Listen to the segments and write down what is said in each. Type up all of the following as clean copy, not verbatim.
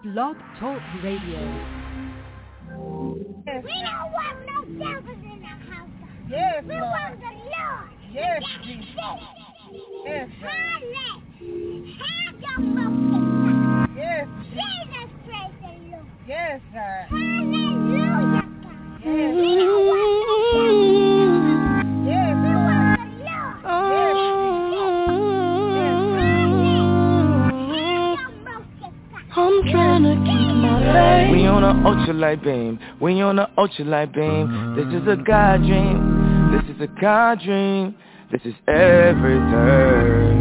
Blog Talk Radio. Yes. We don't want no devils in the house. Yes, we Lord. want the Lord. Yes, Jesus. Yes, have your focus. Yes, Jesus, praise the Lord. Yes, God. Hallelujah, God. Yes. We don't want no devils. Yes, we Lord. want the Lord. Yes, I'm trying to keep my faith. We on a ultralight beam. We on a ultralight beam. This is a God dream. This is a God dream. This is everything.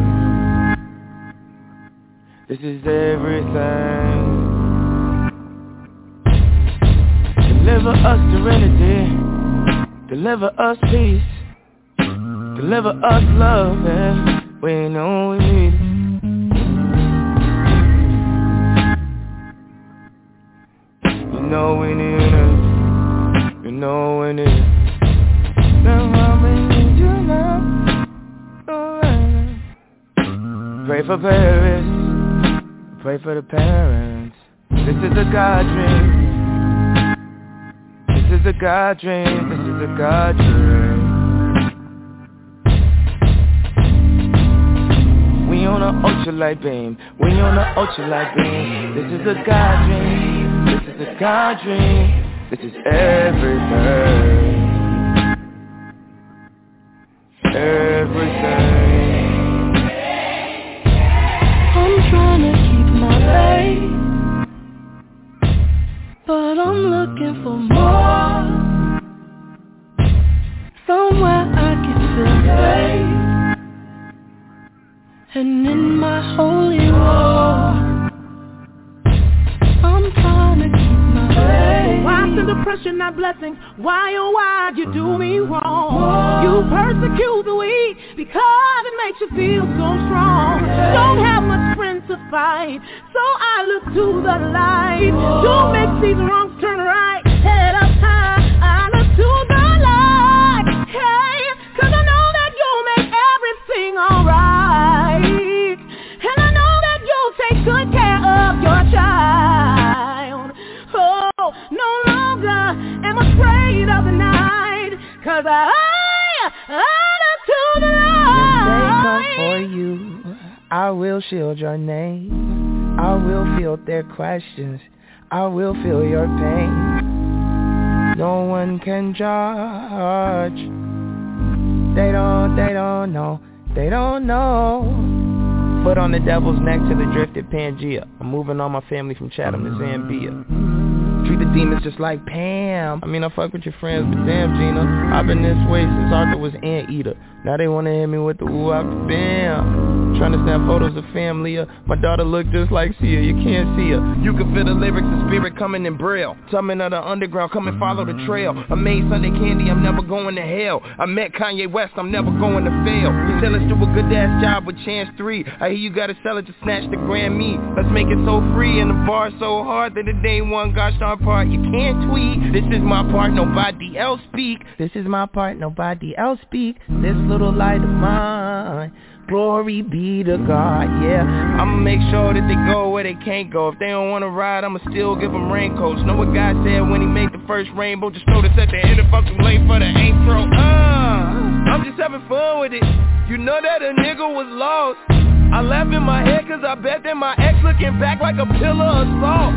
This is everything. Deliver us serenity. Deliver us peace. Deliver us love. Yeah. We know we need it. You know we need it. You know we need it. Now we need you now. Pray for Paris. Pray for the parents. This is a God dream. This is a God dream. This is a God dream. We on an ultralight beam. We on an ultralight beam. This is a God dream. This is a God dream. This is everything. Everything. I'm trying to keep my faith, but I'm looking for more. Somewhere I can feel safe, and in my holy war, I'm trying to keep my faith. Why send oppression, not blessings? Why, oh why you do me wrong? You persecute the weak because it makes you feel so strong. Don't have much strength to fight, so I look to the light. Don't make these wrongs turn right, head up high, I look to the light. Hey, cause I know that you'll make everything alright, and I know that you'll take good care of your child. Oh, no longer am afraid of the night, cause I look to the light. When they come for you, I will shield your name. I will field their questions. I will feel your pain. No one can judge. They don't know. They don't know. Foot on the devil's neck to the drifted Pangea. I'm moving all my family from Chatham to Zambia. Treat the demons just like Pam. I mean, I fuck with your friends, but damn, Gina, I've been this way since Arthur was Anteater. Now they wanna hit me with the woo out the bam. Trying to snap photos of family. My daughter look just like Sia, you can't see her. You can feel the lyrics and spirit coming in braille. Coming out of the underground, come and follow the trail. I made Sunday candy, I'm never going to hell. I met Kanye West, I'm never going to fail. Tell us do a good ass job with Chance 3. I hear you gotta sell it to snatch the Grammy. Let's make it so free and the bar so hard that the day one gosh darn part you can't tweet. This is my part, nobody else speak. This is my part, nobody else speak. This little light of mine, glory be to God, yeah. I'ma make sure that they go where they can't go. If they don't wanna ride, I'ma still give them raincoats. Know what God said when he made the first rainbow? Just notice at the end, if I'm too late for the intro. I'm just having fun with it. You know that a nigga was lost. I laugh in my head cause I bet that my ex looking back like a pillar of salt.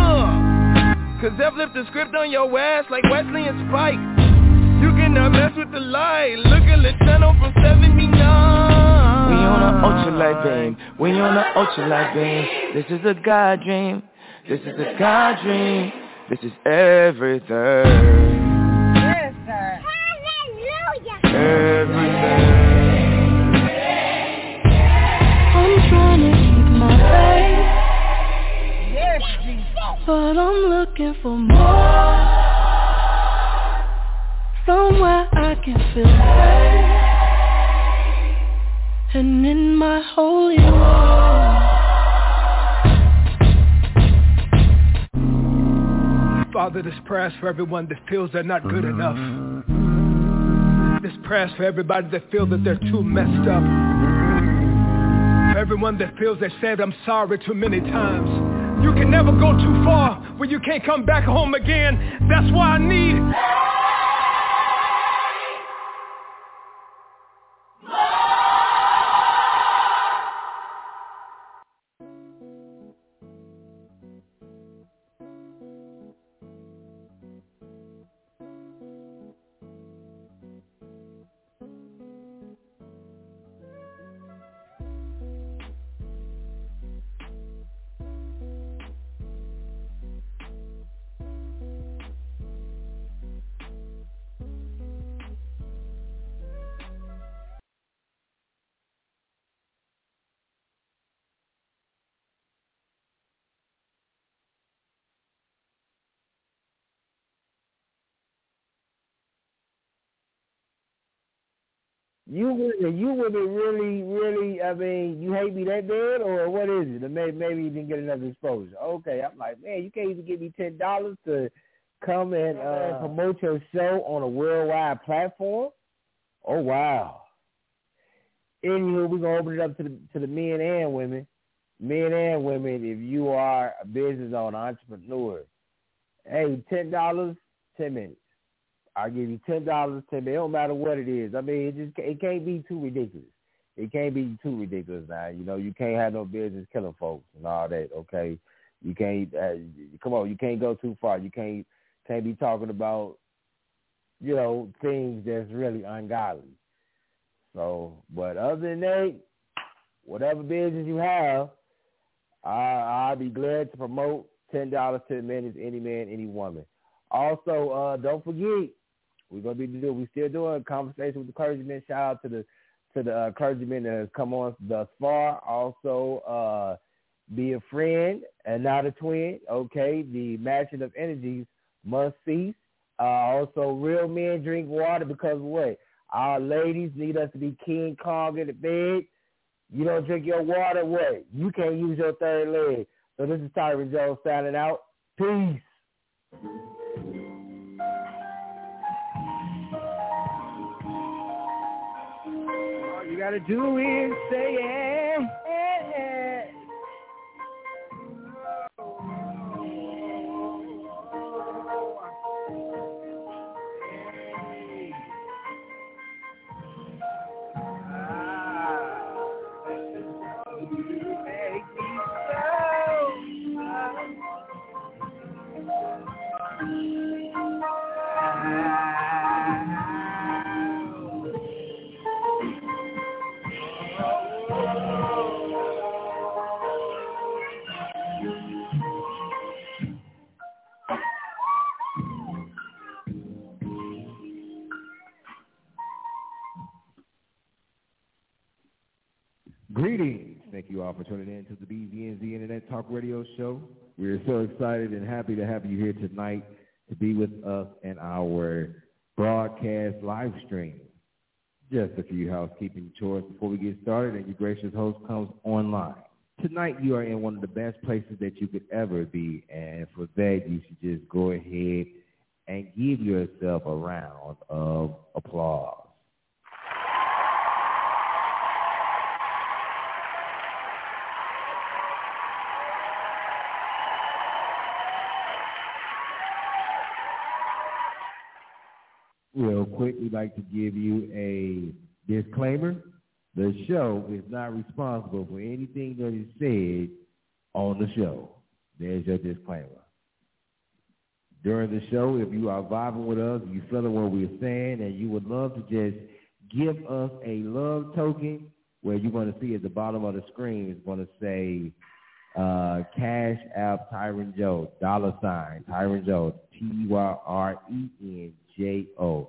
Cause they've flipped the script on your ass like Wesley and Spike. You cannot mess with the light. Look at the channel from 79. We on an ultralight beam. We on an ultralight beam. This is a God dream. This is a God dream. This is everything. Yes, sir. Hallelujah. Everything. I'm trying to keep my faith, Yes, Jesus. but I'm looking for more. Somewhere I can feel safe, and in my holy war. Father, this prayer's for everyone that feels they're not good enough. This prayer's for everybody that feels that they're too messed up. For everyone that feels they said I'm sorry too many times. You can never go too far where you can't come back home again. That's why I need You women really, I mean, you hate me that bad, or what is it? Maybe you didn't get enough exposure. Okay, I'm like, man, you can't even give me $10 to come and promote your show on a worldwide platform? Oh, wow. Anywho, we're going to open it up to the men and women. Men and women, if you are a business owner, entrepreneur, hey, $10, 10 minutes. I'll give you $10, 10 minutes. It don't matter what it is. I mean, it can't be too ridiculous. It can't be too ridiculous now. You know, you can't have no business killing folks and all that, okay? You can't, come on, you can't go too far. You can't be talking about, you know, things that's really ungodly. So, but other than that, whatever business you have, I'll be glad to promote $10, 10 minutes, any man, any woman. Also, don't forget, we still doing a conversation with the clergyman. Shout out to the clergyman that has come on thus far. Also, be a friend and not a twin. Okay, the matching of energies must cease. Also, real men drink water because what? Our ladies need us to be King Kong in the bed. You don't drink your water, what? You can't use your third leg. So this is Tyron Jones signing out. Peace. All you gotta do is say yeah. Greetings. Thank you all for tuning in to the BZNZ Internet Talk Radio Show. We're so excited and happy to have you here tonight to be with us in our broadcast live stream. Just a few housekeeping chores before we get started and your gracious host comes online. Tonight you are in one of the best places that you could ever be, and for that you should just go ahead and give yourself a round of applause. Real quick, we'd like to give you a disclaimer. The show is not responsible for anything that is said on the show. There's your disclaimer. During the show, if you are vibing with us, you feeling what we're saying, and you would love to just give us a love token, where you're going to see at the bottom of the screen, it's going to say Cash App Tyron Joe, $ Tyron Joe, TYRENJO.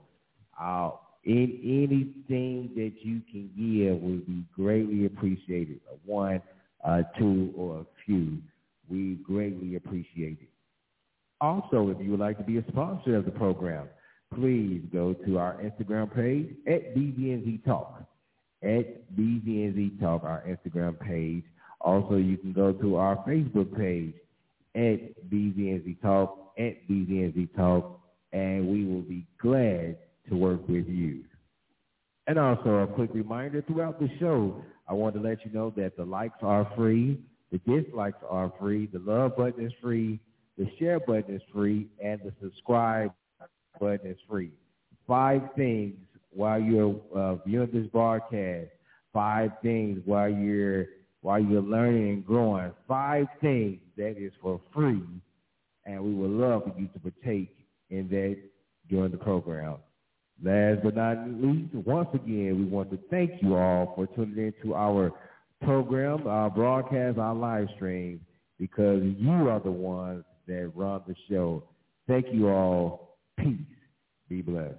Anything that you can give would be greatly appreciated. A one, two, or a few. We greatly appreciate it. Also, if you would like to be a sponsor of the program, please go to our Instagram page at BZNZ Talk. At BZNZ Talk, our Instagram page. Also, you can go to our Facebook page at BZNZ Talk, at BZNZ Talk, and we will be glad to work with you. And also a quick reminder, throughout the show, I want to let you know that the likes are free, The dislikes are free. The love button is free. The share button is free. And the subscribe button is free. 5 things while you're viewing this broadcast. 5 things while you're learning and growing. 5 things that is for free. And we would love for you to partake in that during the program. Last but not least, once again, we want to thank you all for tuning in to our program, our broadcast, our live stream, because you are the ones that run the show. Thank you all. Peace. Be blessed.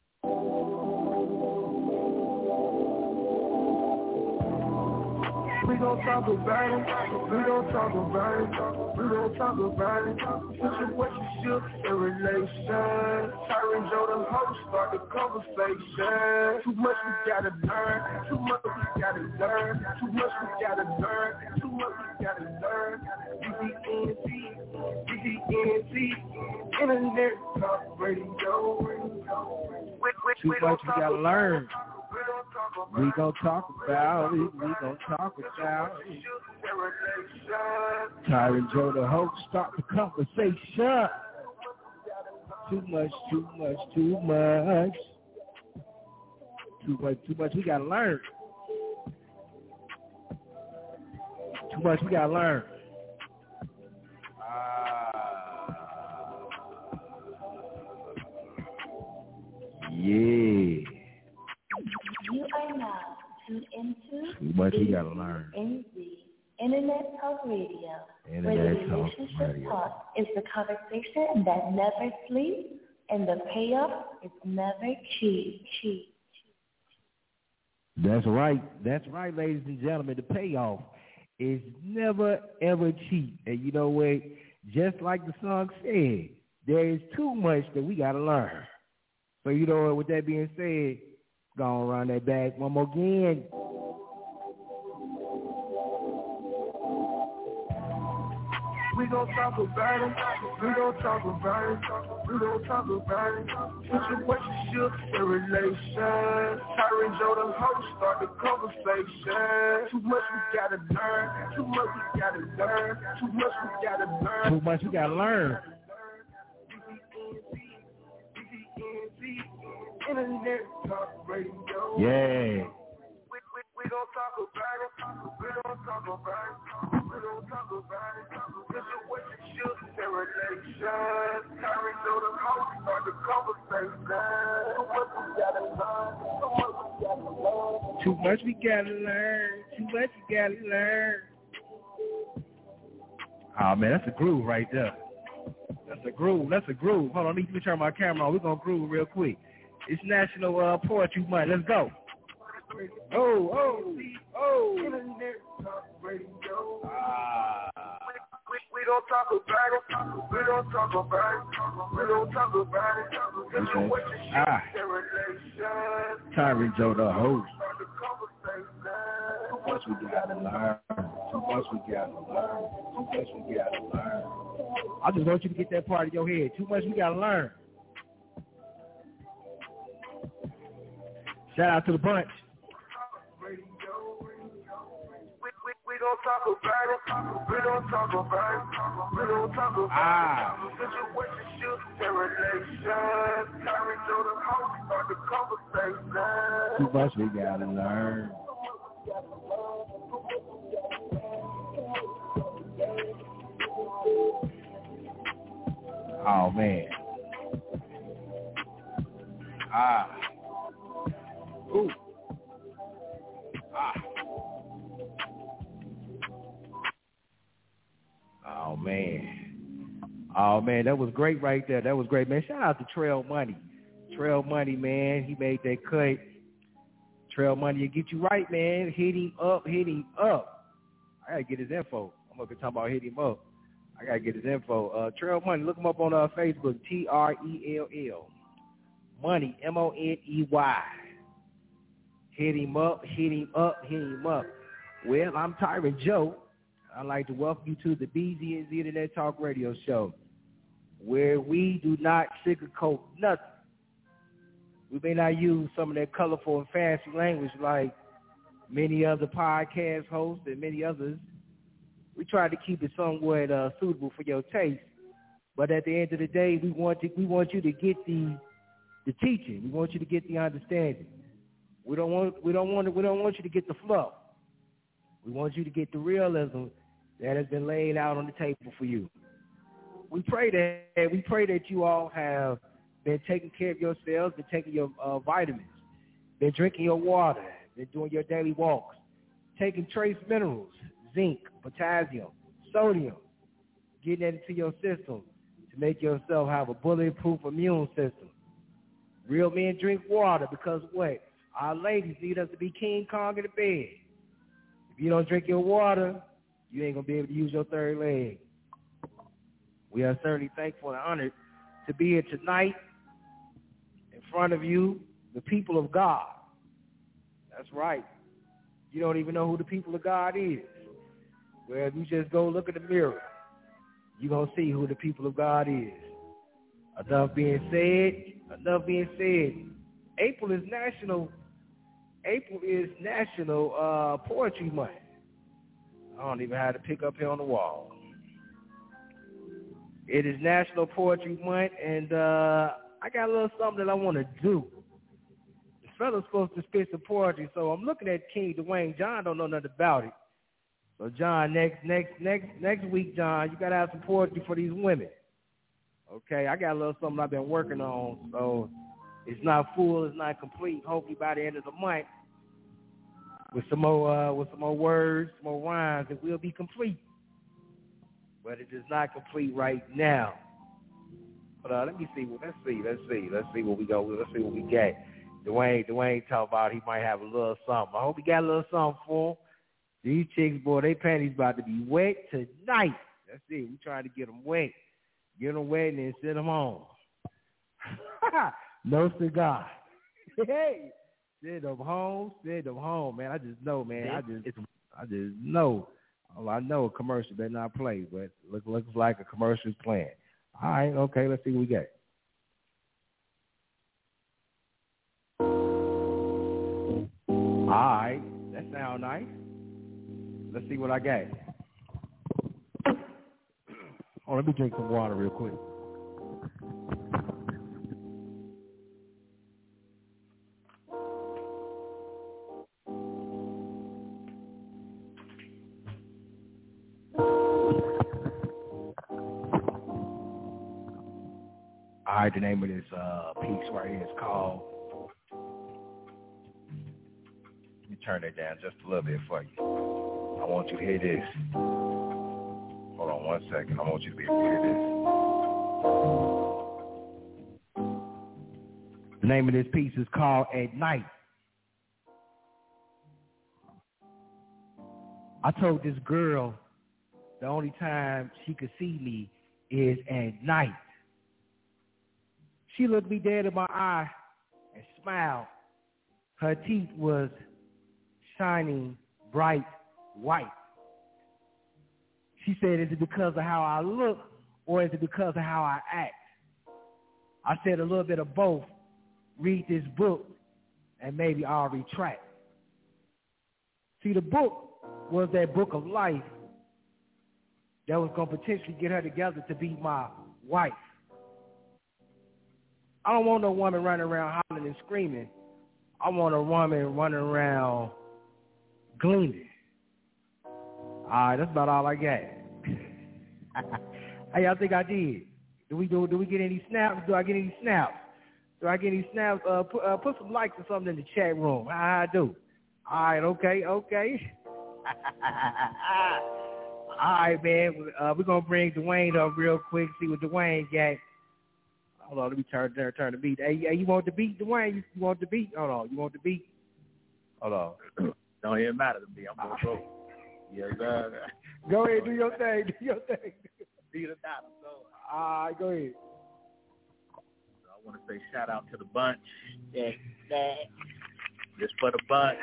We gon' talk about it, we gon' talk about it, we gon' talk about it. Situationship and relations. Tyron Joe the host, start the conversation. Too much we gotta learn, too much we gotta learn, too much we gotta learn, too much we gotta learn. DDNT, Internet Talk Radio. Too much we gotta learn. We gon' talk about it. We gon' talk about it. Tyron Joe, the host, start the conversation. Too much. Too much we gotta learn. Too much we gotta learn. Yeah. You are now tuned into Too much we gotta learn. Internet Talk Radio. Internet where the Talk relationship Radio. talk is the conversation that never sleeps and the payoff is never cheap. That's right, ladies and gentlemen. The payoff is never, ever cheap. And you know what? Just like the song said, there is too much that we got to learn. So, you know what, with that being said, go on around that back one more again. We gon' talk about it, we gon' talk about it, we gon' talk about it. Situationship and relations. Tyron Joe the host, start the conversation. Too much we gotta learn, too much we gotta learn, too much we gotta learn. Too much we gotta learn. Internet Talk Radio. Yeah. We gon' talk about it, we gon' talk about it, we gon' talk about it. Situationship and relations. Tyron Joe the host, start the conversation. Too much we gotta learn, Too much we gotta learn. Oh man, that's a groove right there. That's a groove. Hold on, let me turn my camera on. We're gonna groove real quick. It's National Poetry Month. Let's go. Oh. Internet Talk Radio. We don't talk about it. We don't talk about it. We don't talk about it. Situationship and relations. Tyron Joe the host. Start the conversation. Too much we gotta learn. I just want you to get that part of your head. Too much we gotta learn. Shout out to the bunch. We don't talk about it. We don't talk about it. We don't talk about it. Situationship and relations. Tyron Joe the host, start the conversation. Too much we gotta learn. Oh man. Ooh. Oh man, that was great right there. That was great, man. Shout out to Trail Money. Trail Money, man. He made that cut. Trail Money will get you right, man. Hit him up. I gotta get his info. I'm up here talking about hit him up. I gotta get his info. Trail Money, look him up on Facebook. TRELL Money, MONEY. Hit him up. Well, I'm Tyron Joe. I'd like to welcome you to the BZNZ Internet Talk Radio Show, where we do not sugarcoat nothing. We may not use some of that colorful and fancy language like many other podcast hosts and many others, We try to keep it somewhat suitable for your taste. But at the end of the day, we want you to get the teaching. We want you to get the understanding. We don't want you to get the fluff. We want you to get the realism that has been laid out on the table for you. We pray that you all have been taking care of yourselves, been taking your vitamins, been drinking your water, been doing your daily walks, taking trace minerals, zinc, potassium, sodium, getting that into your system to make yourself have a bulletproof immune system. Real men drink water because what? Our ladies need us to be King Kong in the bed. If you don't drink your water, you ain't going to be able to use your third leg. We are certainly thankful and honored to be here tonight in front of you, the people of God. That's right. You don't even know who the people of God is. Well, if you just go look in the mirror, you're going to see who the people of God is. Enough being said. April is National Poetry Month. I don't even have to pick up here on the wall. It is National Poetry Month, and I got a little something that I want to do. The fella's supposed to spit some poetry, so I'm looking at King Dwayne. John don't know nothing about it. So John, next week, John, you gotta have some poetry for these women. Okay, I got a little something I've been working on, so it's not full, it's not complete. Hopefully by the end of the month, with some more words, some more rhymes, it will be complete. But it is not complete right now. But let me see. Let's see what we go with. Let's see what we got. Dwayne talk about he might have a little something. I hope he got a little something for him. These chicks, boy, they panties about to be wet tonight. That's it. We trying to get them wet. Get them wet and then send them home. No cigar. Hey, send them home, man. I just know, man. I just know. Oh, I know a commercial better not play, but looks like a commercial plan. All right, okay, let's see what we got. All right, that sounds nice. Let's see what I got. Oh, let me drink some water real quick. All right, the name of this piece right here is called, let me turn it down just a little bit for you. I want you to hear this. Hold on one second. I want you to be able to hear this. The name of this piece is called At Night. I told this girl the only time she could see me is at night. She looked me dead in my eye and smiled. Her teeth was shining bright white. She said, is it because of how I look or is it because of how I act? I said a little bit of both. Read this book and maybe I'll retract. See, the book was that book of life that was going to potentially get her together to be my wife. I don't want no woman running around hollering and screaming. I want a woman running around gleaming. All right, that's about all I got. Hey, I think I did. Do we get any snaps? Do I get any snaps? Put some likes or something in the chat room. How I do? All right, okay. All right, man. We're going to bring Dwayne up real quick, see what Dwayne got. Hold on, let me turn the beat. Hey, you want the beat, Dwayne? You want the beat? Hold on, you want the beat? Hold on. Don't even matter to me. I'm going to go. Yes, sir. Go ahead, do your thing. Beat or not, I'm going. All right, go ahead. So I want to say shout out to the bunch. This for the bunch.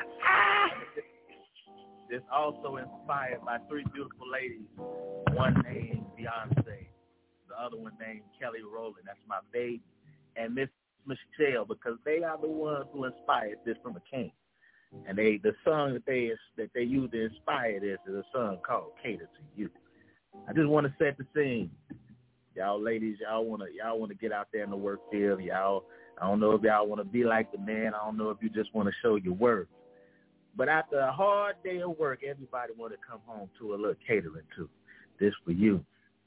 This also inspired by three beautiful ladies. One named Beyonce. The other one named Kelly Rowland. That's my baby. And Miss Michelle, because they are the ones who inspired this from a king. And the song that they used to inspire this is a song called "Cater to You." I just want to set the scene, y'all ladies. Y'all wanna get out there in the work field. Y'all, I don't know if y'all want to be like the man. I don't know if you just want to show your worth. But after a hard day of work, everybody want to come home to a little catering too. This for you.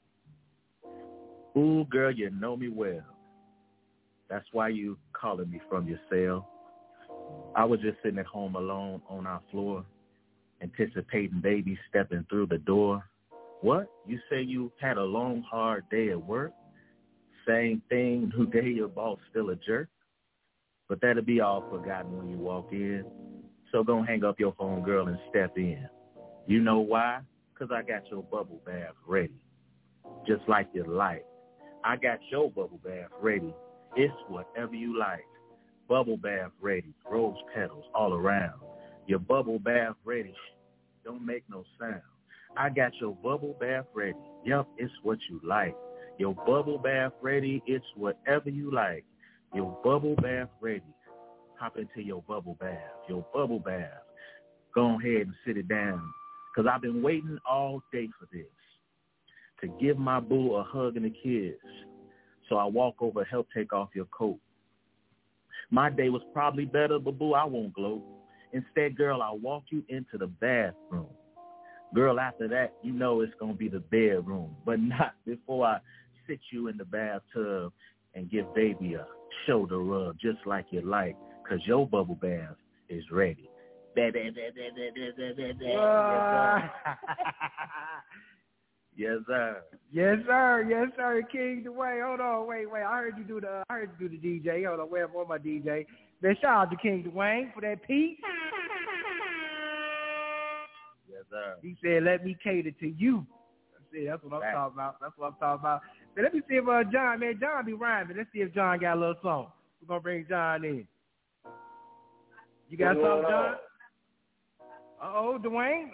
Ooh, girl, you know me well. That's why you calling me from your cell. I was just sitting at home alone on our floor, anticipating baby stepping through the door. What? You say you had a long, hard day at work? Same thing, who gave your boss still a jerk? But that'll be all forgotten when you walk in. So go hang up your phone, girl, and step in. You know why? 'Cause I got your bubble bath ready. Just like you like. I got your bubble bath ready. It's whatever you like. Bubble bath ready. Rose petals all around. Your bubble bath ready. Don't make no sound. I got your bubble bath ready. Yup, it's what you like. Your bubble bath ready. It's whatever you like. Your bubble bath ready. Hop into your bubble bath. Your bubble bath. Go ahead and sit it down. 'Cause I've been waiting all day for this. To give my boo a hug and a kiss. So I walk over, help take off your coat. My day was probably better, but boo, I won't gloat. Instead, girl, I'll walk you into the bathroom. Girl, after that, you know it's going to be the bedroom. But not before I sit you in the bathtub and give baby a shoulder rub just like you like. 'Cause your bubble bath is ready. Yes, sir. Yes, sir. Yes, sir. King Dwayne. Hold on. Wait. I heard you do the DJ. Hold on. Where my DJ? Man, shout out to King Dwayne for that piece. Yes, sir. He said, "Let me cater to you." That's what I'm talking about. Man, let me see if John be rhyming. Let's see if John got a little song. We're gonna bring John in. You got something, John? Dwayne.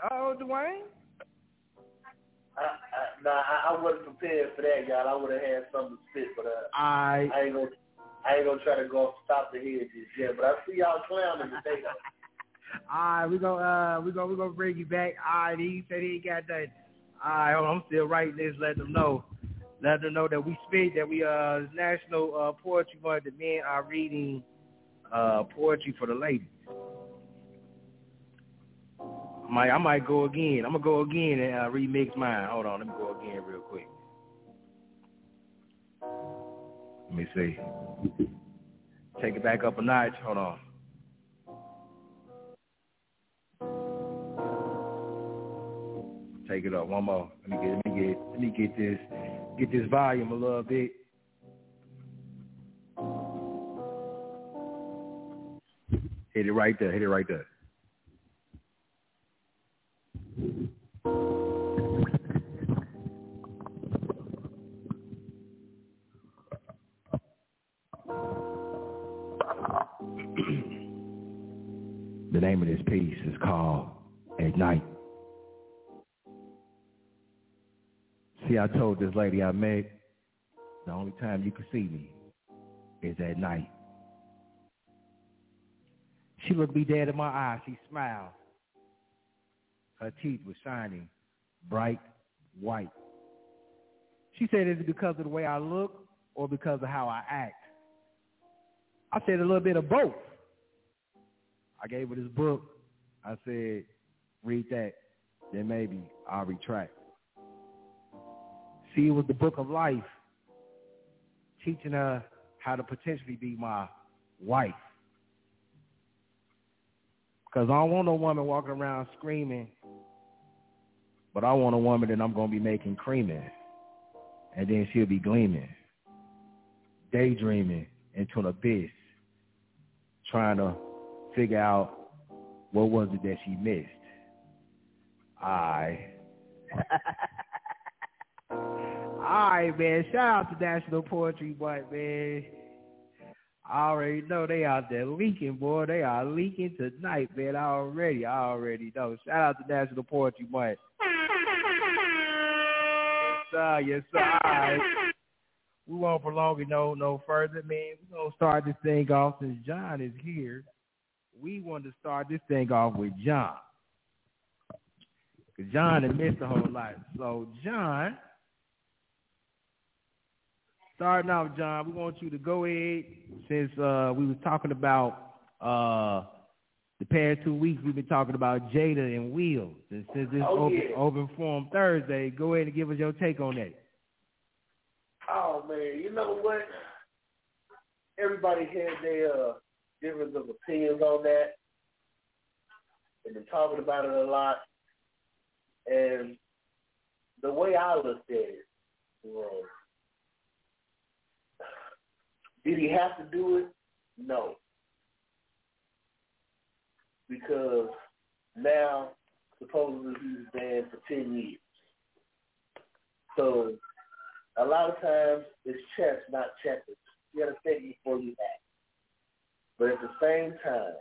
I wasn't prepared for that, y'all. I would have had something to spit, but I ain't gonna try to go off the top of the head just yet. But I see y'all clowning today. All right, we gonna bring you back. All right, he said he got that. All right, hold on, I'm still writing this. Let them know that we spit, that we National Poetry Month. The men are reading poetry for the ladies. I might go again. I'm gonna go again and remix mine. Hold on, let me go again real quick. Let me see. Take it back up a notch. Hold on. Take it up one more. Let me get this volume a little bit. Hit it right there. The name of this piece is called At Night. See, I told this lady I met, the only time you can see me is at night. She looked me dead in my eyes. She smiled. Her teeth were shining, bright white. She said, "Is it because of the way I look or because of how I act?" I said, "A little bit of both." I gave her this book. I said, "Read that, then maybe I'll retract." See, it was the book of life, teaching her how to potentially be my wife. Because I don't want no woman walking around screaming, but I want a woman that I'm going to be making creaming. And then she'll be gleaming, daydreaming into an abyss, trying to figure out what was it that she missed. All right, man. Shout out to National Poetry Month, man. I already know they out there leaking, boy. They are leaking tonight, man. I already know. Shout out to National Poetry Month. Yes, sir. All right. We won't prolong it no further, man. We're going to start this thing off since John is here. we wanted to start this thing off with John. Because John had missed a whole lot. So, John, starting off, John, we want you to go ahead, since we was talking about the past 2 weeks, we've been talking about Jada and Will. And since this open Forum Thursday, go ahead and give us your take on that. Oh, man, you know what? Everybody had their difference of opinions on that. They've been talking about it a lot. And the way I looked at it was, did he have to do it? No. Because now, supposedly, he's banned for 10 years. So, a lot of times, it's chess, not checkers. You got to think before you act. But at the same time,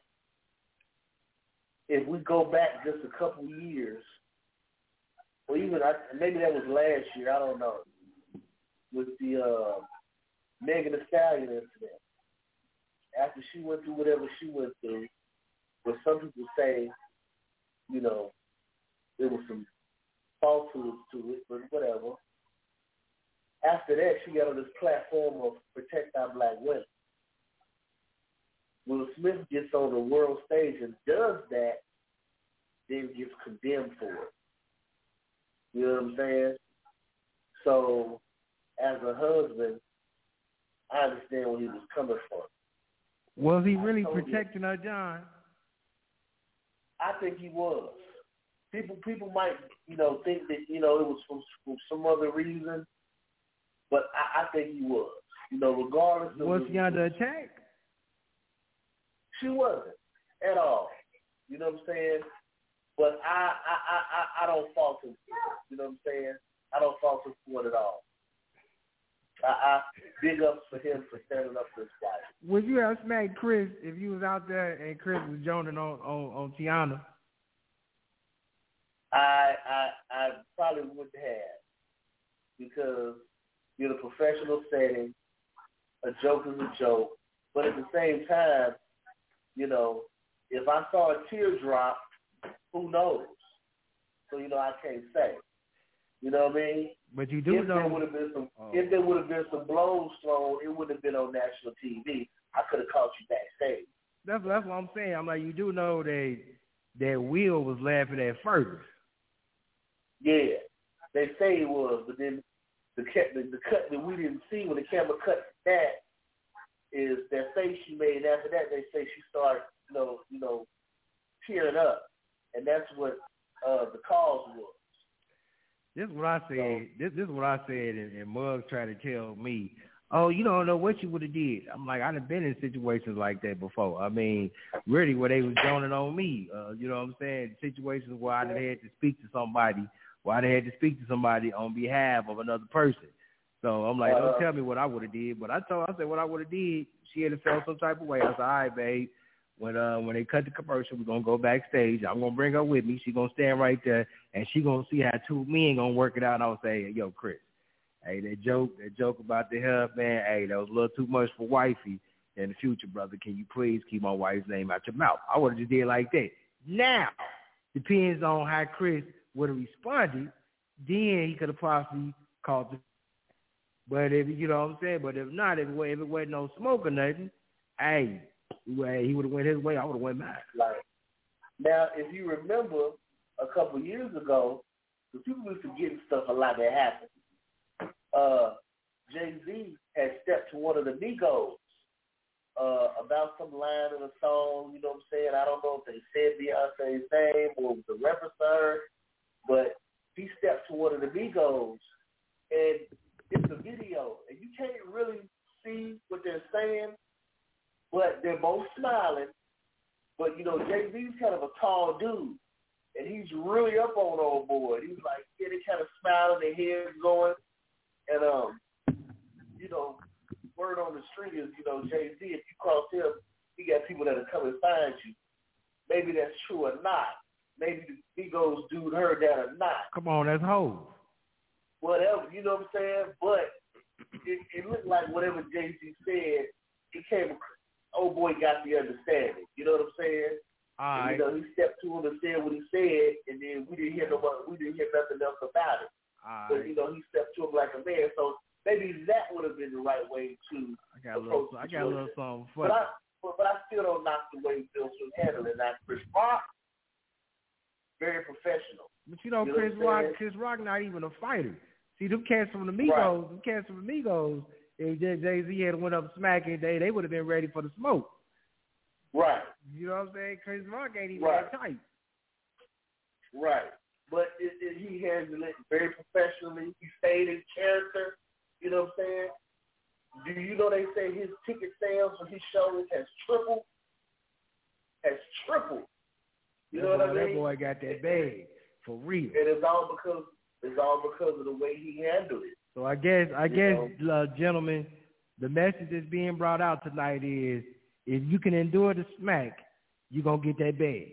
if we go back just a couple years, or even, maybe that was last year, I don't know, with the Megan Thee Stallion incident. After she went through whatever she went through, but some people say, you know, there was some falsehoods to it, but whatever. After that, she got on this platform of protect our black women. Will Smith gets on the world stage and does that, then gets condemned for it. You know what I'm saying? So, as a husband, I understand where he was coming from. Was he really protecting her, John? I think he was. People might, you know, think that, you know, it was from some other reason, but I think he was. You know, regardless of... Was he under attack? She wasn't at all. You know what I'm saying? But I don't fault him for it. You know what I'm saying? I don't fault him for it at all. I big ups for him for standing up for his wife. Would you have smacked Chris if you was out there and Chris was joning on Tiana? I probably wouldn't have, because you're in a professional setting. A joke is a joke, but at the same time, you know, if I saw a teardrop, who knows? So, you know, I can't say. You know what I mean? But you do know. If there would have been some blows thrown, it would have been on national TV. I could have caught you backstage. That's what I'm saying. I'm like, you do know that Will was laughing at first. Yeah, they say he was, but then the cut that we didn't see when the camera cut that is that face she made. And after that, they say she started, you know, tearing up, and that's what the cause was. This is what I said. This is what I said, and Muggs tried to tell me, oh, you don't know what you would have did. I'm like, I've been in situations like that before. I mean, really, where they was joning on me. You know what I'm saying? Situations where I had to speak to somebody, on behalf of another person. So I'm like, don't tell me what I would have did. But I said what I would have did. She had to feel some type of way. I said, all right, babe. When they cut the commercial, we're gonna go backstage. I'm gonna bring her with me. She's gonna stand right there, and she gonna see how two men gonna work it out. And I would say, hey, yo, Chris, hey, that joke about the hub, man, hey, that was a little too much for wifey. In the future, brother, can you please keep my wife's name out your mouth? I would have just did like that. Now, depends on how Chris would have responded. Then he could have possibly called the. But if you know what I'm saying, but if not, if it wasn't no smoke or nothing, hey. He would have went his way. I would have went mine. Like, now, if you remember a couple years ago, the people be forgetting stuff a lot that happened. Jay-Z had stepped to one of the Migos about some line in a song. You know what I'm saying? I don't know if they said Beyonce's name or the reference to her, but he stepped to one of the Migos, and it's a video, and you can't really see what they're saying. But they're both smiling. But, you know, Jay-Z's kind of a tall dude. And he's really up on old boy. He's like, yeah, they kind of smiling, their heads going. And, you know, word on the street is, you know, Jay-Z, if you cross him, he got people that'll come and find you. Maybe that's true or not. Maybe the Migos dude heard that or not. Come on, that's Hov. Whatever, you know what I'm saying? But it looked like whatever Jay-Z said, it came old boy got the understanding. You know what I'm saying? And, you know, he stepped to him and said what he said, and then we didn't hear nothing else about it. But you know, he stepped to him like a man. So maybe that would have been the right way to approach the situation. I got a little something for you. But I still don't knock the way Bill Swing handled it. Now, Chris Rock, very professional. But you know Chris Rock not even a fighter. See, them cats from the Migos, if Jay-Z had went up smacking, they would have been ready for the smoke. Right. You know what I'm saying? Chris Rock ain't even that tight. Right. But he handled it very professionally. He stayed in character. You know what I'm saying? Do you know they say his ticket sales for his show has tripled? You know what I mean? That boy got that bag for real. And it's all because of the way he handled it. So I guess, gentlemen, the message that's being brought out tonight is, if you can endure the smack, you're gonna get that bag.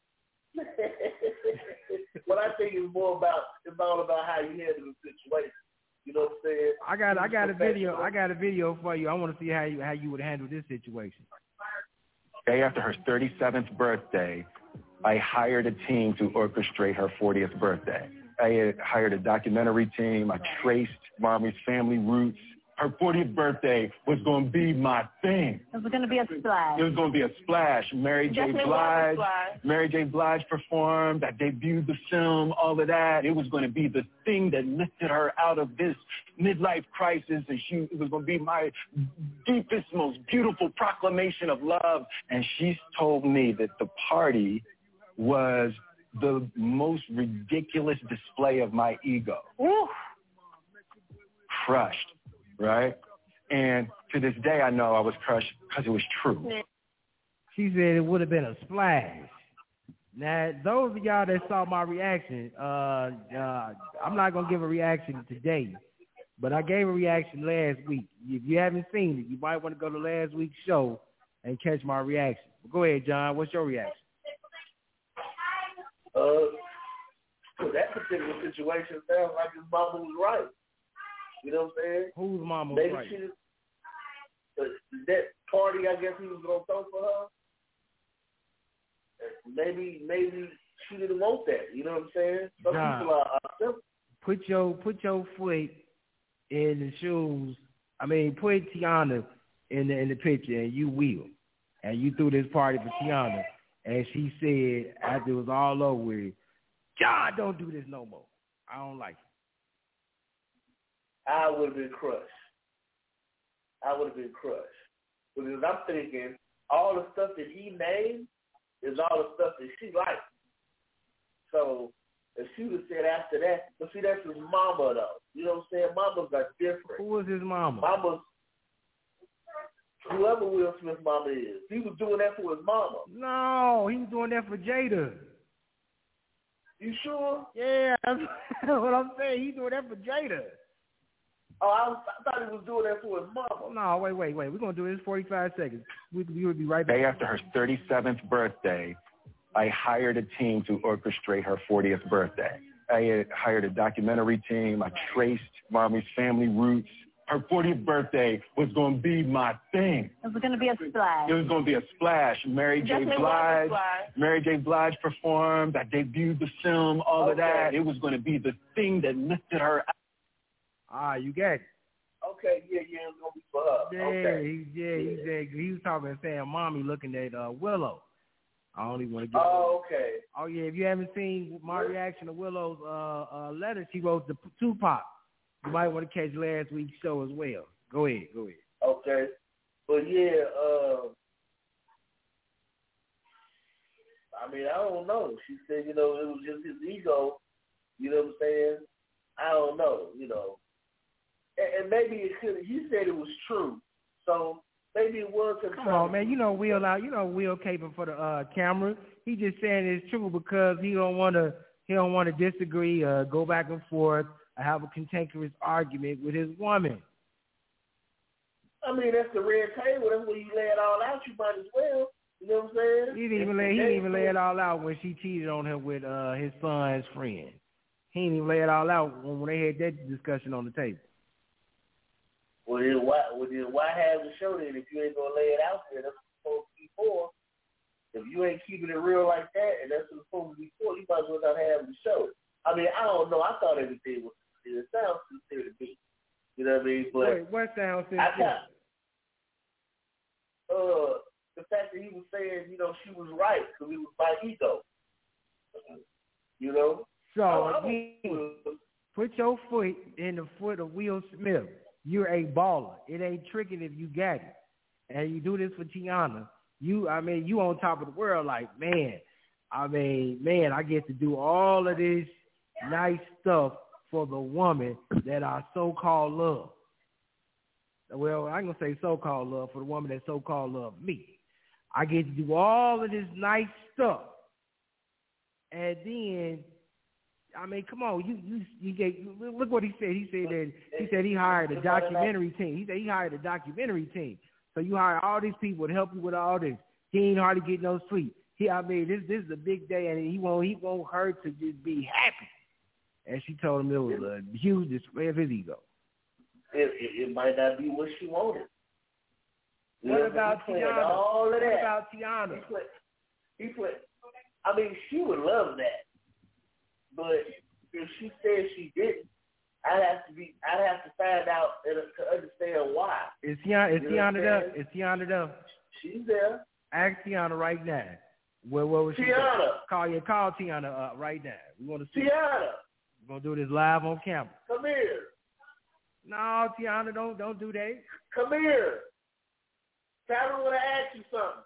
What I think is all about how you handle the situation. You know what I'm saying? I got a video for you. I want to see how you would handle this situation. Day after her 37th birthday, I hired a team to orchestrate her 40th birthday. I hired a documentary team. I traced Mommy's family roots. Her 40th birthday was going to be my thing. It was going to be a splash. It was going to be a splash. Mary J. Blige performed. I debuted the film, all of that. It was going to be the thing that lifted her out of this midlife crisis. And it was going to be my deepest, most beautiful proclamation of love. And she told me that the party was the most ridiculous display of my ego. Ooh. Crushed. Right? And to this day, I know I was crushed because it was true. She said it would have been a splash. Now, those of y'all that saw my reaction, I'm not going to give a reaction today, but I gave a reaction last week. If you haven't seen it, you might want to go to last week's show and catch my reaction. But go ahead, John. What's your reaction? That particular situation sounds like his mama was right. You know what I'm saying? Whose mama maybe was right? That party, I guess he was going to throw for her. Maybe she didn't want that. You know what I'm saying? Some people are simple. Put your foot in the shoes. I mean, put Tiana in the picture, and you will. And you threw this party for Tiana, and she said after it was all over with, God, don't do this no more. I don't like it. I would have been crushed. Because I'm thinking all the stuff that he named is all the stuff that she likes. So if she would have said after that, but see, that's his mama, though. You know what I'm saying? Mamas are different. Who was his mama? Whoever Will Smith's mama is. He was doing that for his mama. No, he was doing that for Jada. You sure? Yeah, that's what I'm saying. He's doing that for Jada. Oh, I thought he was doing that for his mama. No, wait. We're going to do this 45 seconds. We will be right back. Day after her 37th birthday, I hired a team to orchestrate her 40th birthday. I hired a documentary team. I traced Mommy's family roots. Her 40th birthday was going to be my thing. It was going to be a splash. It was going to be a splash. Mary J. Blige performed. I debuted the film, all of that. It was going to be the thing that lifted her out. You got it. Okay, yeah, it's going to be for her. He was talking and saying, Mommy looking at Willow. I don't even want to get okay. Oh, yeah, if you haven't seen my reaction to Willow's letter she wrote to Tupac, you might want to catch last week's show as well. Go ahead. Okay. But, yeah, I mean, I don't know. She said, it was just his ego. You know what I'm saying? I don't know, And maybe it could. He said it was true. So maybe it was. Come on, man. Will out. Will caping for the camera. He just saying it's true because he don't want to disagree, go back and forth, have a cantankerous argument with his woman. I mean, that's the red table. That's when you lay it all out. You might as well. You know what I'm saying? He didn't even lay it all out when she cheated on him with his son's friend. He didn't even lay it all out when they had that discussion on the table. Well, then why have the show then if you ain't gonna lay it out there? That's supposed to be for. If you ain't keeping it real like that, and that's what it's supposed to be for, you might as well not have the show. I mean, I don't know. I thought everything was sincere. It sounds sincere to me. You know what I mean? But wait, what sounds sincere? The fact that he was saying, you know, she was right because it was my ego. You know? So, again, put your foot in the foot of Will Smith. You're a baller. It ain't tricking if you got it. And you do this for Tiana. You on top of the world like, man, I get to do all of this nice stuff for the woman that I so-called love. Well, I'm going to say so-called love for the woman that so-called love me. I get to do all of this nice stuff. And then, I mean, come on, you get, look what he said. He said he hired a documentary team. He said he hired a documentary team. So you hire all these people to help you with all this. He ain't hardly get no sleep. This is a big day, and he won't her to just be happy. And she told him it was a huge display of his ego. It might not be what she wanted. What about Tiana? All of that. What about Tiana? He put. I mean, she would love that, but if she said she didn't, I'd have to find out to understand why. Is Tiana there? Is Tiana there? She's there. Ask Tiana right now. What was she? Tiana. Call Tiana right now. We want to see. Tiana. We're gonna do this live on camera. Come here. No, Tiana, don't do that. Come here. Tyler want to ask you something.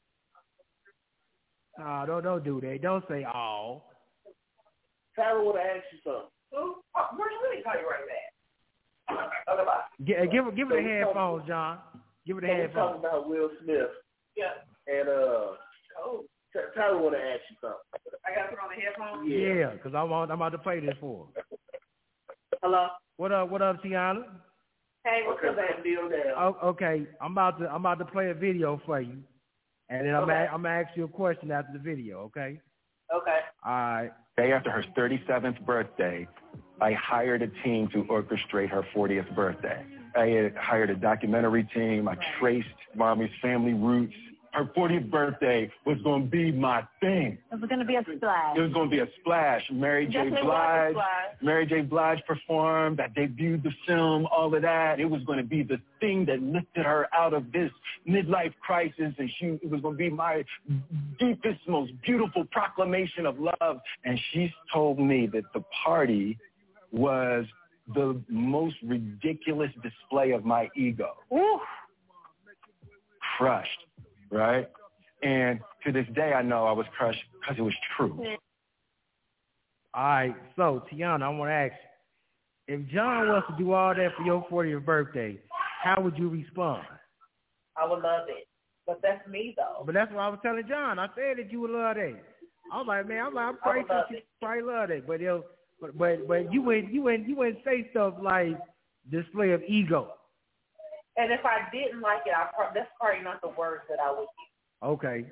No, don't do that. Don't say all. Tyler want to ask you something. Where's Willie? Call you right back. Give her the headphones, John. Give her the headphones. We're talking about Will Smith. Yeah. And Tyler want to ask you something. I got to put on the headphones. Yeah, because I'm about to play this for her. Hello. What up, Tiana? Hey, what's up, man? Okay, I'm about to play a video for you, and then I'm gonna ask you a question after the video. Okay. Okay. All right. Day after her 37th birthday, I hired a team to orchestrate her 40th birthday. I hired a documentary team. I traced Mommy's family roots. Her 40th birthday was going to be my thing. It was going to be a splash. It was going to be a splash. Mary J. Blige performed. I debuted the film, all of that. It was going to be the thing that lifted her out of this midlife crisis, and it was going to be my deepest, most beautiful proclamation of love. And she told me that the party was the most ridiculous display of my ego. Ooh. Crushed. Right? And to this day, I know I was crushed because it was true. All right. So, Tiana, I want to ask you, if John was to do all that for your 40th birthday, how would you respond? I would love it. But that's me, though. But that's what I was telling John. I said that you would love that. I was like, man, I'm pretty sure you probably love that. But you wouldn't say stuff like display of ego. And if I didn't like it, that's probably not the words that I would use. Okay.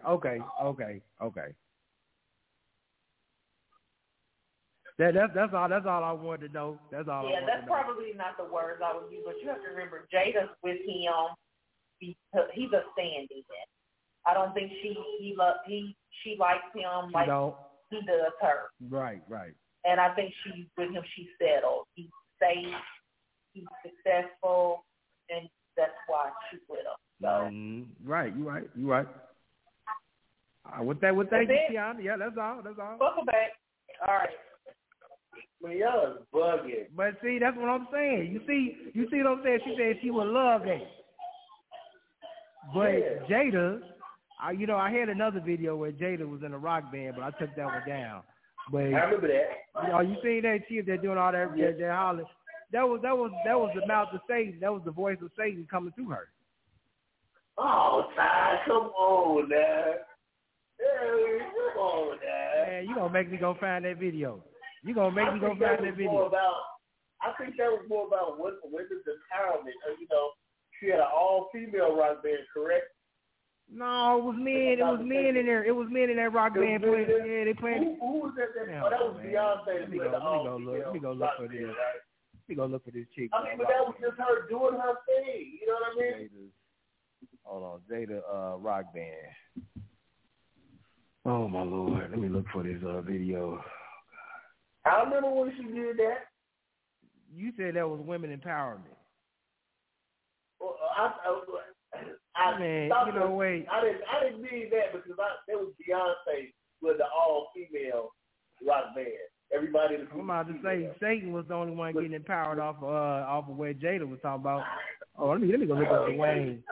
That's all I wanted to know. That's all. Yeah, that's probably not the words I would use. But you have to remember, Jada's with him. He's a stand-in. I don't think she likes him like he does her. Right. And I think she's with him. She's settled. He's safe. He's successful, and that's why she's with him. So. Right. You right. With that, Tiana. Yeah, that's all. Welcome back. All right. Man, y'all is bugging. But see, that's what I'm saying. You see what I'm saying? She said she would love that. But Jada, I had another video where Jada was in a rock band, but I took that one down. But I remember that. You seen that? See if they're doing all that, they're hollering. That was the mouth of Satan. That was the voice of Satan coming through her. Oh, Ty, come on now. Hey, come on now. Man, you gonna make me go find that video. You gonna make me go find that video. I think that was more about women's empowerment. She had an all-female rock band, correct? No, it was men. It was men in there. It was men in that rock band playing. Yeah, they playing. Who was that? That was Beyonce. Let me go look for this. Let me go look for this chick. I mean, but that was just her doing her thing. You know what I mean? Jada Rock Band. Oh my Lord, let me look for this video. I remember when she did that. You said that was women empowerment. Well, Man, you know, wait. I didn't mean that because there was Beyonce with the all-female rock band. Everybody. I'm about to say Satan was the only one getting empowered off of where Jada was talking about. Oh, let me go look at Dwayne.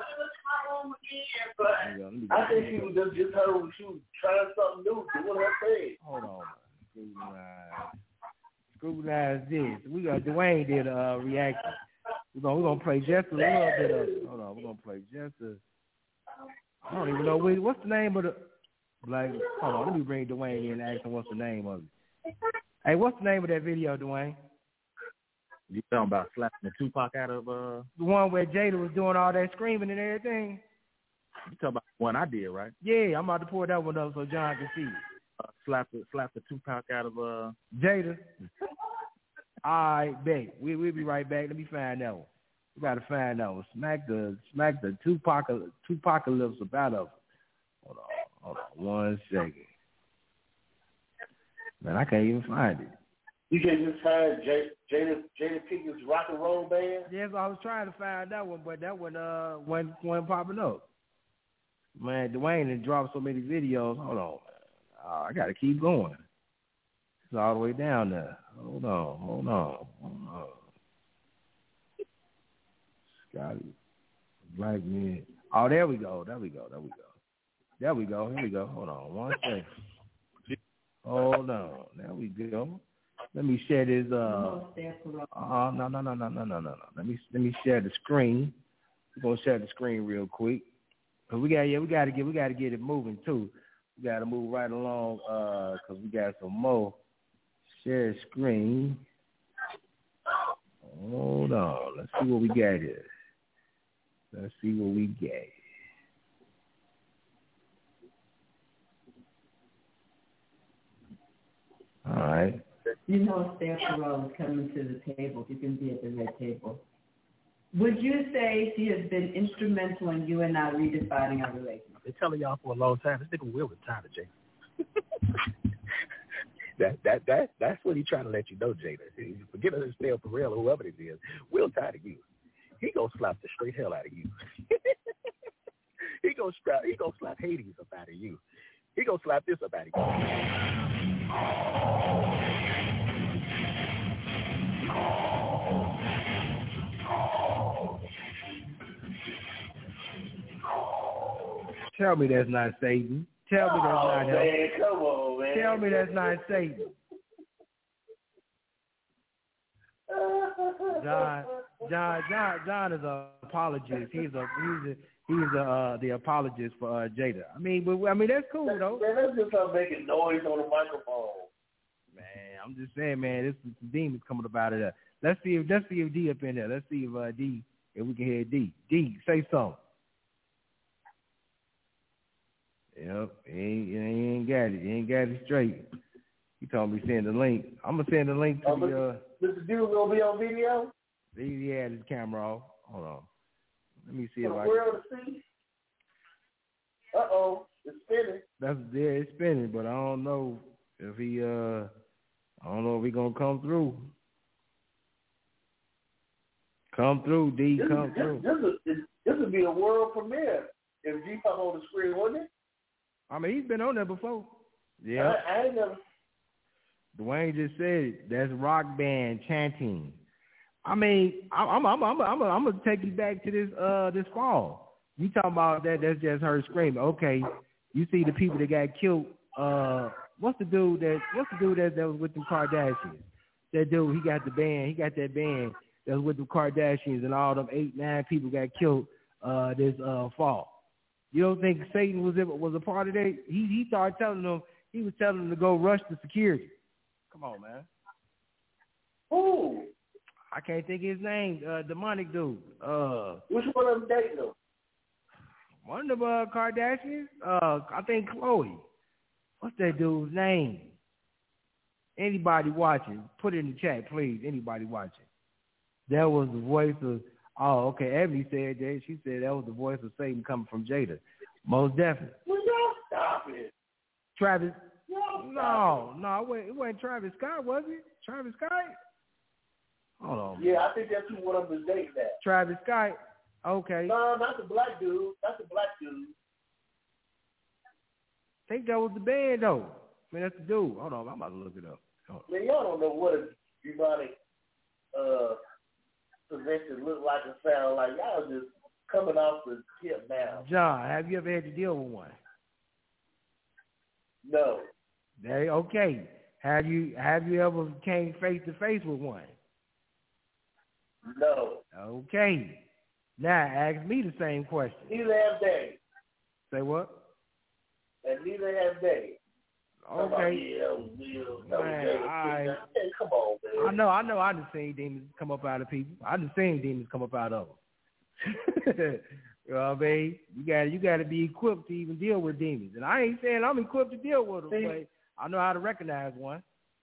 I think she was just her when she was trying something new, doing her thing. Hold on, scrutinize this. We got Dwayne did a reaction. We're gonna play just a little bit of. Hold on, we're gonna play just a. I don't even know what's the name of the. Like, hold on, let me bring Dwayne in and ask him what's the name of it. Hey, what's the name of that video, Dwayne? You talking about slapping the Tupac out of the one where Jada was doing all that screaming and everything? You talking about the one I did, right? Yeah, I'm about to pour that one up so John can see it. Slap the Tupac out of Jada. All right, bet. We'll be right back. Let me find that one. We gotta find that one. Smack the Tupacalypse about of it. Hold on 1 second. Man, I can't even find it. You can just find Jada Pickett's rock and roll band? Yes, I was trying to find that one, but that one wasn't popping up. Man, Dwayne has dropped so many videos. Hold on. I got to keep going. It's all the way down there. Hold on. Scotty, Black Man. Oh, there we go. Here we go. Hold on 1 second. Hold on. There we go. Let me share this. No. Let me share the screen. We're gonna share the screen real quick. Cause we gotta get it moving too. We gotta move right along. Cause we got some more. Share screen. Hold on. Let's see what we got here. All right. You know, Perot is coming to the table. You can be at the red table. Would you say she has been instrumental in you and I redefining our relationship? I've been telling y'all for a long time. This nigga Will retired, Jada. That's what he trying to let you know, Jada. Forget us, Estelle Perel or whoever it is. Will tired of you. He gonna slap the straight hell out of you. He gonna slap Hades up out of you. He gonna slap this up out of Tell me that's not Satan. Tell me that's not him. Man, come on, man. Tell me that's not Satan. John is an apologist. He's the apologist for Jada. I mean that's cool though. Man, let's just start making noise on the microphone. Man, I'm just saying, man, this is some demons coming up out of there. Let's see if D up in there. Let's see if we can hear D. D, say something. Yep, he ain't got it. He ain't got it straight. He told me send the link. I'm gonna send the link to Mr. Dude gonna be on video? He had his camera off. Hold on. Let me see if I can. World to see. It's spinning. It's spinning, but I don't know if he gonna come through. Come through, D. Come through. This would be a world premiere if G pop on the screen, wouldn't it? I mean, he's been on there before. Yeah. I ain't never. Dwayne just said it. That's rock band chanting. I mean, I'm gonna take you back to this fall. You talking about that? That's just her screaming. Okay, you see the people that got killed. What's the dude that was with the Kardashians? That dude, he got the band. He got that band that was with the Kardashians, and all them 8-9 people got killed this fall. You don't think Satan was a part of that? He started telling them. He was telling them to go rush the security. Come on, man. Who? I can't think of his name. Demonic dude. Which one of them dating them? One of the Kardashians. I think Khloe. What's that dude's name? Anybody watching? Put it in the chat, please. Anybody watching? That was the voice of. Oh, okay. Ebony said that. She said that was the voice of Satan coming from Jada. Most definitely. Well, y'all stop it. Travis. No, it wasn't Travis Scott, was it? Travis Scott? Hold on. Yeah, I think that's who one of them is dating that. Travis Scott. Okay. No, not the black dude. That's the black dude. I think that was the band, though. I mean, that's the dude. Hold on. I'm about to look it up. Man, y'all don't know what a demonic possession look like and sound like. Y'all just coming off the tip now. John, have you ever had to deal with one? No. Okay. Have you ever came face to face with one? No. Okay. Now ask me the same question. Neither have they. Say what? And neither have they. Okay. Man, come on, man. I know. I done seen demons come up out of people. I done seen demons come up out of them. You know what I mean? You got to be equipped to even deal with demons. And I ain't saying I'm equipped to deal with them, but I know how to recognize one.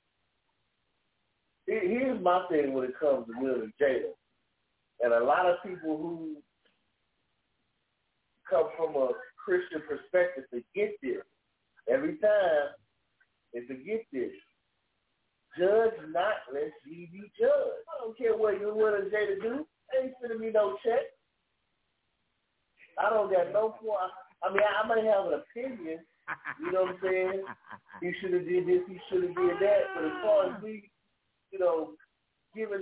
Here's my thing when it comes to Will and Jada. And a lot of people who come from a Christian perspective forget this. Every time they forget this. Judge not, lest ye be judged. I don't care what Will and Jada do. They ain't sending me no check. I don't got no point. I mean, I might have an opinion. You know what I'm saying? He should have did this. He should have did that. But as far as me, giving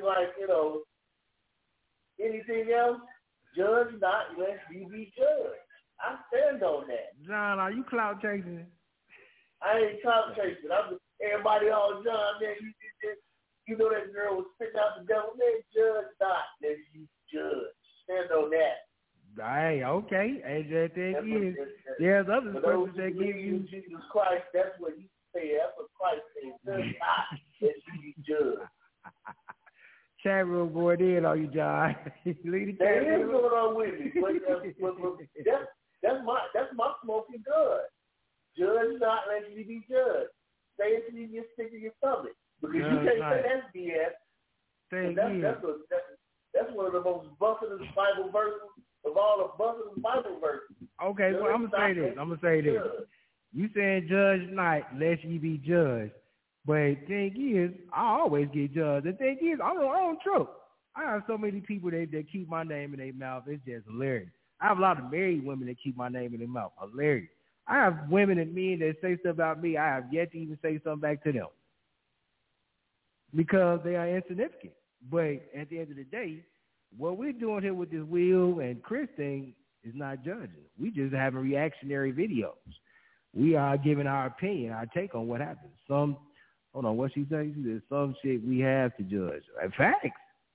anything else, judge not, lest you be judged. I stand on that. John, are you clout chasing? I ain't clout chasing. Everybody all John, man, you know that girl was spitting out the devil. Man, judge not, lest you judge. Stand on that. Hey, okay. As that thing is, there's other persons that give you Jesus Christ. That's what he said. That's what Christ said. Judge not, lest you be judged. Chat room going in on you, John. That is going on with me. But that's my smoking gun. Judge not, lest you be judged. Say it to you, stick to your stomach. Because you can't say that's BS. That's one of the most buffetest Bible verses of all the buffetest Bible verses. Okay, well, I'm going to say this. You saying judge not, lest ye be judged. But the thing is, I always get judged. The thing is, I don't trip. I have so many people that keep my name in their mouth. It's just hilarious. I have a lot of married women that keep my name in their mouth. Hilarious. I have women and men that say stuff about me. I have yet to even say something back to them because they are insignificant. But at the end of the day, what we're doing here with this Will and Chris thing is not judging. We just having reactionary videos. We are giving our opinion, our take on what happens. Hold on, what she says? There's some shit we have to judge. Facts.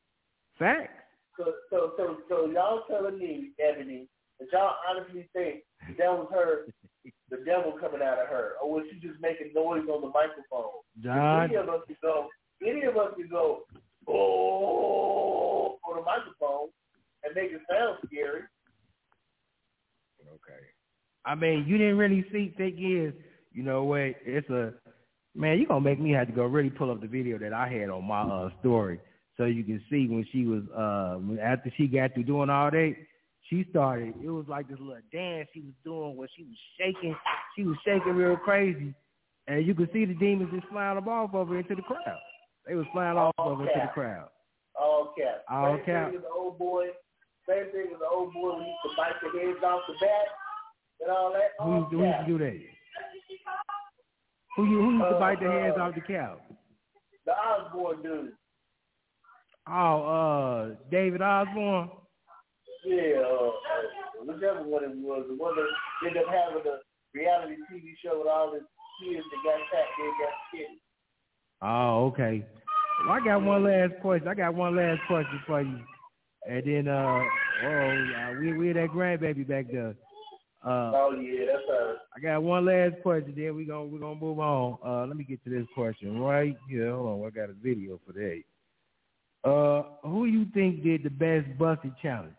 So y'all telling me, Ebony, that y'all honestly think that was her, the devil coming out of her, or was she just making noise on the microphone? John, any of us could go, oh, on the microphone and make it sound scary. Okay. I mean, you didn't really think is, you know what? Man, you're going to make me have to go really pull up the video that I had on my story so you can see when she was, after she got through doing all that, she started, it was like this little dance she was doing where she was shaking. She was shaking real crazy. And you could see the demons just flying off of her into the crowd. They was flying off of her into the crowd. All cap. All cap. Same thing as the old boy when he used to bite the heads off the back and all that. Who used to do that? Who used to bite the heads off the cow? The Osborne dude. Oh, David Osborne? Yeah, whichever one it was. The one that ended up having a reality TV show with all the kids that got fat, they got skinny. Oh, okay. Well, I got one last question for you. And then, we had that grandbaby back there. Oh yeah, that's her. I got one last question. Then we're gonna move on. Let me get to this question right here. Hold on, I got a video for that. Who you think did the best busted challenge?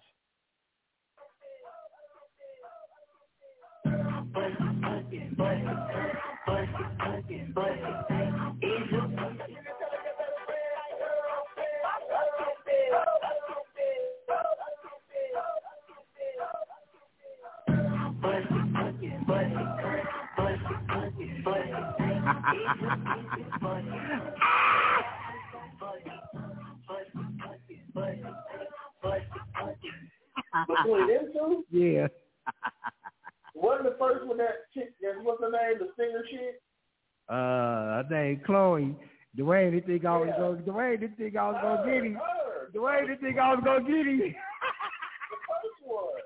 Between them two? Yeah. Wasn't the first one that chick, what's her name, the singer chick? I think Chloe. Dwayne didn't think I was going. Dwayne didn't think I was going to get him. Dwayne didn't think I was going to get him. The first one.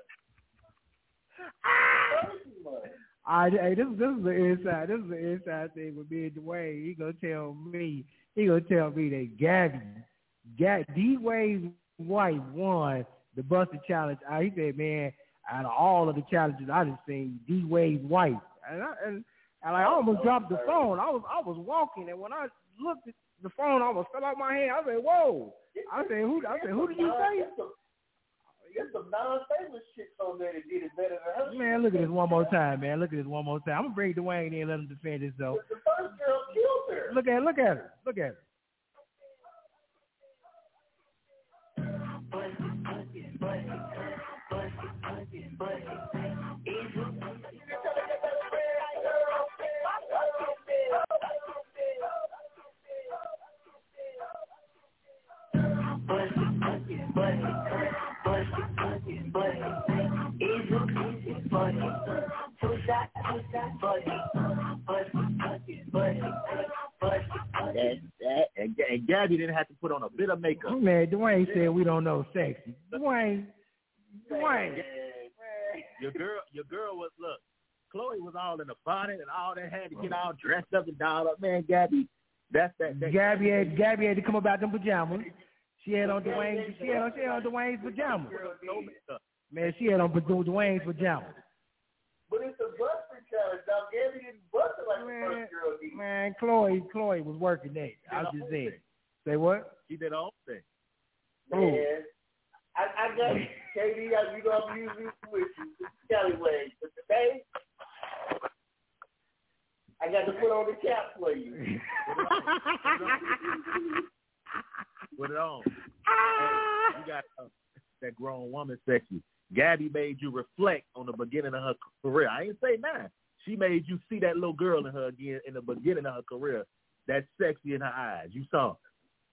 Hey, this is the inside. This is the inside thing with me and Dwayne. He gonna tell me that D-Wade's wife won the Buster Challenge. He said, man, out of all of the challenges I just seen, D-Wade's wife, and I almost dropped the phone. I was walking, and when I looked at the phone, I almost fell out my hand. I said, whoa. I said, who did you say? There's some non-famous chicks on there that did it better than her. Man, look at this one more time, man. Look at this one more time. I'm going to bring Dwayne in and let him defend himself. The first girl killed her. Look at her. Look at her. And Gabby didn't have to put on a bit of makeup. Man, Dwayne said we don't know sexy. Dwayne. Your girl was, look, Chloe was all in the bonnet and all that, had to get all dressed up and dolled up. Man, Gabby, Gabby had to come about them pajamas. She had on Dwayne's pajamas. Man, she had on Dwayne's pajamas. But it's a busting challenge. Now, Gabby didn't bust it like the first girl did. Man, Chloe was working that. I was just saying. Say what? She did her own thing. Man, I got it. KD, you know I'm using with you. Scallywag. But today, I got to put on the cap for you. Put it on. Hey, you got that grown woman sexy. Gabby made you reflect on the beginning of her career. I ain't say none. She made you see that little girl in her again in the beginning of her career. That sexy in her eyes. You saw it.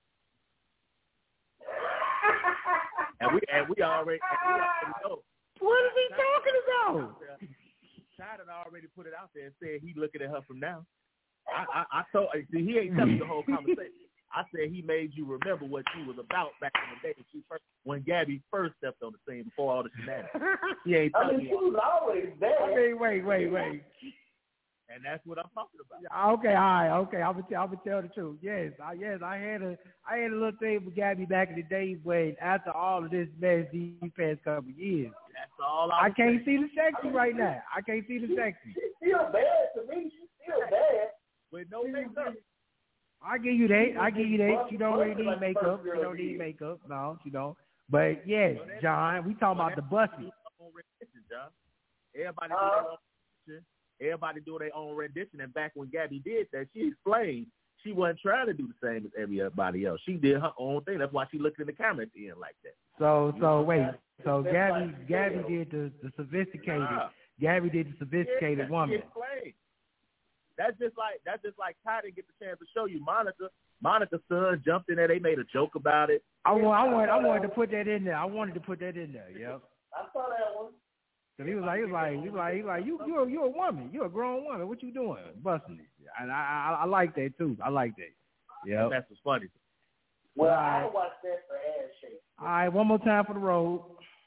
And we already know. What is he talking about? Chad had already put it out there and said he looking at her from now. I told, see, he ain't telling the whole conversation. I said he made you remember what she was about back in the day when Gabby first stepped on the scene before all the shenanigans. He ain't telling she was always there. Okay, wait. And that's what I'm talking about. Okay, all right, okay. I'm gonna tell the truth. Yes, I had a little thing with Gabby back in the days when after all of this mess these past couple of years. That's all I can't see the sexy right now. I can't see the sexy. She's still bad to me. She's still bad. With no makeup. I give you that. She don't really need makeup. She don't need makeup. No, she don't. But yes, John, we talking about the bussy. Everybody do their own rendition. And back when Gabby did that, she explained she wasn't trying to do the same as everybody else. She did her own thing. That's why she looked in the camera at the end like that. So wait. So Gabby did the sophisticated. Gabby did the sophisticated woman. That's just like Ty didn't get the chance to show you Monica. Monica's son jumped in there. They made a joke about it. I wanted to put that in there. Yep. I saw that one. So he was like, you're a woman. You're a grown woman. What you doing? Busting it. And I like that too. I like that. Yeah. That's what's funny. Well, I watched that for ass shape. All right, one more time for the road.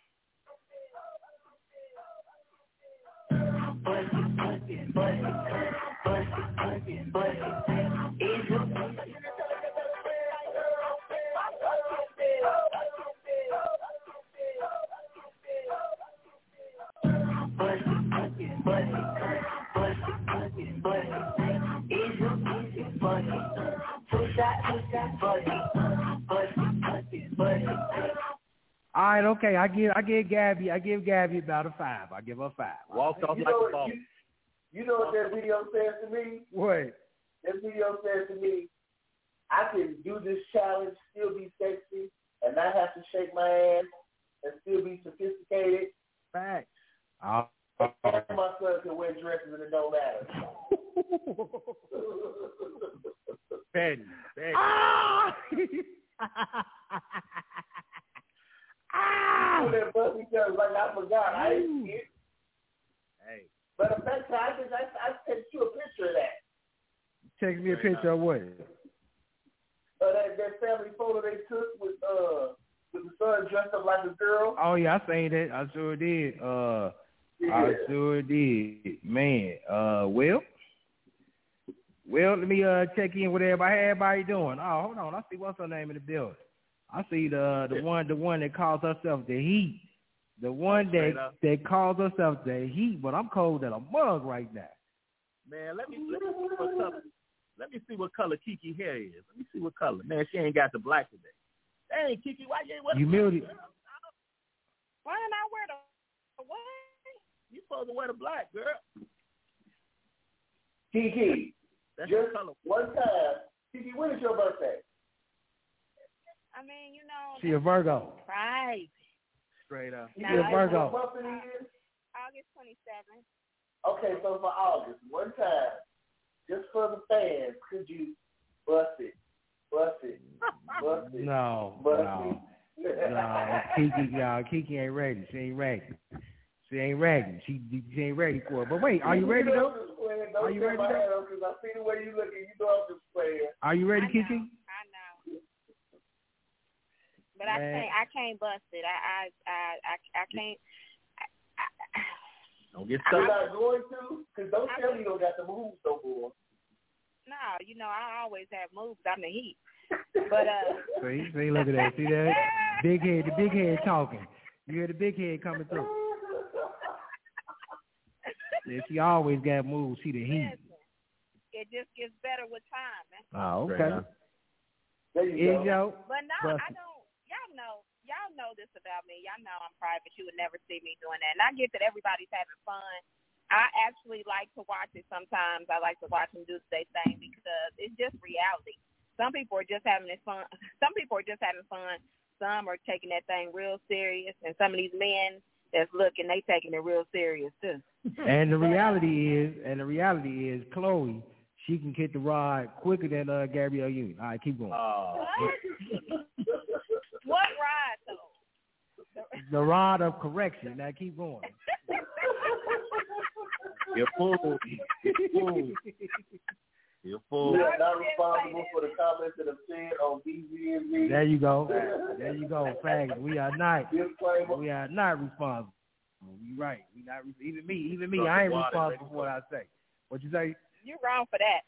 All right, okay. I give Gabby about a 5. I give her a 5. Walked off like a ball. You know what that video says to me? What? That video says to me, I can do this challenge, still be sexy, and not have to shake my ass, and still be sophisticated. Facts. And my son can wear dresses and it don't matter. better bust each other like I forgot. I didn't see it. Hey. But the fact I sent you a picture of that. Text me a picture of what? That family photo they took with the son dressed up like a girl. Oh yeah, I seen that. I sure did. I sure did. Man. Well, let me check in with everybody. How everybody doing? Oh, hold on. I see what's her name in the building. I see the one that calls herself the Heat. The one that calls herself the Heat, but I'm cold as a mug right now. Man, let me see what color Kiki hair is. Let me see what color. Man, she ain't got the black today. Dang, Kiki, why you ain't wear the black? Why didn't I wear the what? You supposed to wear the black, girl. Kiki, that's just the color. One time. Kiki, when is your birthday? I mean, you know. She a Virgo. Right. Straight up. She a Virgo. What month it is? August 27th. Okay, so for August, one time, just for the fans, could you bust it? No. Kiki ain't ready. She ain't ready. She ain't ready for it. But wait, are you ready though? Are you ready though? Because I see the way you looking. You know I'm just playing. Are you ready, Kiki? I know. But I can't bust it. I can't. Don't get You're stuck. not going to? Because don't tell me you don't got the moves no more. No, you know, I always have moves. I'm the Heat. But See, look at that. See that? The big head talking. You hear the big head coming through. Yeah, she always got moves. She the Heat. It just gets better with time, man. Oh, okay. There you go. But no, I don't. Y'all know this about me. Y'all know I'm private. You would never see me doing that. And I get that everybody's having fun. I actually like to watch it sometimes. I like to watch them do their thing because it's just reality. Some people are just having fun. Some people are just having fun. Some are taking that thing real serious. And some of these men that's looking, they taking it real serious too. And the reality is, Chloe, she can hit the rod quicker than Gabrielle Union. All right, keep going. What rod though? The rod of correction. Now keep going. You're fool. You're fool. You're not responsible for the comments that have said on BZMZ. There you go. Facts. We are not responsible. You're right. We not. Even me. I ain't responsible for what I say. What you say? You're wrong for that.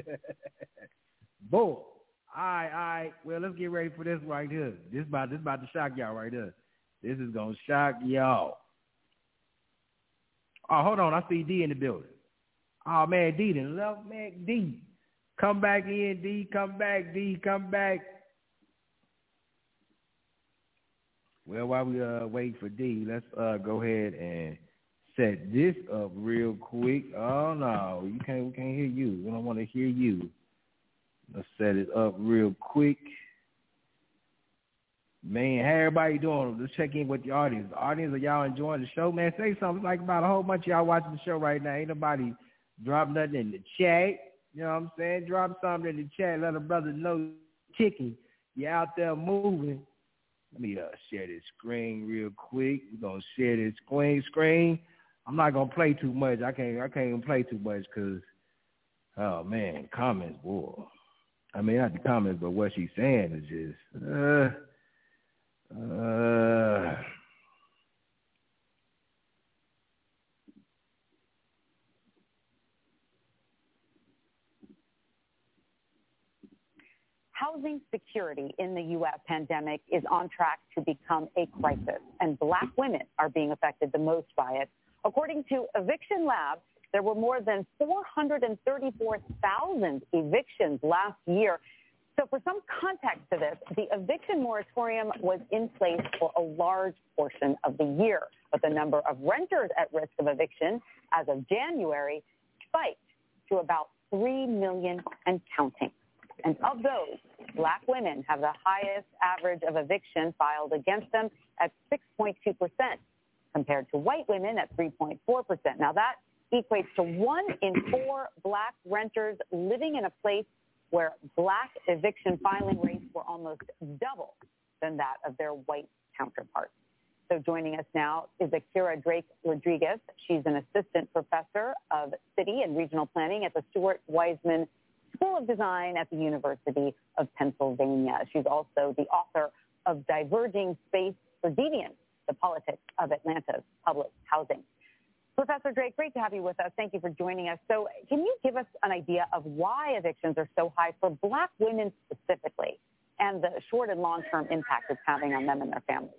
Bull. All right. Well, let's get ready for this right here. This about to shock y'all right here. This is gonna shock y'all. Oh, hold on. I see D in the building. Oh man, D done left. Man, D, come back in. D, come back. D, come back. Well, while we wait for D, let's go ahead and set this up real quick. Oh no, we can't hear you. We don't want to hear you. Let's set it up real quick. Man, how everybody doing? Let's check in with the audience. The audience, are y'all enjoying the show? Man, say something like about a whole bunch of y'all watching the show right now. Ain't nobody drop nothing in the chat. You know what I'm saying? Drop something in the chat. Let a brother know chicken. You're out there moving. Let me share this screen real quick. We're going to share this screen. I'm not going to play too much. I can't even play too much because, oh, man, comments, boy. I mean, not the comments, but what she's saying is just, Housing security in the U.S. pandemic is on track to become a crisis, and Black women are being affected the most by it. According to Eviction Lab, there were more than 434,000 evictions last year. So for some context to this, the eviction moratorium was in place for a large portion of the year, but the number of renters at risk of eviction as of January spiked to about 3 million and counting. And of those, Black women have the highest average of eviction filed against them at 6.2%, compared to white women at 3.4%. Now that equates to 1 in 4 Black renters living in a place where Black eviction filing rates were almost double than that of their white counterparts. So joining us now is Akira Drake Rodriguez. She's an assistant professor of city and regional planning at the Stuart Weitzman School of Design at the University of Pennsylvania. She's also the author of Diverging Space for Deviance, the Politics of Atlanta's Public Housing. Professor Drake, great to have you with us. Thank you for joining us. So can you give us an idea of why evictions are so high for Black women specifically and the short and long-term impact it's having on them and their families?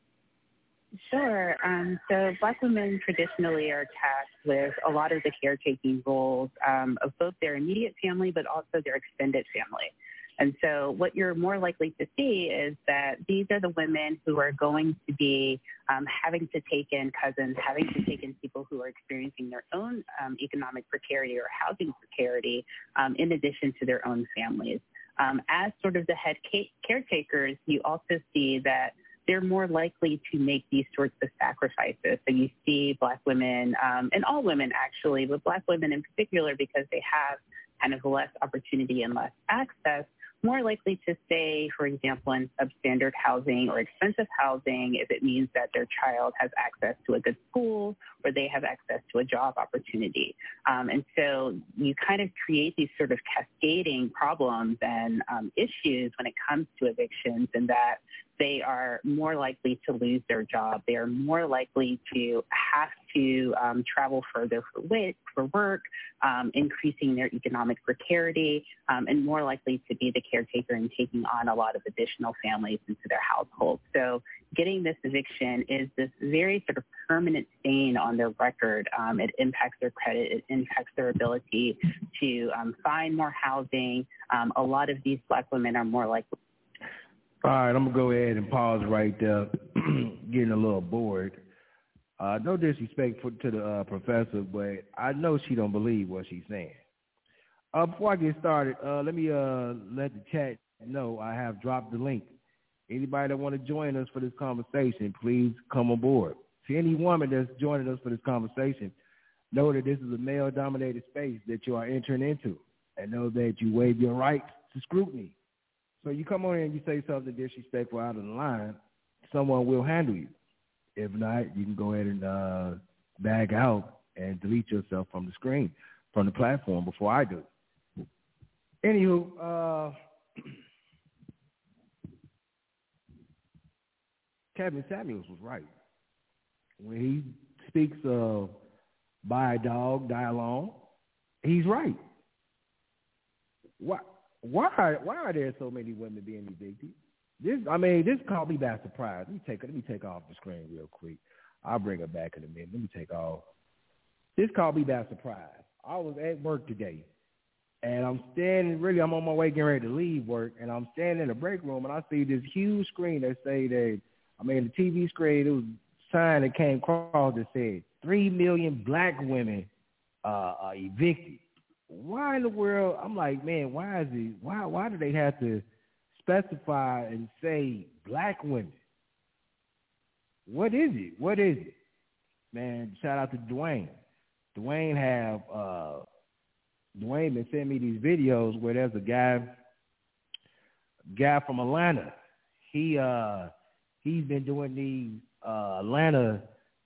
Sure. So Black women traditionally are tasked with a lot of the caretaking roles of both their immediate family but also their extended family. And so what you're more likely to see is that these are the women who are going to be having to take in cousins, having to take in people who are experiencing their own economic precarity or housing precarity in addition to their own families. As sort of the head caretakers, you also see that they're more likely to make these sorts of sacrifices. So you see Black women, and all women actually, but Black women in particular because they have kind of less opportunity and less access, more likely to stay, for example, in substandard housing or expensive housing if it means that their child has access to a good school or they have access to a job opportunity. And so you kind of create these sort of cascading problems and issues when it comes to evictions, in that they are more likely to lose their job. They are more likely to have to travel further for work, increasing their economic precarity, and more likely to be the caretaker and taking on a lot of additional families into their household. So getting this eviction is this very sort of permanent stain on their record. It impacts their credit. It impacts their ability to find more housing. A lot of these Black women are more likely. All right, I'm going to go ahead and pause right there, getting a little bored. No disrespect to the professor, but I know she don't believe what she's saying. Before I get started, let me let the chat know I have dropped the link. Anybody that want to join us for this conversation, please come aboard. To any woman that's joining us for this conversation, know that this is a male-dominated space that you are entering into, and know that you waive your rights to scrutiny. So you come on in and you say something disrespectful out of the line, someone will handle you. If not, you can go ahead and bag out and delete yourself from the screen, from the platform before I do. Anywho, Kevin Samuels was right. When he speaks of buy a dog, die alone, he's right. Why are there so many women being evicted? This caught me by surprise. Let me take off the screen real quick. I'll bring her back in a minute. Let me take off. This caught me by surprise. I was at work today, and I'm on my way getting ready to leave work, and I'm standing in the break room, and I see this huge screen that say that, the TV screen, it was a sign that came across that said 3 million Black women are evicted. Why in the world? I'm like, man, why do they have to specify and say Black women? What is it? Man, shout out to Dwayne. Dwayne been sending me these videos where there's a guy from Atlanta. He's been doing these Atlanta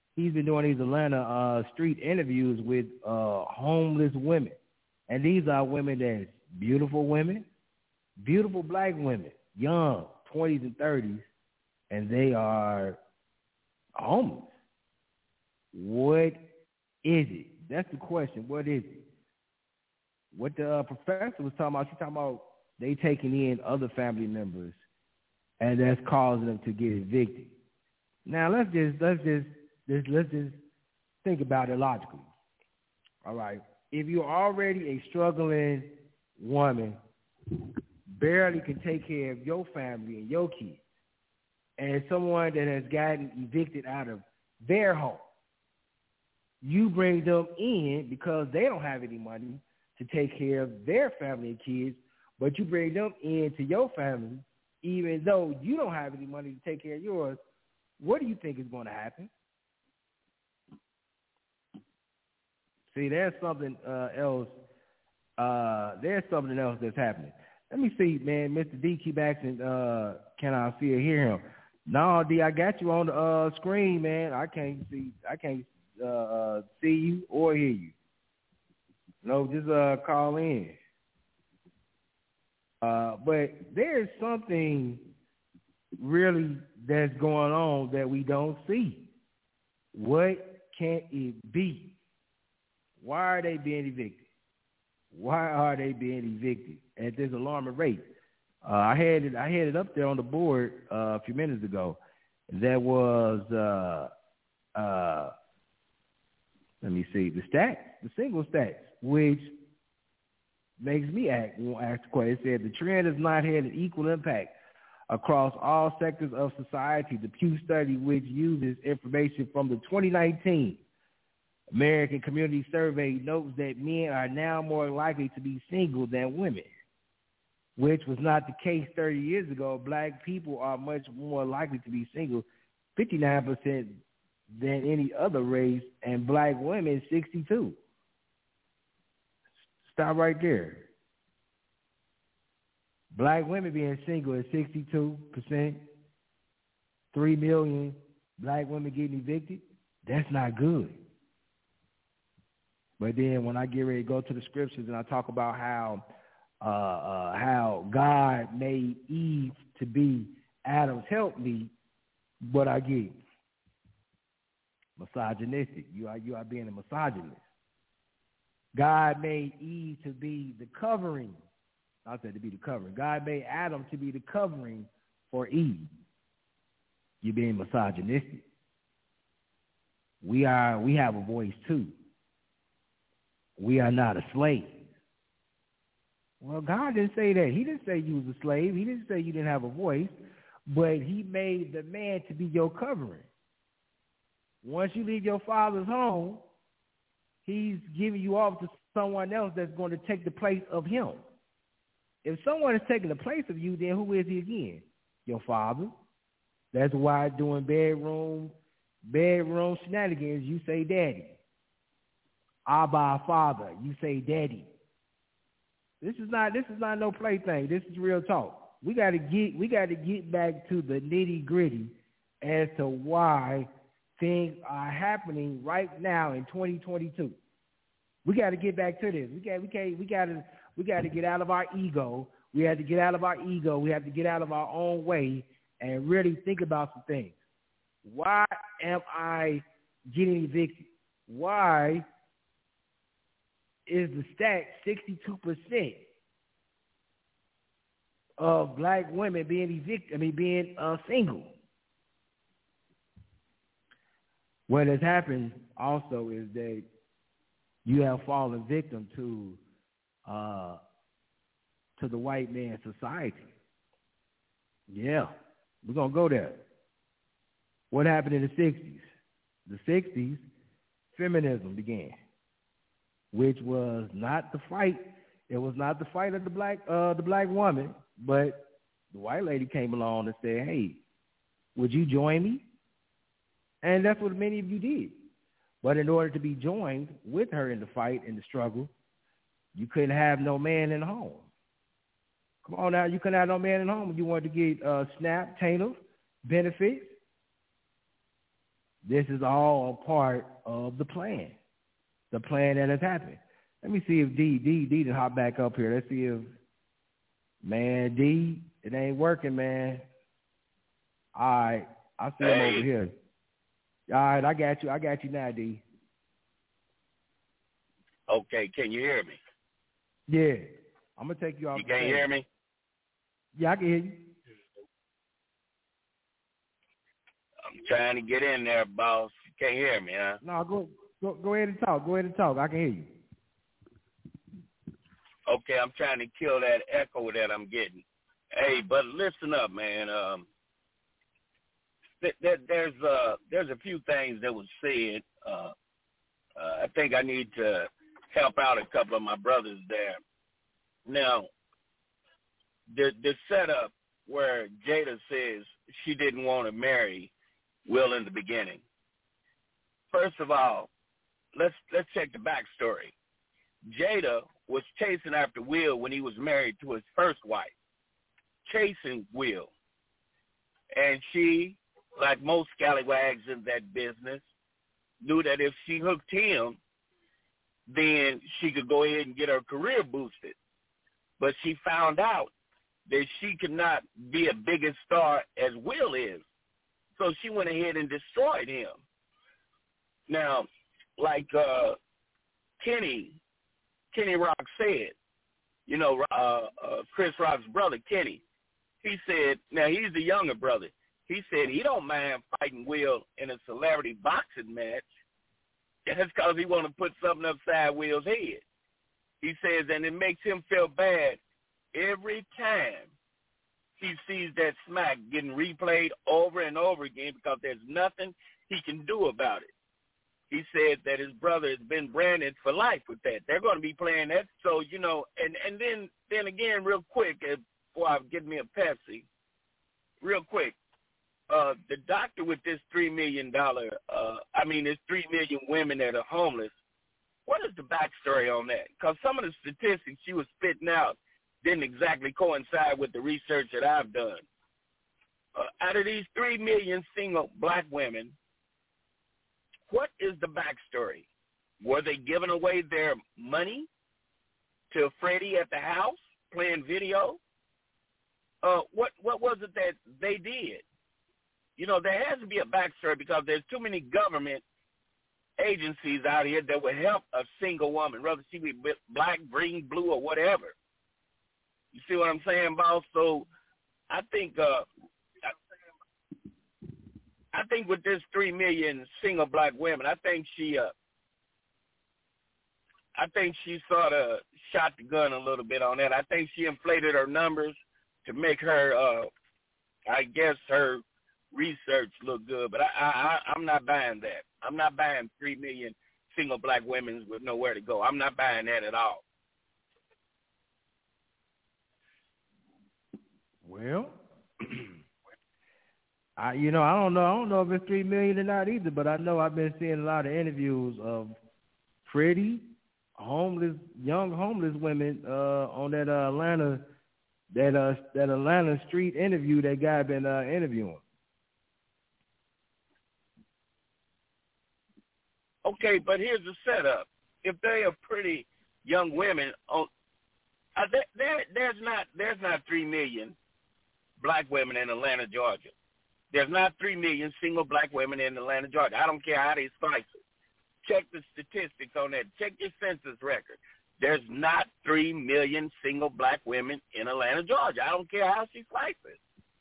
street interviews with homeless women. And these are women that's beautiful women, beautiful Black women, young, 20s and 30s, and they are homeless. What is it? That's the question. What is it? What the professor was talking about, she's talking about they taking in other family members, and that's causing them to get evicted. Now let's just think about it logically. All right. If you're already a struggling woman, barely can take care of your family and your kids, and someone that has gotten evicted out of their home, you bring them in because they don't have any money to take care of their family and kids, but you bring them into your family even though you don't have any money to take care of yours. What do you think is going to happen? See, there's something else. There's something else that's happening. Let me see, man. Mr. D keep asking, can I see or hear him? No, D, I got you on the screen, man. I can't see you or hear you. No, just call in. But there's something really that's going on that we don't see. What can it be? Why are they being evicted? Why are they being evicted at this alarming rate? I had it up there on the board a few minutes ago. That was let me see the stats, the single stats, which makes me ask the question. It said the trend has not had an equal impact across all sectors of society. The Pew study, which uses information from the 2019 American Community Survey, notes that men are now more likely to be single than women, which was not the case 30 years ago. Black people are much more likely to be single, 59% than any other race, and black women, 62%. Stop right there. Black women being single is 62%. 3 million black women getting evicted. That's not good. But then when I get ready to go to the scriptures and I talk about how God made Eve to be Adam's helpmeet, but I get misogynistic. You are being a misogynist. God made Eve to be the covering. I said to be the covering. God made Adam to be the covering for Eve. You're being misogynistic. We have a voice too. We are not a slave. Well, God didn't say that. He didn't say you was a slave. He didn't say you didn't have a voice. But he made the man to be your covering. Once you leave your father's home, he's giving you off to someone else that's going to take the place of him. If someone is taking the place of you, then who is he again? Your father. That's why doing bedroom shenanigans, you say daddy. Abba, father, you say daddy. This is not no plaything. This is real talk. We got to get back to the nitty gritty as to why things are happening right now in 2022. We got to get back to this. We got to get out of our ego. We have to get out of our ego. We have to get out of our own way and really think about some things. Why am I getting evicted? Why is the stat 62% of black women being evicted? Being single. What has happened also is that you have fallen victim to the white man's society. Yeah, we're gonna go there. What happened in the 60s? The 60s, feminism began, which was not the fight. It was not the fight of the black woman, but the white lady came along and said, "Hey, would you join me?" And that's what many of you did. But in order to be joined with her in the fight, in the struggle, you couldn't have no man in the home. Come on now, you couldn't have no man in the home. You wanted to get SNAP, TANF, benefits. This is all a part of the plan that has happened. Let me see if D can hop back up here. Let's see if, man, D, it ain't working, man. All right, I see him over here. All right, I got you now, D. Okay, can you hear me? Yeah, I'm going to take you off. You can't hear me? Yeah, I can hear you. I'm trying to get in there, boss. You can't hear me, huh? No, go ahead and talk. Go ahead and talk. I can hear you. Okay, I'm trying to kill that echo that I'm getting. Hey, but listen up, man. There's a few things that was said. I think I need to help out a couple of my brothers there. Now, the setup where Jada says she didn't want to marry Will in the beginning. First of all, let's check the backstory. Jada was chasing after Will when he was married to his first wife, chasing Will. And she, like most scallywags in that business, knew that if she hooked him, then she could go ahead and get her career boosted. But she found out that she could not be a bigger star as Will is. So she went ahead and destroyed him. Now, like Kenny Rock said, you know, Chris Rock's brother, Kenny, he said, now he's the younger brother. He said he don't mind fighting Will in a celebrity boxing match. That's because he want to put something upside Will's head. He says, and it makes him feel bad every time he sees that smack getting replayed over and over again because there's nothing he can do about it. He said that his brother has been branded for life with that. They're going to be playing that. So, you know, and then again, real quick, before I get me a Pepsi, real quick, the doctor with this $3 million, there's 3 million women that are homeless. What is the backstory on that? Because some of the statistics she was spitting out didn't exactly coincide with the research that I've done. Out of these 3 million single black women, what is the backstory? Were they giving away their money to Freddie at the house playing video? What was it that they did? You know, there has to be a backstory because there's too many government agencies out here that would help a single woman, whether she be black, green, blue, or whatever. You see what I'm saying, boss? So I think with this 3 million single black women, I think she sort of shot the gun a little bit on that. I think she inflated her numbers to make her, her research look good. But I'm not buying that. I'm not buying 3 million single black women with nowhere to go. I'm not buying that at all. Well, I don't know if it's 3 million or not either, but I know I've been seeing a lot of interviews of pretty young homeless women on that Atlanta street interview that guy been interviewing. Okay, but here's the setup. If they are pretty young women, there's not 3 million black women in Atlanta, Georgia. There's not 3 million single black women in Atlanta, Georgia. I don't care how they slice it. Check the statistics on that. Check your census record. There's not 3 million single black women in Atlanta, Georgia. I don't care how she slices it.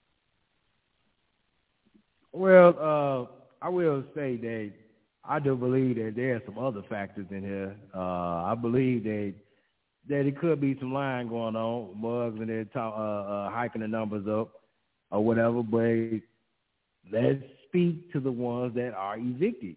Well, I will say that I do believe that there are some other factors in here. I believe that it could be some lying going on, mugs and they're hiking the numbers up or whatever, but let's speak to the ones that are evicted.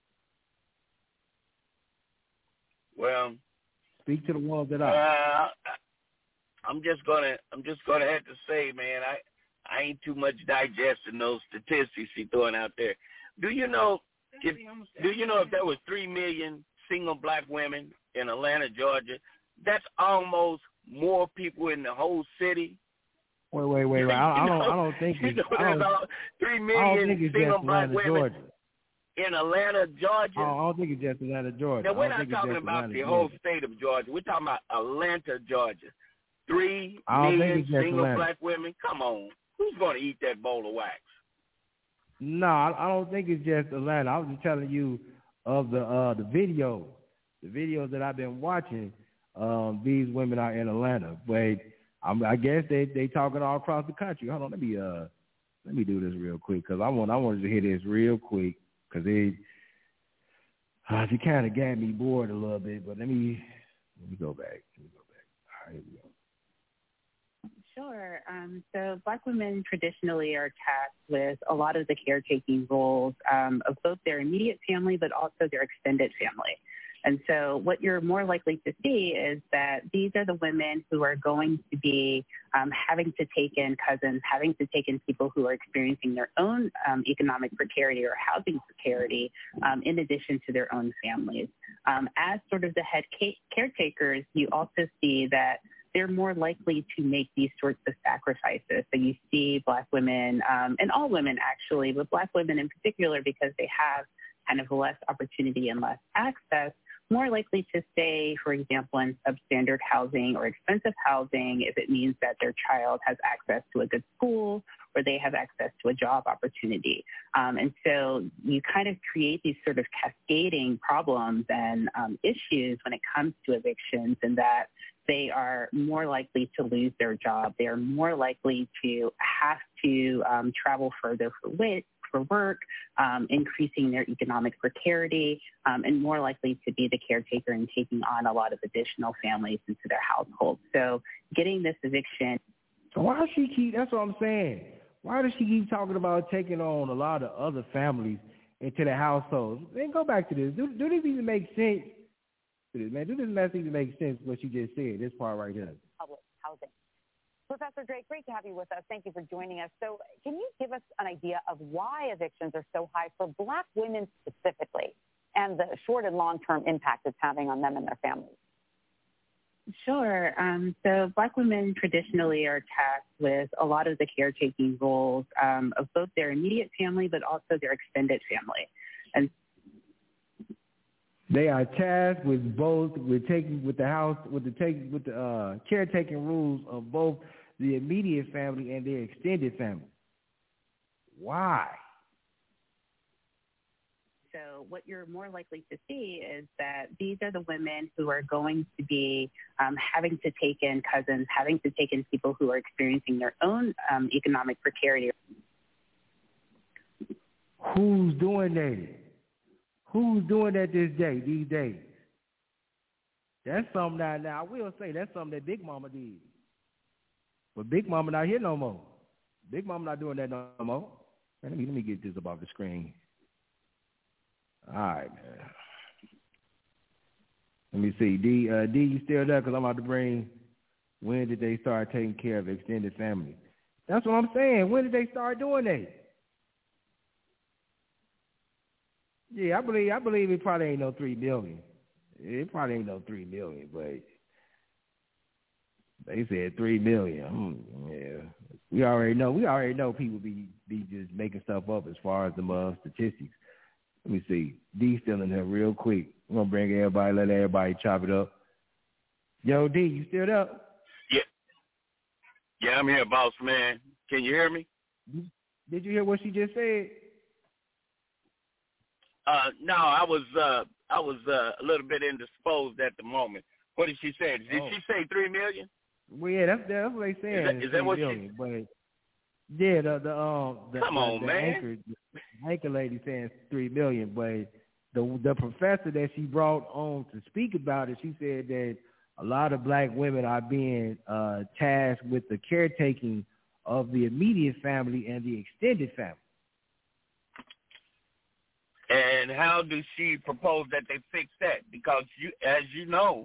Well, speak to the ones that are. I'm just gonna have to say, man, I ain't too much digesting those statistics she's throwing out there. Do you know if there was 3 million single black women in Atlanta, Georgia, that's almost more people in the whole city. Wait. I don't think it's 3 million single black women Georgia. In Atlanta, Georgia. I don't think it's just Atlanta, Georgia. Now, we're not talking about the whole state of Georgia. We're talking about Atlanta, Georgia. 3 million single black women. Come on. Who's going to eat that bowl of wax? No, I don't think it's just Atlanta. I was just telling you of the videos. The videos that I've been watching, these women are in Atlanta. But I guess they talking all across the country. Hold on, let me do this real quick because I wanted to hear this real quick because she kind of got me bored a little bit. But let me go back. All right, here we go. Sure. So Black women traditionally are tasked with a lot of the caretaking roles of both their immediate family but also their extended family. And so what you're more likely to see is that these are the women who are going to be having to take in cousins, having to take in people who are experiencing their own economic precarity or housing precarity in addition to their own families. As sort of the head caretakers, you also see that they're more likely to make these sorts of sacrifices. So you see Black women, and all women actually, but Black women in particular, because they have kind of less opportunity and less access, more likely to stay, for example, in substandard housing or expensive housing if it means that their child has access to a good school or they have access to a job opportunity. And so you kind of create these sort of cascading problems and issues when it comes to evictions, and that they are more likely to lose their job. They are more likely to have to travel further for work, increasing their economic precarity, and more likely to be the caretaker and taking on a lot of additional families into their household. So getting this eviction. So why does she keep, that's what I'm saying, why does she keep talking about taking on a lot of other families into the household? Then go back to this. Do this even make sense? Man, do this message even make sense what you just said, this part right here? Public housing. Professor Drake, great to have you with us. Thank you for joining us. So can you give us an idea of why evictions are so high for Black women specifically and the short and long-term impact it's having on them and their families? Sure. So Black women traditionally are tasked with a lot of the caretaking roles of both their immediate family but also their extended family. And they are tasked with both, with taking, with the house, with the caretaking rules of both the immediate family and their extended family. Why? So what you're more likely to see is that these are the women who are going to be having to take in cousins, having to take in people who are experiencing their own economic precarity. Who's doing that? Who's doing that these days? That's something that, now I will say, that's something that Big Mama did. But Big Mama not here no more. Big Mama not doing that no more. Let me get this up off the screen. All right, man. Let me see. D, you still there? Because I'm about to bring, when did they start taking care of extended family? That's what I'm saying. When did they start doing that? Yeah, I believe it probably ain't no 3 million. It probably ain't no 3 million, but they said 3 million. Yeah, we already know people be just making stuff up as far as the statistics. Let me see. D still in here real quick. I'm gonna bring everybody, let everybody chop it up. Yo, D, you still there? Yeah, I'm here, boss man. Can you hear me? Did you hear what she just said? No, I was a little bit indisposed at the moment. What did she say? Did she say 3 million? Well, yeah, that's what they saying. Is that what million, she? But yeah, the anchor lady saying 3 million, but the professor that she brought on to speak about it, she said that a lot of Black women are being tasked with the caretaking of the immediate family and the extended family. And how does she propose that they fix that? Because as you know,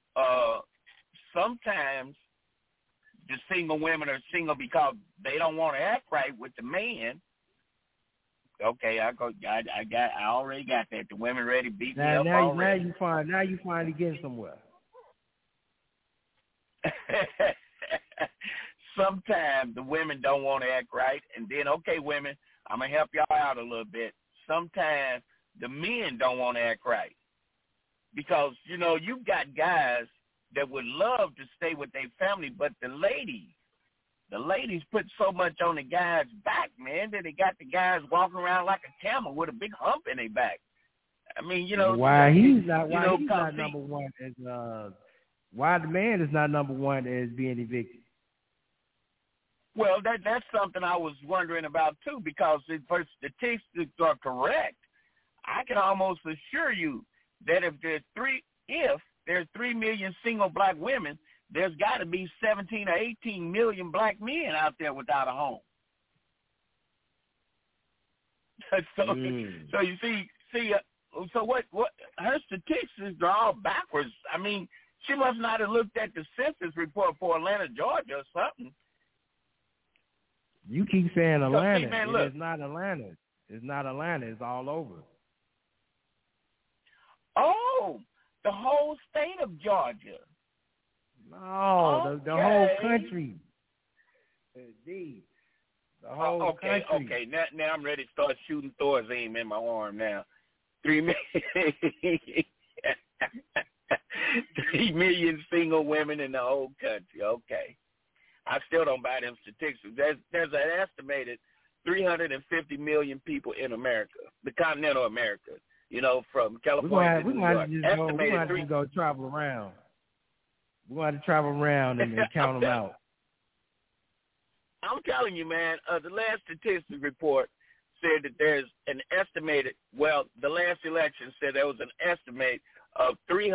sometimes the single women are single because they don't want to act right with the man. Okay, I already got that. The women ready to beat me up already. Now you finally getting somewhere. Sometimes the women don't want to act right, and then okay, women, I'm gonna help y'all out a little bit. Sometimes the men don't want to act right because, you've got guys that would love to stay with their family, but the ladies put so much on the guy's back, man, that they got the guys walking around like a camel with a big hump in their back. I mean, why he's not number one as why the man is not number one as being evicted. Well, that's something I was wondering about too, because if statistics are correct, I can almost assure you that if there's 3 million single Black women, there's got to be 17 or 18 million Black men out there without a home. So you see, so what her statistics are all backwards. I mean, she must not have looked at the census report for Atlanta, Georgia, or something. You keep saying Atlanta. See, man, it's not Atlanta. It's not Atlanta. It's all over. Oh, the whole state of Georgia. No, the whole country. Indeed. The whole country. Okay. Now I'm ready to start shooting Thorazine in my arm now. 3 million single women in the whole country. Okay. I still don't buy them statistics. There's an estimated 350 million people in America, the continental America, from California to New York. We're going to go travel around. We're going to travel around and count them out. I'm telling you, man, the last statistics report said that there's an estimated, the last election said there was an estimate of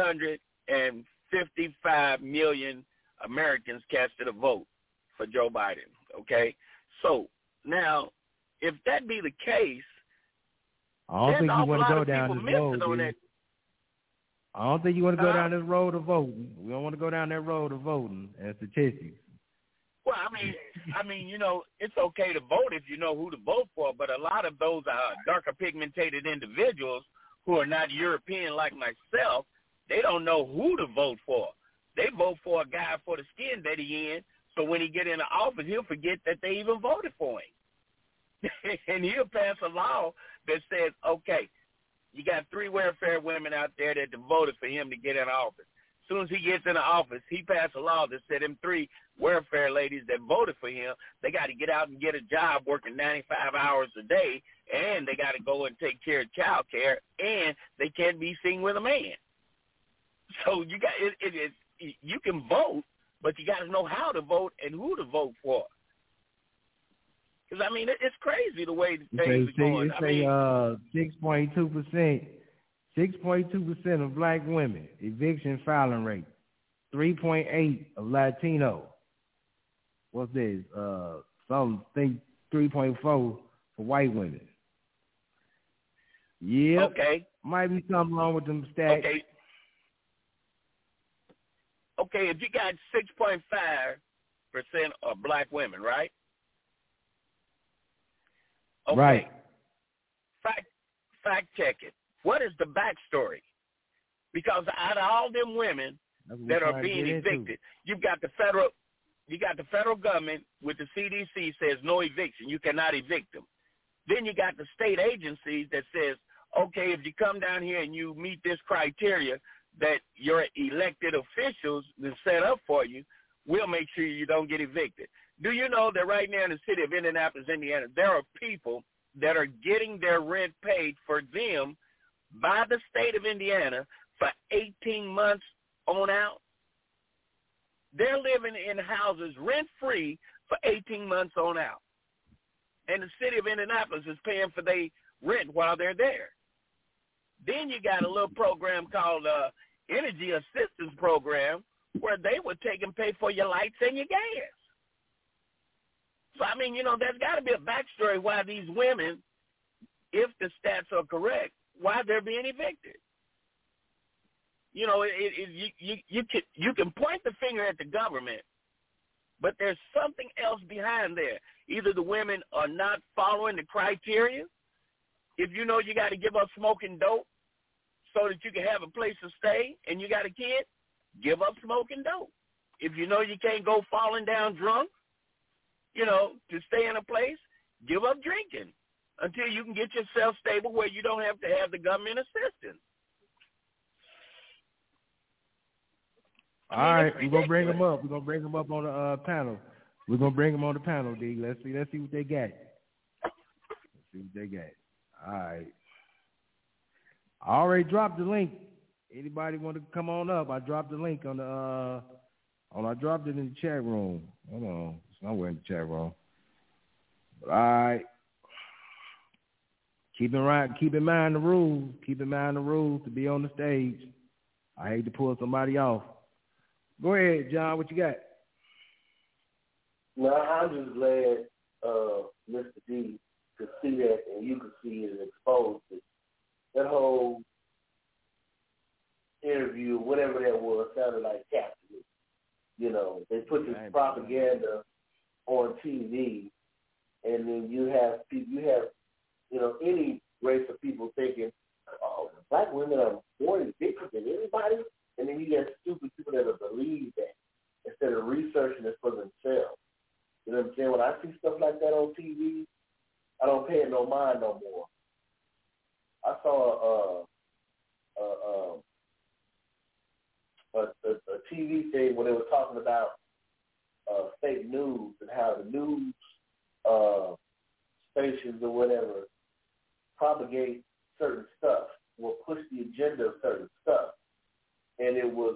355 million Americans casted a vote for Joe Biden, okay? So, now, if that be the case, I don't think you want to go down this road, I don't think you want to go down this road of voting. We don't want to go down that road of voting and statistics. Well, I mean, it's okay to vote if you know who to vote for, but a lot of those darker pigmented individuals who are not European like myself, they don't know who to vote for. They vote for a guy for the skin that he in, so when he get into office, he'll forget that they even voted for him. And he'll pass a law that says, okay, you got 3 welfare women out there that voted for him to get in office. As soon as he gets in the office, he passed a law that said them 3 welfare ladies that voted for him, they got to get out and get a job working 95 hours a day, and they got to go and take care of child care, and they can't be seen with a man. So you got you can vote, but you got to know how to vote and who to vote for. Because, it's crazy the way things are going. 6.2% of black women, eviction filing rate. 3.8 of Latino. What's this? Some think 3.4 for white women. Yeah. Okay. Might be something wrong with them stats. Okay, if you got 6.5% of black women, right? Okay. Right. Fact check it. What is the backstory? Because out of all them women that are being evicted, you got the federal government with the CDC says no eviction. You cannot evict them. Then you got the state agencies that says, okay, if you come down here and you meet this criteria that your elected officials have set up for you, we'll make sure you don't get evicted. Do you know that right now in the city of Indianapolis, Indiana, there are people that are getting their rent paid for them by the state of Indiana for 18 months on out? They're living in houses rent-free for 18 months on out. And the city of Indianapolis is paying for their rent while they're there. Then you got a little program called Energy Assistance Program where they would take and pay for your lights and your gas. So, there's got to be a backstory why these women, if the stats are correct, why they're being evicted. You can point the finger at the government, but there's something else behind there. Either the women are not following the criteria. If you know you got to give up smoking dope so that you can have a place to stay and you got a kid, give up smoking dope. If you know you can't go falling down drunk, to stay in a place, give up drinking until you can get yourself stable where you don't have to have the government assistance. All right, we're going to bring them up. We're going to bring them up on the panel. We're going to bring them on the panel, D. Let's see what they got. All right. I already dropped the link. Anybody want to come on up? I dropped the link on the I dropped it in the chat room. Hold on. It's somewhere in the chat room. But all right. Keep in mind the rules. Keep in mind the rules to be on the stage. I hate to pull somebody off. Go ahead, John. What you got? No, I'm just glad Mr. D could see that and you could see it and expose it. That whole interview, whatever that was, sounded like capitalism. They put this propaganda on TV, and then you have any race of people thinking, oh, black women are more evicted than anybody, and then you get stupid people that believe that. mind no more. I saw a TV thing where they were talking about fake news and how the news stations or whatever propagate certain stuff, will push the agenda of certain stuff, and it was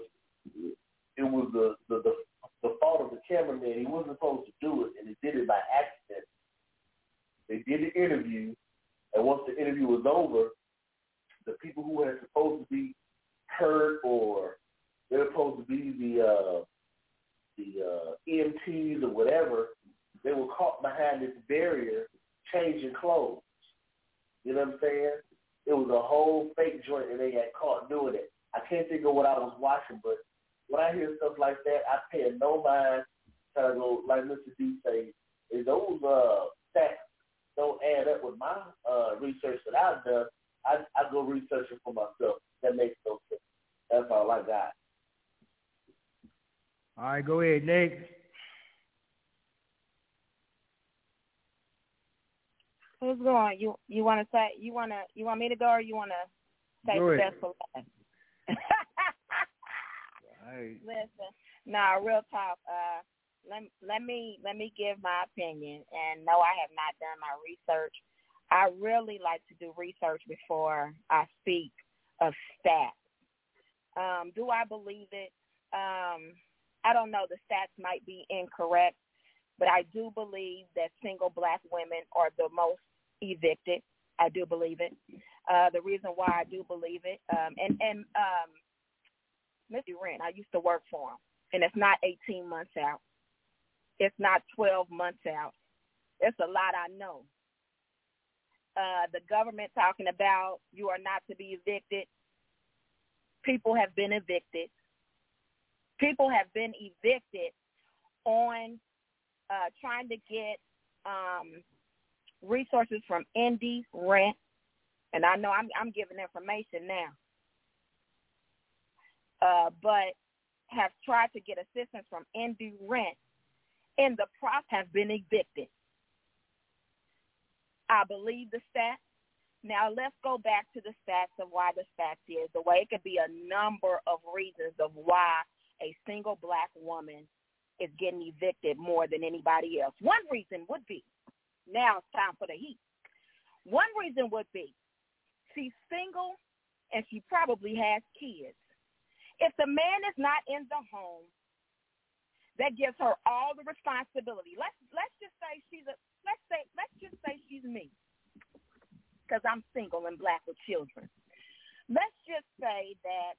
the fault of the cameraman. He wasn't supposed to do it, and he did it by accident. They did the interview, and once the interview was over, the people who were supposed to be heard, or they were supposed to be the EMTs or whatever, they were caught behind this barrier changing clothes. You know what I'm saying? It was a whole fake joint, and they got caught doing it. I can't think of what I was watching, but when I hear stuff like that, I pay no mind. Trying to go, like Mr. D say, is those stats don't add up with my research that I've done. I go research it for myself. That makes no sense. That's all I got. All right, go ahead, Nate. Who's going? You want to say? You want me to go, or you want to say the best for last? Right. Listen, nah, real talk. Let me give my opinion. And no, I have not done my research. I really like to do research before I speak of stats. Do I believe it? I don't know. The stats might be incorrect, but I do believe that single black women are the most evicted. I do believe it. The reason why I do believe it, and Mr. Rent, I used to work for him, and it's not 18 months out. It's not 12 months out. It's a lot I know. The government talking about you are not to be evicted. People have been evicted. People have been evicted on trying to get resources from Indie Rent, and I know I'm giving information now, but have tried to get assistance from Indie Rent, and the process have been evicted. I believe the stats. Now let's go back to the stats of why the stats is the way. It could be a number of reasons of why a single black woman is getting evicted more than anybody else. One reason would be, now it's time for the heat. One reason would be she's single and she probably has kids. If the man is not in the home, that gives her all the responsibility. Let's just say she's me, because I'm single and black with children. Let's just say that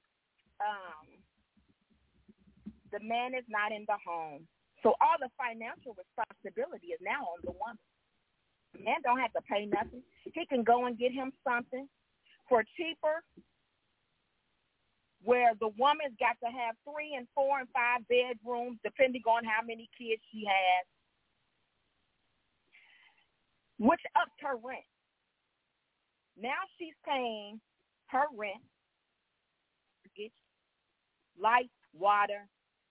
the man is not in the home, so all the financial responsibility is now on the woman. The man don't have to pay nothing. He can go and get him something for cheaper, where the woman's got to have 3 and 4 and 5 bedrooms, depending on how many kids she has, which ups her rent. Now she's paying her rent, light, water.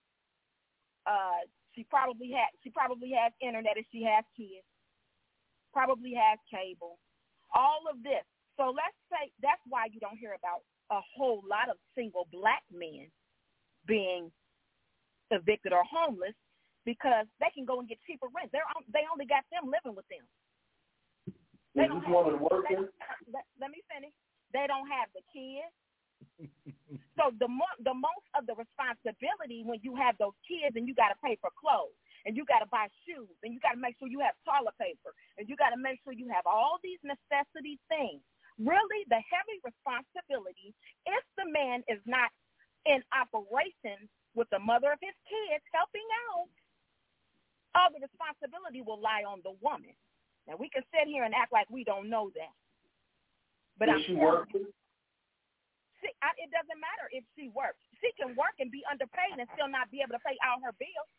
She probably has internet if she has kids. Probably has cable. All of this. So let's say that's why you don't hear about a whole lot of single black men being evicted or homeless, because they can go and get cheaper rent. They only got them living with them. Is this woman working? Let me finish. They don't have the kids. So the most of the responsibility when you have those kids and you got to pay for clothes and you got to buy shoes and you got to make sure you have toilet paper and you got to make sure you have all these necessity things. Really, the heavy responsibility, if the man is not in operation with the mother of his kids helping out, all the responsibility will lie on the woman. Now, we can sit here and act like we don't know that. But is she working? It doesn't matter if she works. She can work and be underpaid and still not be able to pay all her bills.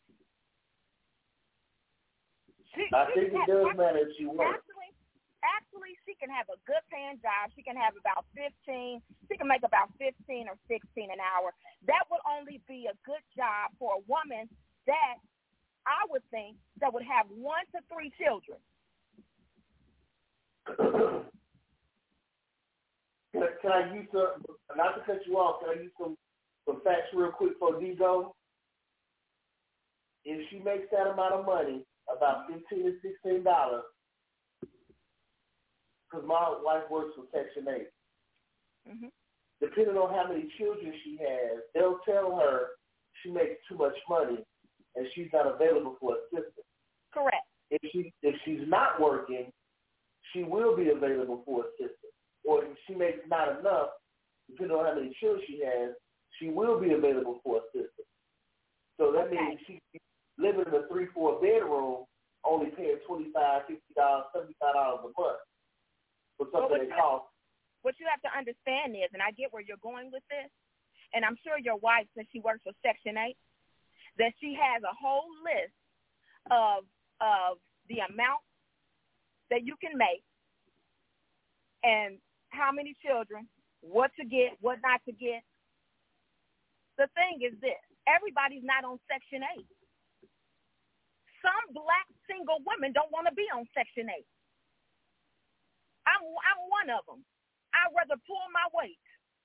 I think it does matter if she works. Actually, she can have a good paying job. She can have about 15. She can make about 15 or 16 an hour. That would only be a good job for a woman that I would think that would have 1 to 3 children. Can I use some, not to cut you off, can I use some facts real quick for D-Go? If she makes that amount of money, about $15 to $16, because my wife works for Section 8, depending on how many children she has, they'll tell her she makes too much money and she's not available for assistance. Correct. If she's not working, she will be available for assistance. Or if she makes not enough, depending on how many children she has, she will be available for assistance. So that means she's living in a 3-4 bedroom, only paying $25, $50, $75 a month for something that costs. What you have to understand is, and I get where you're going with this, and I'm sure your wife, since she works for Section 8, that she has a whole list of the amount that you can make and how many children, what to get, what not to get. The thing is this, everybody's not on Section 8. Some black single women don't want to be on Section 8. I'm one of them. I'd rather pull my weight.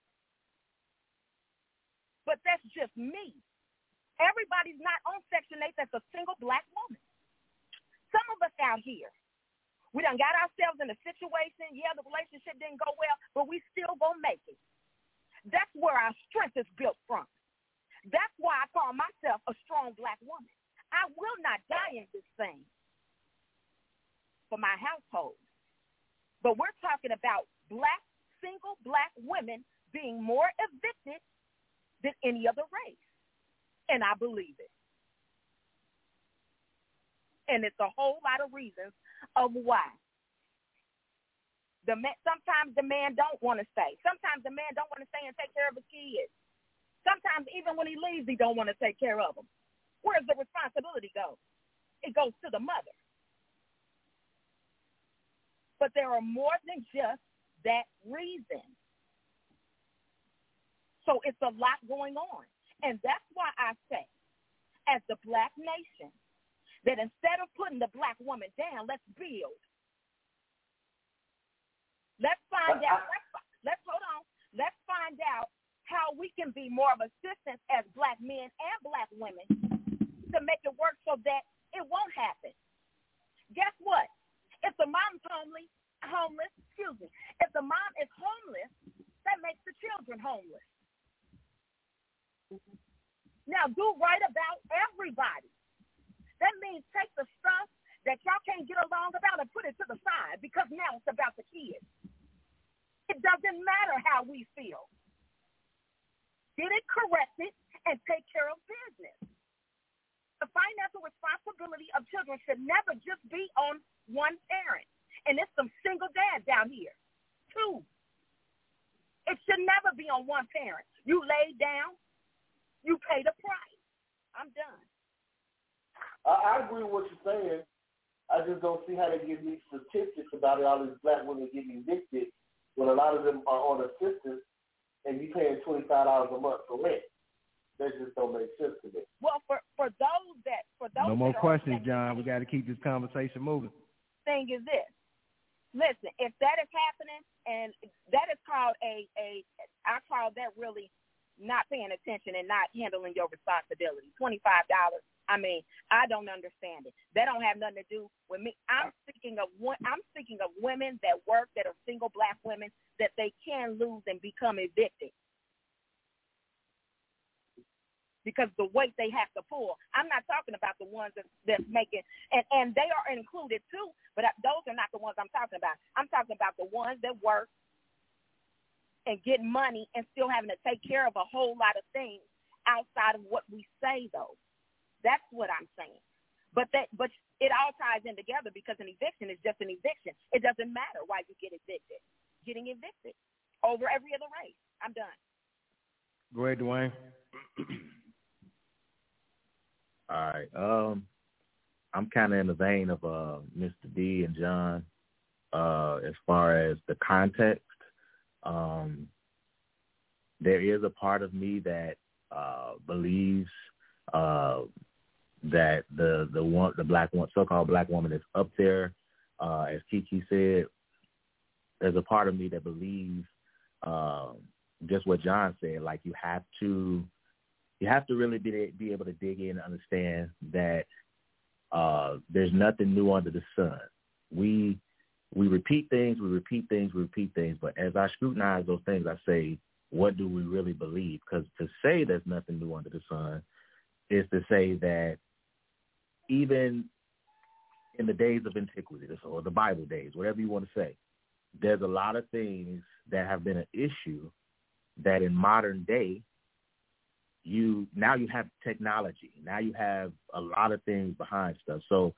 But that's just me. Everybody's not on Section 8 that's a single black woman. Some of us out here, we done got ourselves in a situation, the relationship didn't go well, but we still gonna make it. That's where our strength is built from. That's why I call myself a strong black woman. I will not die in this thing for my household. But we're talking about single black women being more evicted than any other race. And I believe it. And it's a whole lot of reasons of why. Sometimes the man don't want to stay. Sometimes the man don't want to stay and take care of his kids. Sometimes even when he leaves, he don't want to take care of them. Where does the responsibility go? It goes to the mother. But there are more than just that reason. So it's a lot going on. And that's why I say, as the black nation, that instead of putting the black woman down, let's build. Let's find out. Let's find out how we can be more of assistance as black men and black women to make it work so that it won't happen. Guess what? If the mom's homeless, if the mom is homeless, that makes the children homeless. Now do right about everybody. That means take the stuff that y'all can't get along about and put it to the side because now it's about the kids. It doesn't matter how we feel. Get it corrected and take care of business. The financial responsibility of children should never just be on one parent. And there's some single dads out here. 2. It should never be on one parent. You lay down, you pay the price. I'm done. I agree with what you're saying. I just don't see how they give me statistics about it. All these black women getting evicted when a lot of them are on assistance and you paying $25 a month for rent. That just don't make sense to me. Well, for those no more questions, John. We got to keep this conversation moving. Thing is this. Listen, if that is happening, and that is called I call that really not paying attention and not handling your responsibility. $25. I mean, I don't understand it. That don't have nothing to do with me. I'm speaking of women that work, that are single black women, that they can lose and become evicted because the weight they have to pull. I'm not talking about the ones that's making, and they are included too, but those are not the ones I'm talking about. I'm talking about the ones that work and get money and still having to take care of a whole lot of things outside of what we say, though. That's what I'm saying. But it all ties in together because an eviction is just an eviction. It doesn't matter why you get evicted. Getting evicted over every other race. I'm done. Go ahead, Dwayne. All right. I'm kind of in the vein of Mr. D and John as far as the context. There is a part of me that believes that the black one, so-called black woman is up there, as Kiki said, there's a part of me that believes just what John said. Like you have to really be able to dig in and understand that there's nothing new under the sun. We repeat things, but as I scrutinize those things, I say, what do we really believe? Because to say there's nothing new under the sun is to say that even in the days of antiquity or the Bible days, whatever you want to say, there's a lot of things that have been an issue that in modern day, now you have technology. Now you have a lot of things behind stuff. So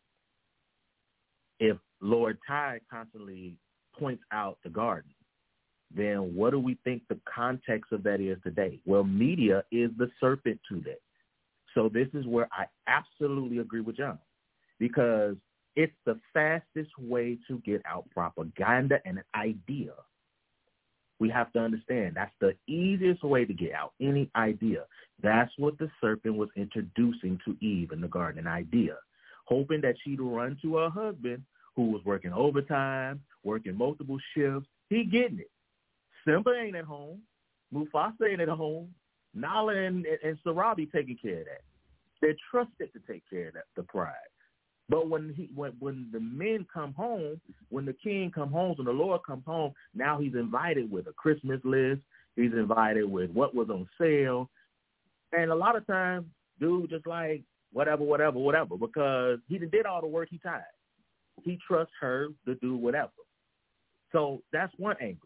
if Lord Ty constantly points out the garden, then what do we think the context of that is today? Well, media is the serpent to that. So this is where I absolutely agree with John, because it's the fastest way to get out propaganda and an idea. We have to understand that's the easiest way to get out any idea. That's what the serpent was introducing to Eve in the garden, an idea, hoping that she'd run to her husband who was working overtime, working multiple shifts. He getting it. Simba ain't at home. Mufasa ain't at home. Nala and Sarabi taking care of that. They're trusted to take care of that, the pride. But when the men come home, when the king comes home, when the Lord comes home, now he's invited with a Christmas list. He's invited with what was on sale. And a lot of times, dude just like, whatever, because he did all the work he tied. He trusts her to do whatever. So that's one angle.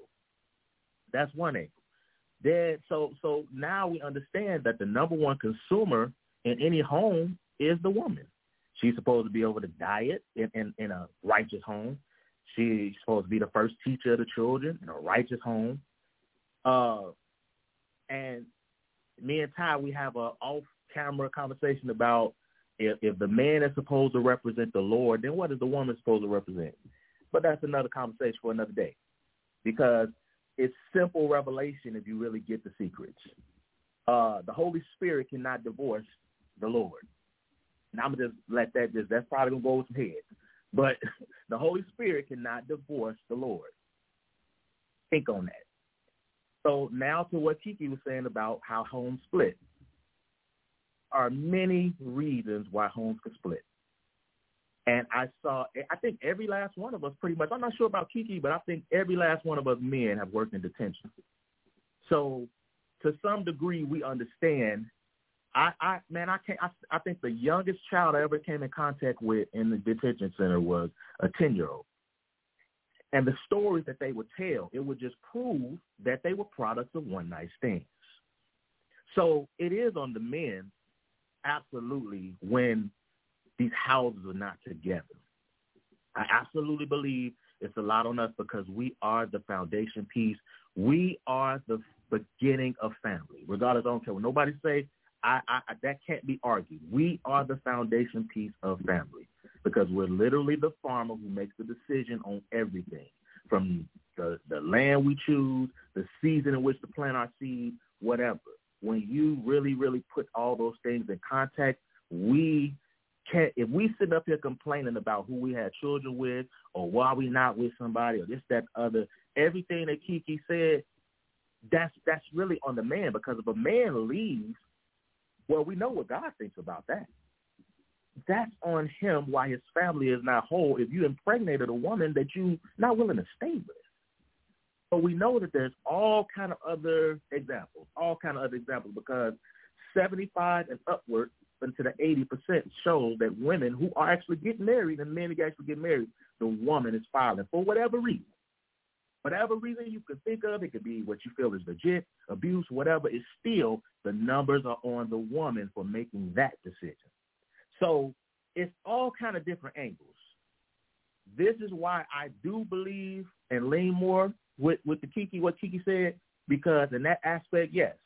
Then so now we understand that the number one consumer in any home is the woman. She's supposed to be over the diet in a righteous home. She's supposed to be the first teacher of the children in a righteous home. And me and Ty, we have a off-camera conversation about if the man is supposed to represent the Lord, then what is the woman supposed to represent? But that's another conversation for another day, because it's simple revelation if you really get the secrets. The Holy Spirit cannot divorce the Lord. And I'm going to just let that's probably going to go over some heads. But the Holy Spirit cannot divorce the Lord. Think on that. So now to what Kiki was saying about how homes split. There are many reasons why homes can split. And I think every last one of us pretty much, I'm not sure about Kiki, but I think every last one of us men have worked in detention. So to some degree, we understand. I think the youngest child I ever came in contact with in the detention center was a 10-year-old. And the stories that they would tell, it would just prove that they were products of one-night stands. So it is on the men, absolutely, when these houses are not together. I absolutely believe it's a lot on us because we are the foundation piece. We are the beginning of family. Regardless, I don't care what nobody say, that can't be argued. We are the foundation piece of family because we're literally the farmer who makes the decision on everything, from the land we choose, the season in which to plant our seed, whatever. When you really, really put all those things in context, if we sit up here complaining about who we had children with or why we not with somebody or this, that, other, everything that Kiki said, that's really on the man, because if a man leaves, well, we know what God thinks about that. That's on him why his family is not whole if you impregnated a woman that you're not willing to stay with. So we know that there's all kind of other examples, because 75 and upward into the 80% shows that women who are actually getting married and men who actually get married, the woman is filing for whatever reason. Whatever reason you can think of, it could be what you feel is legit, abuse, whatever, it's still the numbers are on the woman for making that decision. So it's all kind of different angles. This is why I do believe and lean more with the Kiki, what Kiki said, because in that aspect, yes.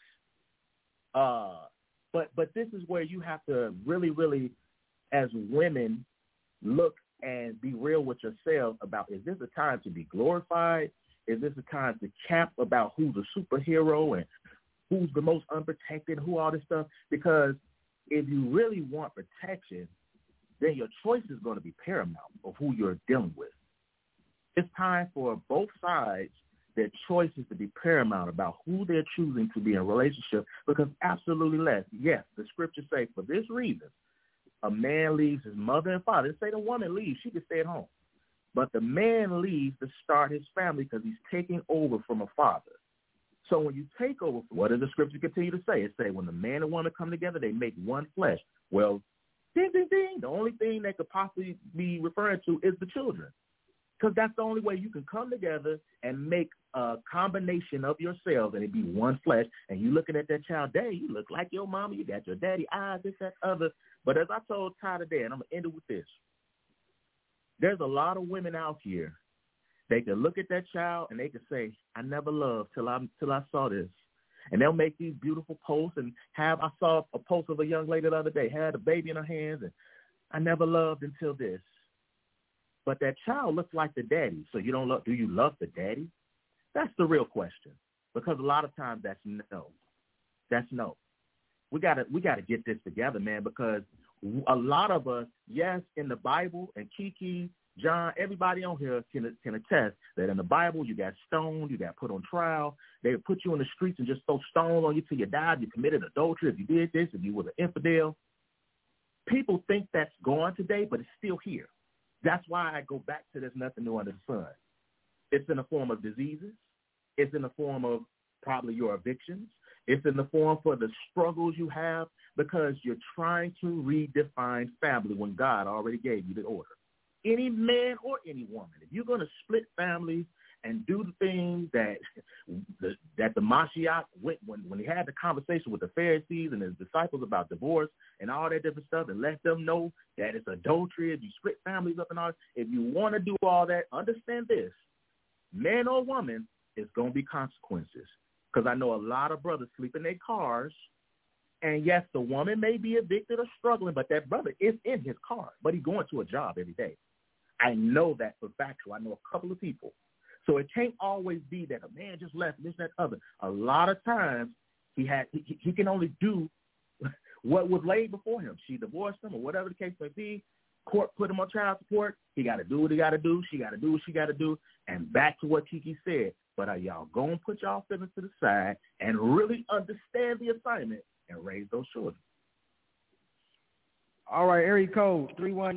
But this is where you have to really, really, as women, look and be real with yourself about, is this a time to be glorified? Is this a time to cap about who's a superhero and who's the most unprotected, who all this stuff? Because if you really want protection, then your choice is going to be paramount of who you're dealing with. It's time for both sides, their choices to be paramount about who they're choosing to be in a relationship, because absolutely less. Yes, the scriptures say for this reason, a man leaves his mother and father. They say the woman leaves, she can stay at home. But the man leaves to start his family because he's taking over from a father. So when you take over, what does the scripture continue to say? It say when the man and woman come together, they make one flesh. Well, ding, ding, ding. The only thing that could possibly be referring to is the children, because that's the only way you can come together and make a combination of yourselves and it be one flesh. And you looking at that child, Daddy, you look like your mama. You got your daddy eyes, this, that, other. But as I told Ty today, and I'm going to end it with this, there's a lot of women out here. They can look at that child and they can say, I never loved till I saw this. And they'll make these beautiful posts and I saw a post of a young lady the other day, had a baby in her hands, and I never loved until this. But that child looks like the daddy. So you don't love, do you love the daddy? That's the real question. Because a lot of times that's no. That's no. We gotta get this together, man, because a lot of us, yes, in the Bible, and Kiki, John, everybody on here can attest that in the Bible you got stoned, you got put on trial. They would put you in the streets and just throw stones on you till you died. You committed adultery if you did this, if you were an infidel. People think that's gone today, but it's still here. That's why I go back to there's nothing new under the sun. It's in the form of diseases. It's in the form of probably your evictions. It's in the form for the struggles you have because you're trying to redefine family when God already gave you the order. Any man or any woman, if you're going to split families and do the things that the Mashiach went when he had the conversation with the Pharisees and his disciples about divorce and all that different stuff and let them know that it's adultery if you split families up and all. If you want to do all that, understand this. Man or woman, it's going to be consequences. Because I know a lot of brothers sleep in their cars, and yes, the woman may be evicted or struggling, but that brother is in his car, but he's going to a job every day. I know that for factual. I know a couple of people. So it can't always be that a man just left, this, that, other. A lot of times he can only do what was laid before him. She divorced him or whatever the case may be. Court put him on child support. He got to do what he got to do. She got to do what she got to do. And back to what Kiki said. But are y'all going to put y'all feelings to the side and really understand the assignment and raise those children? All right, area code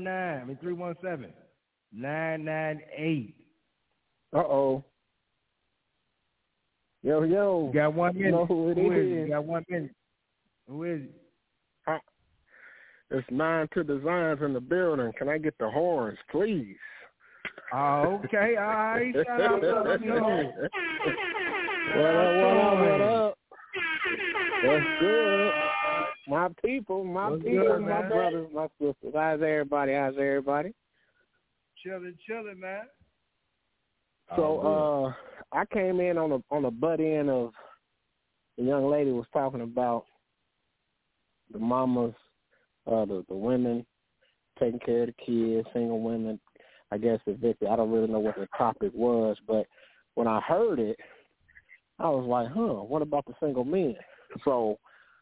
317-998. Uh-oh. Yo. You got 1 minute. You know who it is. You got 1 minute. Who is it? It's 9 to Designs in the building. Can I get the horns, please? Okay. All right. Shout out to you. What up? That's good. My people, my brothers, my sisters. How's everybody? Chilling, man. So I came in on a butt end of the young lady was talking about the mamas, the women taking care of the kids, single women, I guess evicted. I don't really know what the topic was, but when I heard it, I was like, what about the single men? So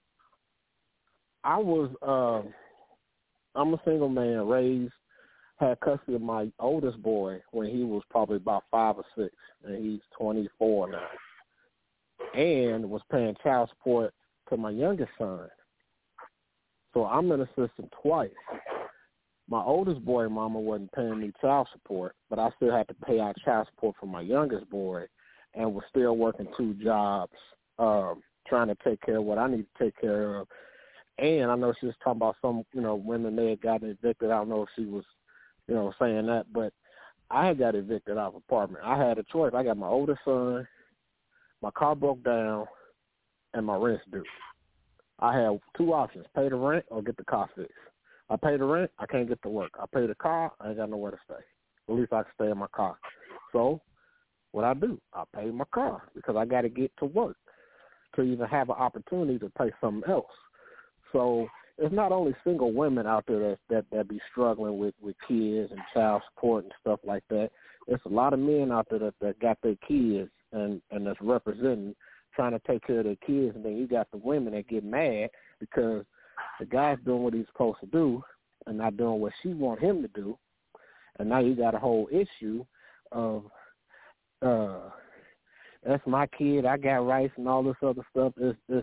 I'm a single man, had custody of my oldest boy when he was probably about 5 or 6, and he's 24 now, and was paying child support to my youngest son. So I'm in the system twice. My oldest boy mama wasn't paying me child support, but I still had to pay out child support for my youngest boy and was still working 2 jobs, trying to take care of what I need to take care of. And I know she was talking about some, women may have gotten evicted. I don't know if she was, saying that, but I had got evicted out of an apartment. I had a choice. I got my oldest son, my car broke down, and my rent's due. I had 2 options, pay the rent or get the car fixed. I pay the rent, I can't get to work. I pay the car, I ain't got nowhere to stay. At least I can stay in my car. So what I do, I pay my car because I got to get to work to even have an opportunity to pay something else. So it's not only single women out there that be struggling with kids and child support and stuff like that. There's a lot of men out there that got their kids and that's representing, trying to take care of their kids, and then you got the women that get mad because the guy's doing what he's supposed to do and not doing what she want him to do. And now you got a whole issue that's my kid, I got rights and all this other stuff.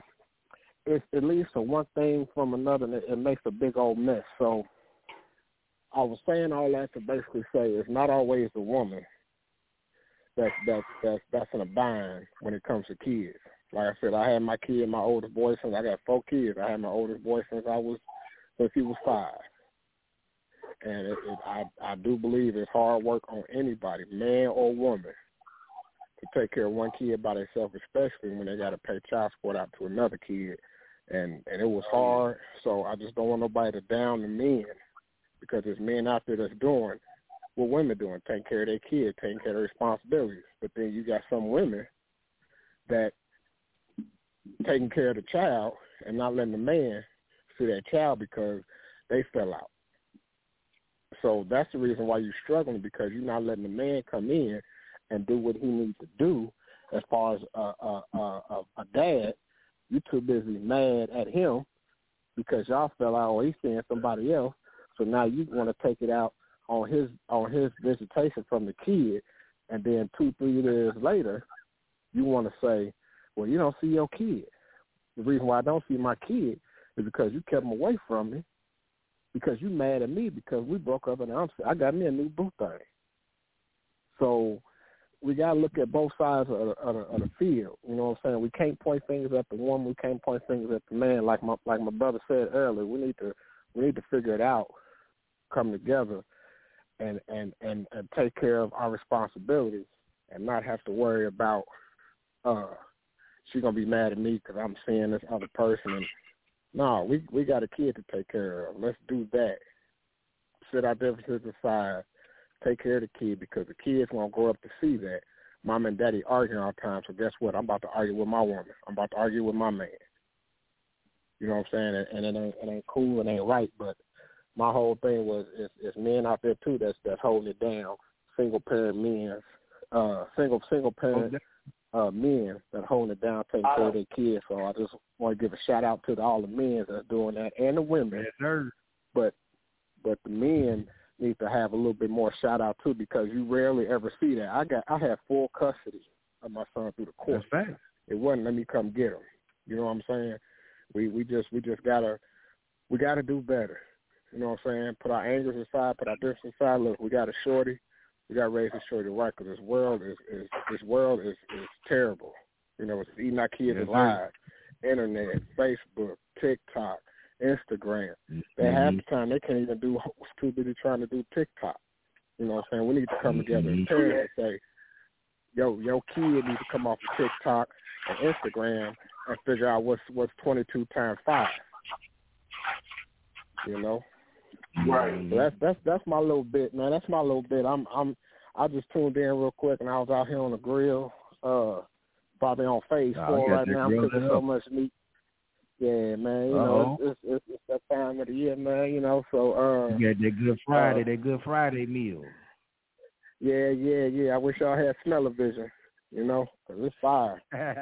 It leads to one thing from another, and it makes a big old mess. So I was saying all that to basically say it's not always the woman that's in a bind when it comes to kids. Like I said, I had my kid, my oldest boy, since I got 4 kids. I had my oldest boy since he was 5. And I do believe it's hard work on anybody, man or woman, to take care of one kid by themselves, especially when they got to pay child support out to another kid. And it was hard, so I just don't want nobody to down the men, because there's men out there that's doing what women doing, taking care of their kids, taking care of their responsibilities. But then you got some women that taking care of the child and not letting the man see that child because they fell out. So that's the reason why you're struggling, because you're not letting the man come in and do what he needs to do as far as a dad. You're too busy mad at him because y'all fell out or he's seeing somebody else. So now you want to take it out on his visitation from the kid, and then 2-3 years later, you want to say, well, you don't see your kid. The reason why I don't see my kid is because you kept him away from me, because you mad at me because we broke up and I got me a new boo thing. So we got to look at both sides of the field. You know what I'm saying? We can't point fingers at the woman. We can't point fingers at the man. Like my brother said earlier, we need to figure it out, come together, and take care of our responsibilities, and not have to worry about she's gonna be mad at me because I'm seeing this other person. And no, we got a kid to take care of. Let's do that. Sit our differences aside. Take care of the kid, because the kids won't grow up to see that mom and daddy arguing all the time. So guess what? I'm about to argue with my woman. I'm about to argue with my man. You know what I'm saying? And it ain't cool. It ain't right. But my whole thing was it's men out there too that's holding it down. Single parent men, single parent men that holding it down, taking care of their kids. So I just want to give a shout out to all the men that's doing that, and the women. But the men need to have a little bit more shout out too, because you rarely ever see that. I had full custody of my son through the court. That's fact. It wasn't let me come get him. You know what I'm saying? We just gotta do better. You know what I'm saying? Put our angers aside, put our differences aside. Look, we got a shorty. We got to raise this shorty right, because this world is terrible. You know, it's eating our kids alive. Internet, Facebook, TikTok, Instagram. They half the time they can't even do what's too busy trying to do TikTok. You know what I'm saying? We need to come together as parents and say, your kid needs to come off of TikTok and Instagram and figure out what's 22 times 5. You know? Right. So that's my little bit, man. That's my little bit. I just tuned in real quick, and I was out here on the grill, probably on phase 4 right now because there's so much meat. Yeah, man. You know, it's that time of the year, man. You know, so you got that Good Friday meal. Yeah. I wish y'all had smell-o-vision. You know, 'cause it's fire.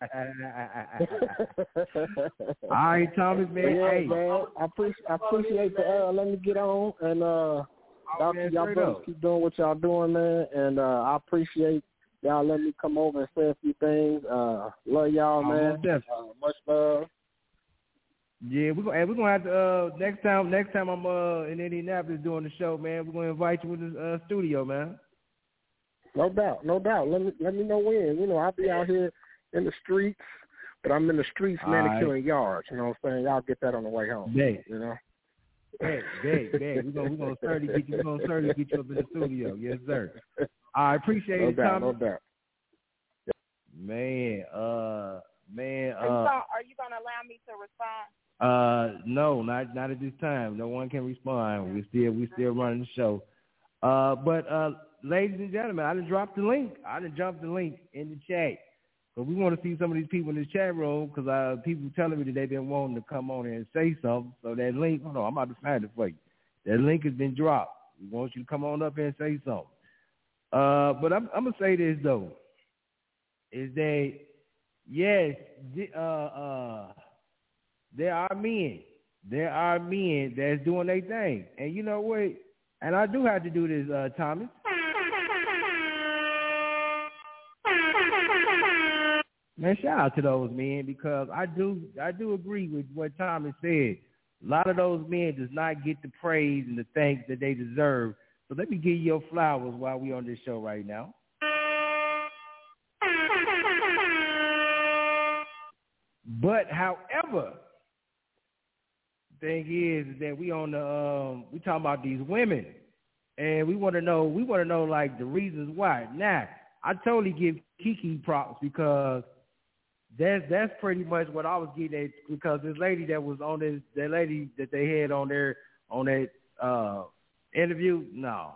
All right, Thomas, man. Yeah, hey, man. I appreciate the let me get on, and y'all brothers keep doing what y'all doing, man. And I appreciate y'all letting me come over and say a few things. Love y'all, man. Much love. Yeah, we're gonna have to next time I'm in Indianapolis doing the show, man. We're gonna invite you in the studio, man. No doubt. Let me know when. You know, I'll be out here in the streets, but I'm in the streets manicuring yards. You know what I'm saying? Y'all get that on the way home. Hey. You know? Hey. We're gonna certainly get you. We're gonna certainly get you up in the studio. Yes, sir. I appreciate it, Thomas. No doubt. Man. Are you gonna allow me to respond? No, not at this time. No one can respond. We still running the show. But ladies and gentlemen, I done dropped the link. I done jumped the link in the chat. But we want to see some of these people in the chat room, because people telling me that they've been wanting to come on and say something. So that link, hold on, I'm about to find it for you. That link has been dropped. We want you to come on up here and say something. But I'm going to say this, though, is that, yes, there are men. There are men that's doing their thing. And you know what? And I do have to do this, Thomas. Man, shout out to those men because I do agree with what Thomas said. A lot of those men does not get the praise and the thanks that they deserve. So let me give you your flowers while we on this show right now. But however, the thing is that we on the we talking about these women, and we want to know like the reasons why. Now, I totally give Kiki props because that's pretty much what I was getting at, because this lady that was on that lady that they had on there on that interview, no.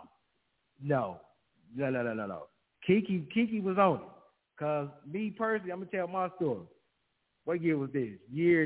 Kiki was on it. Cause me personally, I'm gonna tell my story. What year was this? Year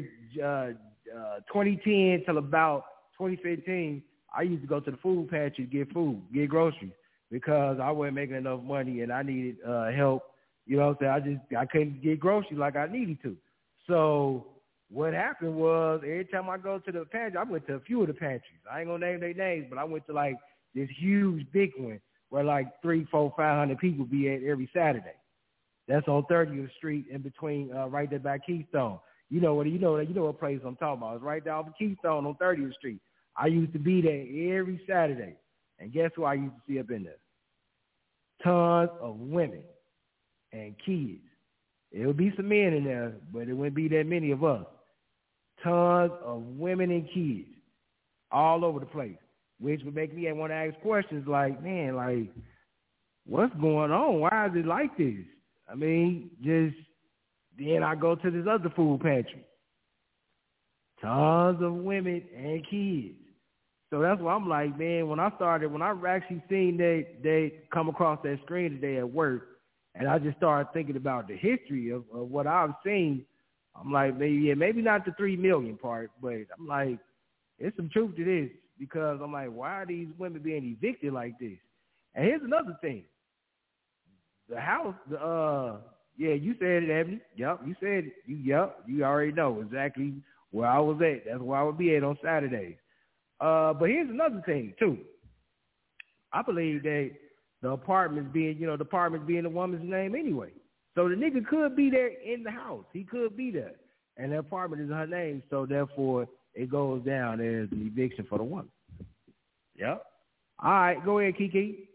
2010 till about 2015. I used to go to the food pantry to get food, get groceries, because I wasn't making enough money and I needed help. You know what I'm saying? I couldn't get groceries like I needed to. So what happened was every time I go to the pantry, I went to a few of the pantries. I ain't gonna name their names, but I went to like this huge big one where like 300, 400, 500 people be at every Saturday. That's on 30th Street in between, right there by Keystone. You know what place I'm talking about. It's right down on Keystone on 30th Street. I used to be there every Saturday. And guess who I used to see up in there? Tons of women and kids. There would be some men in there, but it wouldn't be that many of us. Tons of women and kids all over the place, which would make me want to ask questions like, man, like, what's going on? Why is it like this? I mean, just then I go to this other food pantry. Tons of women and kids. So that's why I'm like, man, when I actually seen they come across that screen today at work, and I just started thinking about the history of what I've seen, I'm like, maybe not the 3 million part, but I'm like, there's some truth to this, because I'm like, why are these women being evicted like this? And here's another thing. The house, you said it, Ebony. Yep, you said it. You already know exactly where I was at. That's where I would be at on Saturdays. But here's another thing, too. I believe that the apartments being the woman's name anyway. So the nigga could be there in the house. He could be there. And the apartment is her name, so therefore it goes down as an eviction for the woman. Yep. All right, go ahead, Kiki.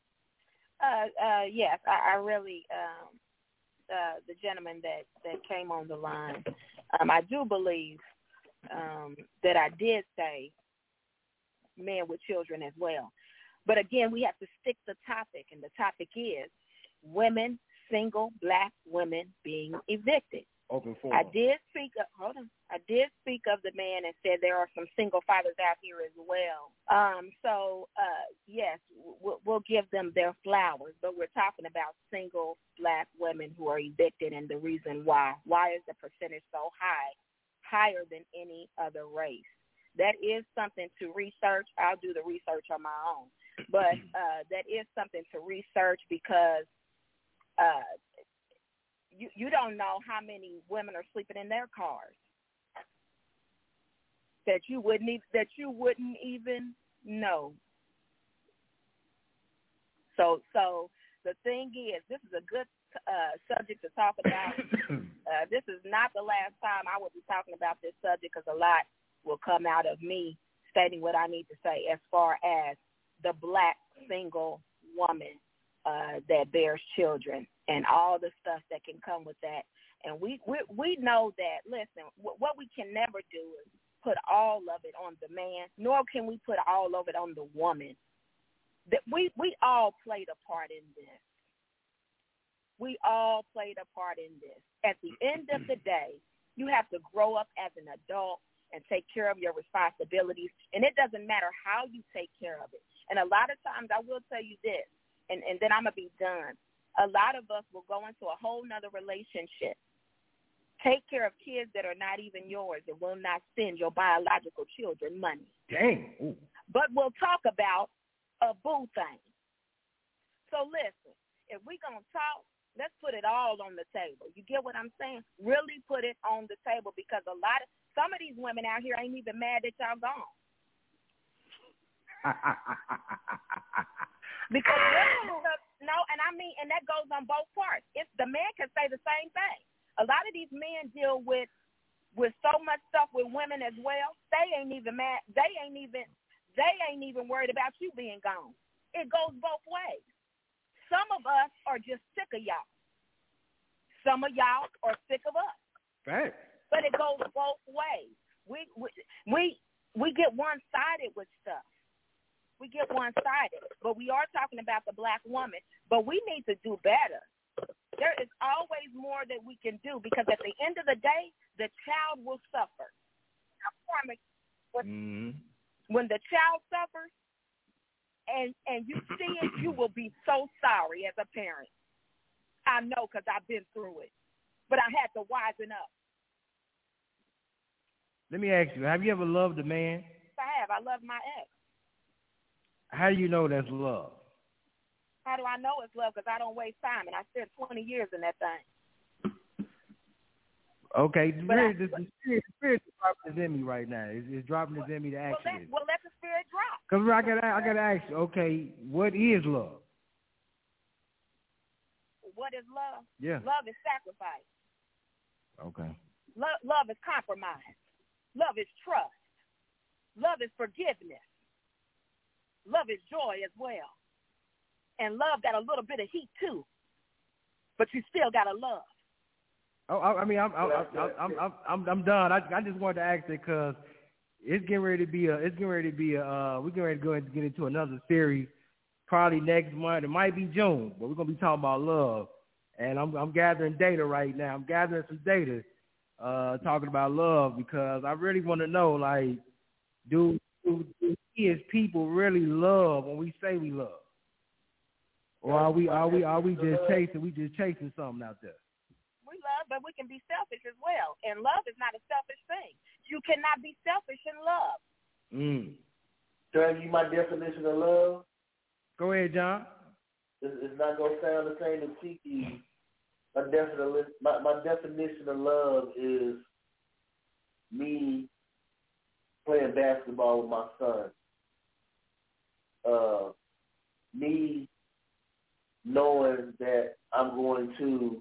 Yes, I really, the gentleman that came on the line, I do believe that I did say men with children as well. But again, we have to stick the topic, and the topic is women, single black women being evicted. Open forum. I did speak of the man and said there are some single fathers out here as well. Yes, we'll give them their flowers, but we're talking about single black women who are evicted and the reason why. Why is the percentage so high, higher than any other race? That is something to research. I'll do the research on my own. But that is something to research, because you don't know how many women are sleeping in their cars that you wouldn't even know. So the thing is, this is a good subject to talk about. This is not the last time I will be talking about this subject, because a lot will come out of me stating what I need to say as far as the black single woman that bears children and all the stuff that can come with that. And we know that, listen, what we can never do is put all of it on the man, nor can we put all of it on the woman. That we all played a part in this. We all played a part in this. At the end of the day, you have to grow up as an adult and take care of your responsibilities. And it doesn't matter how you take care of it. And a lot of times, I will tell you this, and then I'm going to be done. A lot of us will go into a whole nother relationship, take care of kids that are not even yours, and will not send your biological children money. Dang. Ooh. But we'll talk about a boo thing. So listen, if we're going to talk, let's put it all on the table. You get what I'm saying? Really put it on the table, because some of these women out here ain't even mad that y'all gone. Because no, and I mean, and that goes on both parts. It's the man can say the same thing. A lot of these men deal with so much stuff with women as well. They ain't even mad. They ain't even worried about you being gone. It goes both ways. Some of us are just sick of y'all. Some of y'all are sick of us. Right. But it goes both ways. We get one-sided with stuff. We get one-sided. But we are talking about the black woman. But we need to do better. There is always more that we can do, because at the end of the day, the child will suffer. I promise you, when the child suffers and you see it, you will be so sorry as a parent. I know, because I've been through it. But I had to wisen up. Let me ask you, have you ever loved a man? I have. I love my ex. How do you know that's love? How do I know it's love? Because I don't waste time, and I spent 20 years in that thing. Okay, the spirit dropping is in me right now. It's dropping is in me to ask you. Well, let the spirit drop. Because I gotta ask you, okay, what is love? What is love? Yeah. Love is sacrifice. Okay. Love is compromise. Love is trust. Love is forgiveness. Love is joy as well. And love got a little bit of heat too, but you still gotta love. Oh, I mean, I'm done. I just wanted to ask it because it's getting ready to be we're getting ready to go and get into another series probably next month. It might be June, but we're gonna be talking about love. And I'm gathering data right now. I'm gathering some data, talking about love, because I really want to know, like, do we as people really love when we say we love? Or are we just chasing? We just chasing something out there. We love, but we can be selfish as well. And love is not a selfish thing. You cannot be selfish in love. Can I give you my definition of love? Go ahead, John. It's not gonna sound the same as Tiki. My definition of love is me playing basketball with my son. Me knowing that I'm going to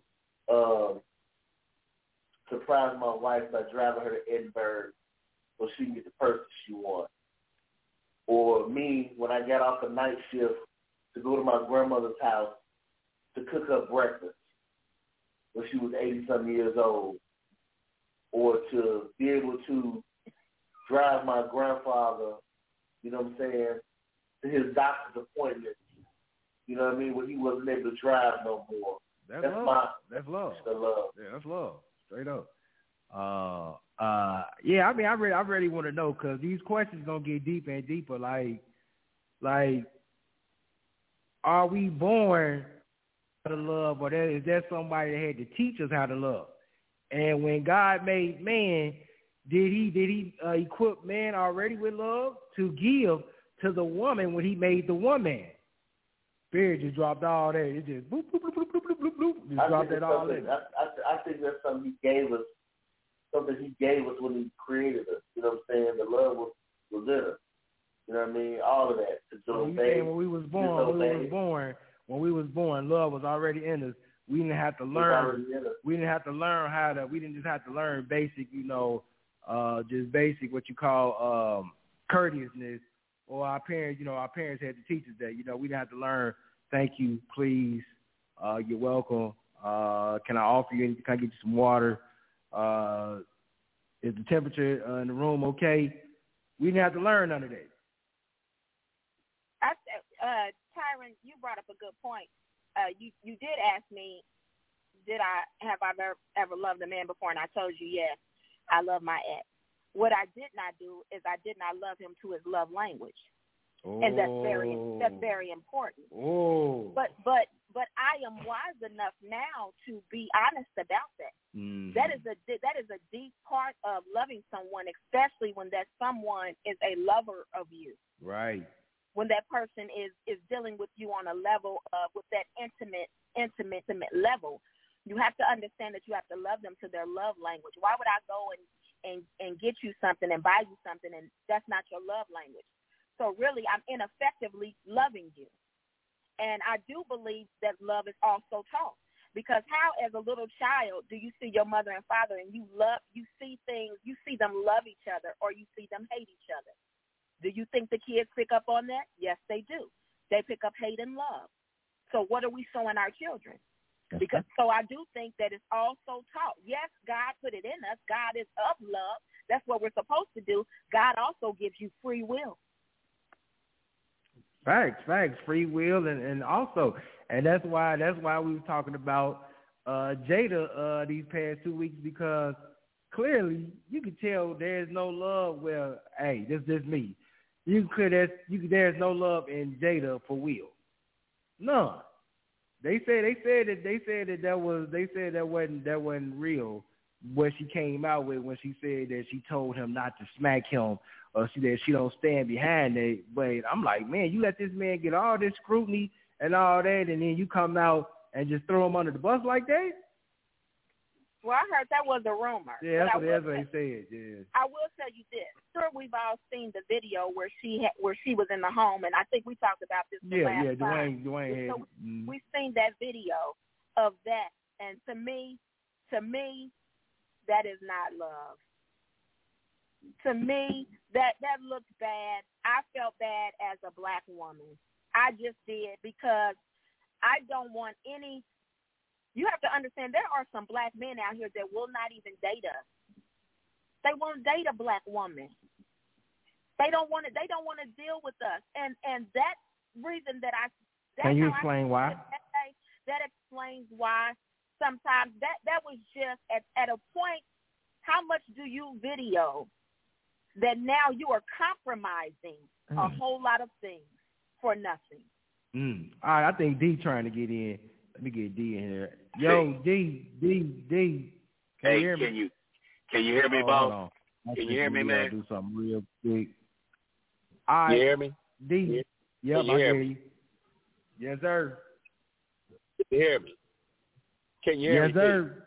surprise my wife by driving her to Edinburgh so she can get the purse she wants. Or me, when I got off the night shift, to go to my grandmother's house to cook up breakfast when she was 80-something years old. Or to be able to drive my grandfather, you know what I'm saying, to his doctor's appointment. You know what I mean? When he wasn't able to drive no more. That's love. That's love. That's love. Yeah, that's love. Straight up. Yeah. I mean, I really want to know, because these questions gonna get deeper and deeper. Like, are we born to love, or is there somebody that had to teach us how to love? And when God made man, did he equip man already with love to give to the woman when he made the woman? Spirit just dropped all that. It just boop, boop, boop, boop, boop, boop, boop. Just dropped that all in. I think that's something he gave us. Something he gave us when he created us. You know what I'm saying? The love was in us. You know what I mean? All of that. When we was born, love was already in us. We didn't have to learn. We didn't just have to learn basic, just basic what you call courteousness. Or our parents had to teach us that. We didn't have to learn, thank you, please, you're welcome. Can I offer you anything? Can I get you some water? Is the temperature in the room okay? We didn't have to learn none of that. Tyron, you brought up a good point. You did ask me, have I ever loved a man before? And I told you, yes, I love my ex. What I did not do is I did not love him to his love language, and that's very important. But I am wise enough now to be honest about that. That is a deep part of loving someone, especially when that someone is a lover of you. Right. When that person is dealing with you on a level of with that intimate level, you have to understand that you have to love them to their love language. Why would I go and get you something and buy you something, and that's not your love language? So really, I'm ineffectively loving you. And I do believe that love is also taught, Because how, as a little child, do you see your mother and father and you see them love each other, or you see them hate each other? Do you think the kids pick up on that? Yes, they do. They pick up hate and love. So what are we showing our children? Because so I do think that it's also taught. Yes, God put it in us. God is of love. That's what we're supposed to do. God also gives you free will. Facts, free will, and also, and that's why we were talking about Jada these past 2 weeks, because clearly you can tell there's no love. Well, hey, this is me. There's no love in Jada for Will. None. They said that wasn't real. What she came out with when she said that she told him not to smack him, or that she don't stand behind it. But I'm like, man, you let this man get all this scrutiny and all that, and then you come out and just throw him under the bus like that? Well, I heard that was a rumor. Yeah, that's what they said. Yeah. I will tell you this. Sure, we've all seen the video where she was in the home, and I think we talked about this last time. Dwayne so we've seen that video of that, and to me, that is not love. To me, that looked bad. I felt bad as a black woman. I just did, because I don't want any. You have to understand, there are some black men out here that will not even date us. They won't date a black woman. They don't want to deal with us. And that reason Can you explain why? That explains why sometimes that was just at a point. How much do you video that now you are compromising a whole lot of things for nothing? All right, I think D trying to get in. Let me get D in here. Yo, D. Can you hear me? Can you hear me, boss? Can you hear me, man? Do something real quick. All right. You hear me? D. Yep, I hear you. Yes, sir. Can you hear me? Can you hear me? Yes, sir.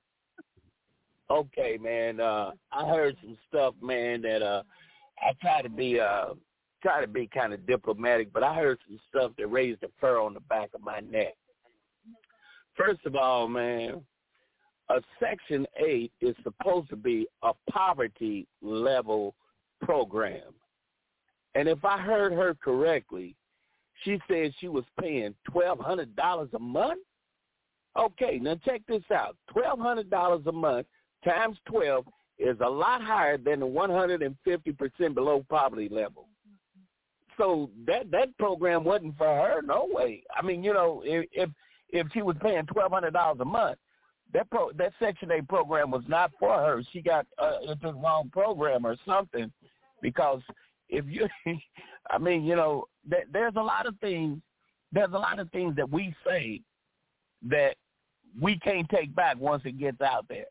Okay, man. I heard some stuff, man, that I try to be kind of diplomatic, but I heard some stuff that raised the fur on the back of my neck. First of all, man, a Section 8 is supposed to be a poverty level program. And if I heard her correctly, she said she was paying $1,200 a month. Okay, now check this out. $1,200 a month times 12 is a lot higher than the 150% below poverty level. So that program wasn't for her, no way. I mean, if she was paying $1,200 a month, that Section 8 program was not for her. She got into the wrong program or something, because if you, I mean, there's a lot of things. There's a lot of things that we say that we can't take back once it gets out there.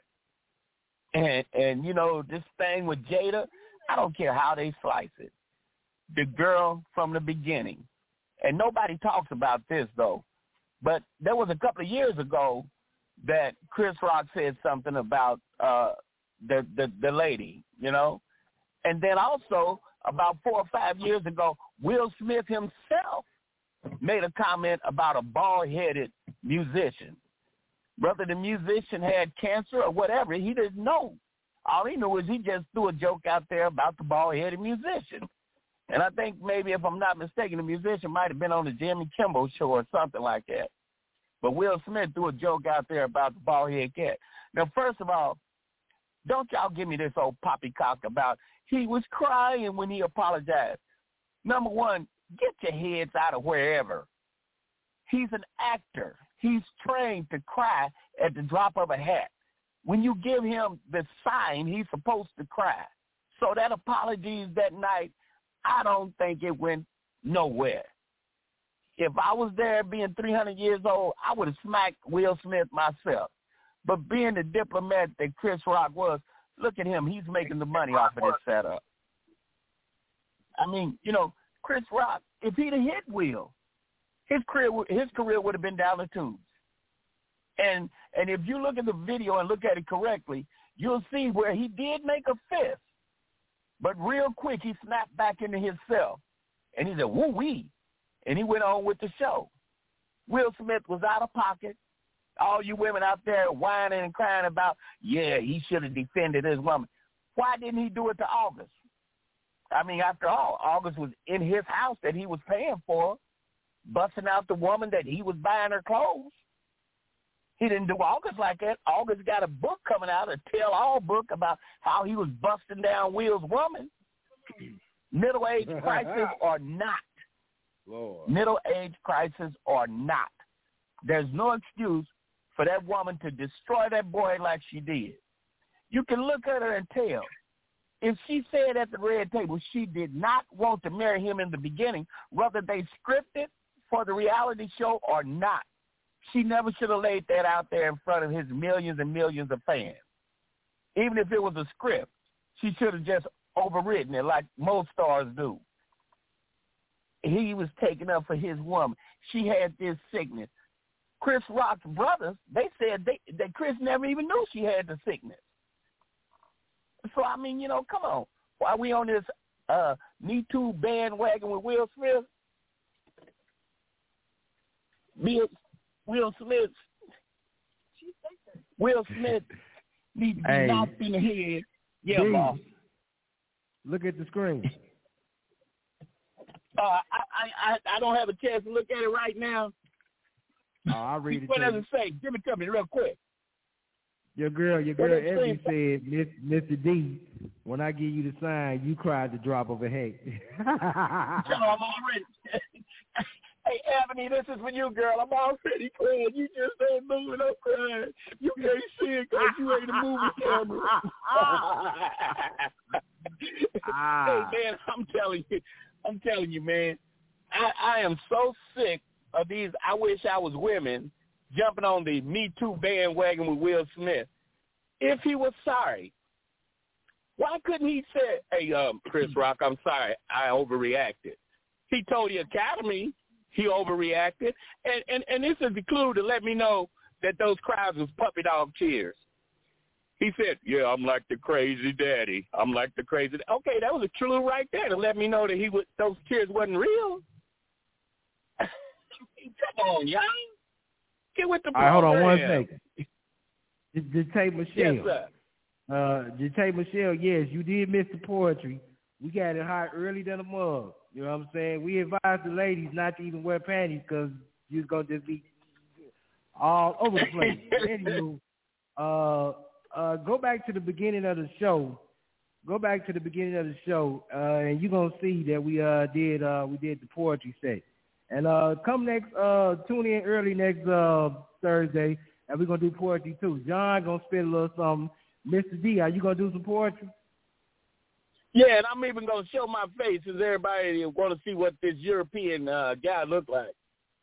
And this thing with Jada, I don't care how they slice it. The girl from the beginning, and nobody talks about this though, but there was a couple of years ago that Chris Rock said something about the lady, and then also about 4 or 5 years ago, Will Smith himself made a comment about a bald-headed musician. Whether the musician had cancer or whatever, he didn't know. All he knew was he just threw a joke out there about the bald-headed musician. And I think maybe, if I'm not mistaken, the musician might have been on the Jimmy Kimmel show or something like that. But Will Smith threw a joke out there about the bald-headed cat. Now, first of all, don't y'all give me this old poppycock about he was crying when he apologized. Number one, get your heads out of wherever. He's an actor. He's trained to cry at the drop of a hat. When you give him the sign, he's supposed to cry. So that apology that night, I don't think it went nowhere. If I was there being 300 years old, I would have smacked Will Smith myself. But being the diplomat that Chris Rock was, look at him. He's making the money off of this setup. I mean, Chris Rock, if he'd have hit Will, his career would have been down the tubes. And if you look at the video and look at it correctly, you'll see where he did make a fist. But real quick, he snapped back into himself. And he said, woo-wee. And he went on with the show. Will Smith was out of pocket. All you women out there whining and crying about, yeah, he should have defended his woman. Why didn't he do it to August? I mean, after all, August was in his house that he was paying for, busting out the woman that he was buying her clothes. He didn't do August like that. August got a book coming out, a tell-all book about how he was busting down Will's woman. Middle-age crisis or not. Lord. Middle-age crisis or not. There's no excuse for that woman to destroy that boy like she did. You can look at her and tell. If she said at the red table she did not want to marry him in the beginning, whether they scripted for the reality show or not, she never should have laid that out there in front of his millions and millions of fans. Even if it was a script, she should have just overwritten it like most stars do. He was taking up for his woman. She had this sickness. Chris Rock's brothers, they said that Chris never even knew she had the sickness. So, I mean, come on. Why we on this Me Too bandwagon with Will Smith? Will Smith needs to be knocked in the head. Yeah, boss. Look at the screen. I don't have a chance to look at it right now. Oh, I'll read it. What does it say? Give it to me real quick. Your girl Evie said, Mr. D, when I give you the sign, you cried the drop of a hat. I'm already. Hey, Ebony, this is for you, girl. I'm already crying. You just ain't moving. I'm crying. You can't see it because you ain't a movie camera. Hey, man, I'm telling you, man, I am so sick of these I wish I was women jumping on the Me Too bandwagon with Will Smith. If he was sorry, why couldn't he say, hey, Chris Rock, I'm sorry, I overreacted. He told the Academy he overreacted, and this is the clue to let me know that those crowds was puppy dog cheers. He said, yeah, I'm like the crazy daddy. I'm like the crazy Okay, that was a clue right there to let me know that those cheers wasn't real. Come on, y'all. Get with the program. All right, hold on one second. Jate Michelle. Yes, sir. Jate Michelle, yes, you did miss the poetry. We got it hot early than a mug. You know what I'm saying? We advise the ladies not to even wear panties because you're going to just be all over the place. Anywho, go back to the beginning of the show. And you're going to see that we did the poetry set. And tune in early next Thursday, and we're going to do poetry too. John going to spit a little something. Mr. D, are you going to do some poetry? Yeah, and I'm even going to show my face because everybody want to see what this European guy looked like.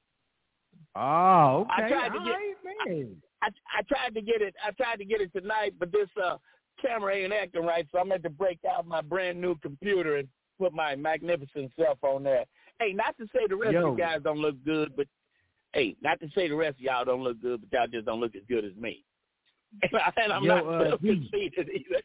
Oh, okay. I tried to get it tonight, but this camera ain't acting right, so I'm going to break out my brand new computer and put my magnificent self on there. Hey, not to say the rest of you guys don't look good, but not to say the rest of y'all don't look good, but y'all just don't look as good as me. And I'm not conceited either.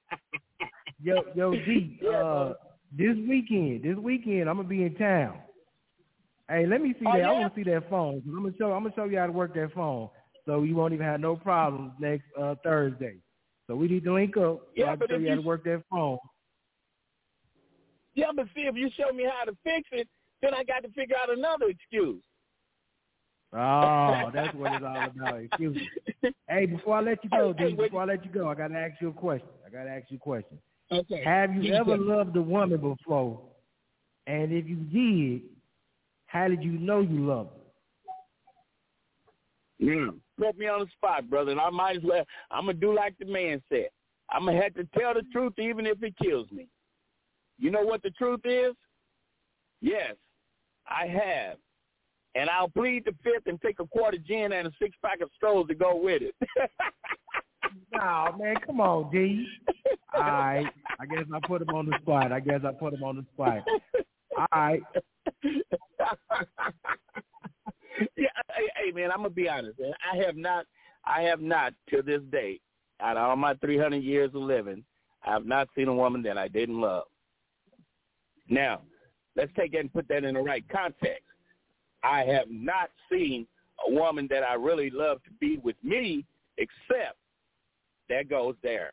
D, this weekend I'm gonna be in town. Hey, let me see that. Yeah? I want to see that phone. I'm gonna show you how to work that phone, so you won't even have no problems next Thursday. So we need to link up. So I can show you how to work that phone. Yeah, but see, if you show me how to fix it, then I got to figure out another excuse. Oh, that's what it's all about, excuses. Hey, before I let you go, I got to ask you a question. Okay. Have you ever loved a woman before? And if you did, how did you know you loved her? Put me on the spot, brother, and I might as well. I'm going to do like the man said. I'm going to have to tell the truth even if it kills me. You know what the truth is? Yes, I have. And I'll plead the fifth and take a quart of gin and a six-pack of Strohs to go with it. Oh, man, come on, D. All right. I guess I put him on the spot. All right. Yeah, hey, man, I'm going to be honest. Man. I have not, to this day, out of all my 300 years of living, I have not seen a woman that I didn't love. Now, let's take that and put that in the right context. I have not seen a woman that I really love to be with me, except that goes there.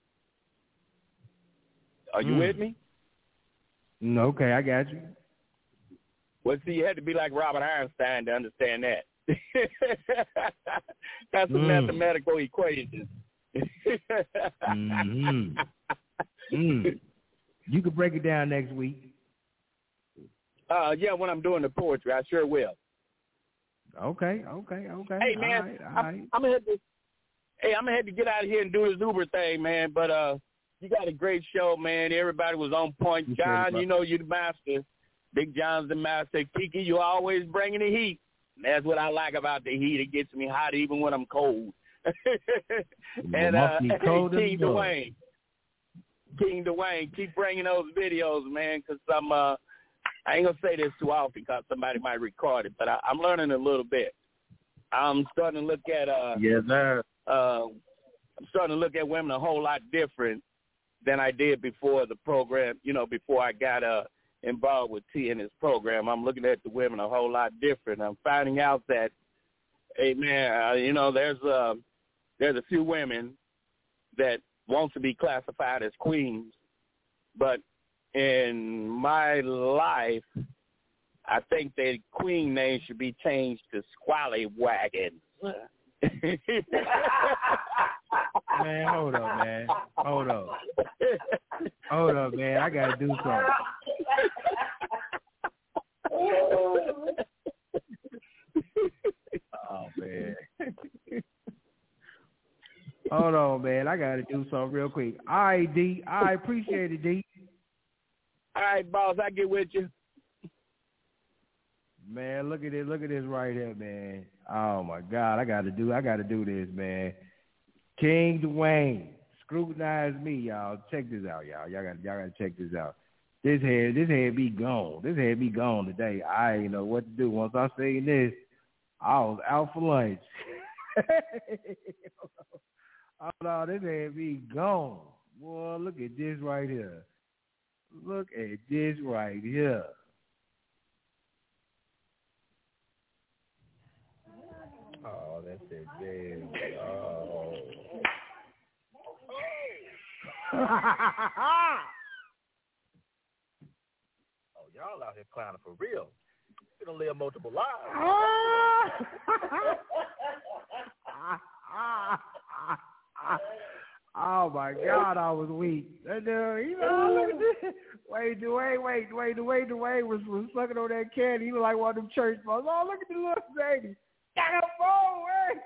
Are you with me? Okay, I got you. Well, see, you had to be like Robert Einstein to understand that. That's a mathematical equation. You could break it down next week. Yeah, when I'm doing the poetry, I sure will. Okay. Hey, man, all right. I'm gonna have to get out of here and do this Uber thing, man. But you got a great show, man. Everybody was on point. John, you know you're the master. Big John's the master. Kiki, you always bringing the heat. That's what I like about the heat. It gets me hot even when I'm cold. And King Dwayne, keep bringing those videos, man, because I ain't going to say this too often because somebody might record it, but I'm learning a little bit. I'm starting to look at yes, sir. I'm starting to look at women a whole lot different than I did before the program, before I got involved with T in his program. I'm looking at the women a whole lot different. I'm finding out that, hey, man, there's a few women that want to be classified as queens, but in my life, I think the queen name should be changed to Squally Wagon. Man, hold up, man. Hold up, man. I got to do something. Oh, man. Hold on, man. I got to do something real quick. All right, D. I appreciate it, D. All right, boss. I get with you. Man, look at this right here, man. Oh my God, I gotta do this, man. King Dwayne, scrutinize me, y'all. Check this out, y'all. Y'all gotta check this out. This head be gone. This head be gone today. I ain't know what to do. Once I seen this, I was out for lunch. Oh no, this head be gone. Boy, look at this right here. Look at this right here. Oh, that's it, man. Oh. Oh, y'all out here clowning for real. You gonna live multiple lives. Oh my God, I was weak. Look at this. Wait, Dwayne was sucking on that candy. He was like one of them church folks. Oh, look at the little baby. Got a phone,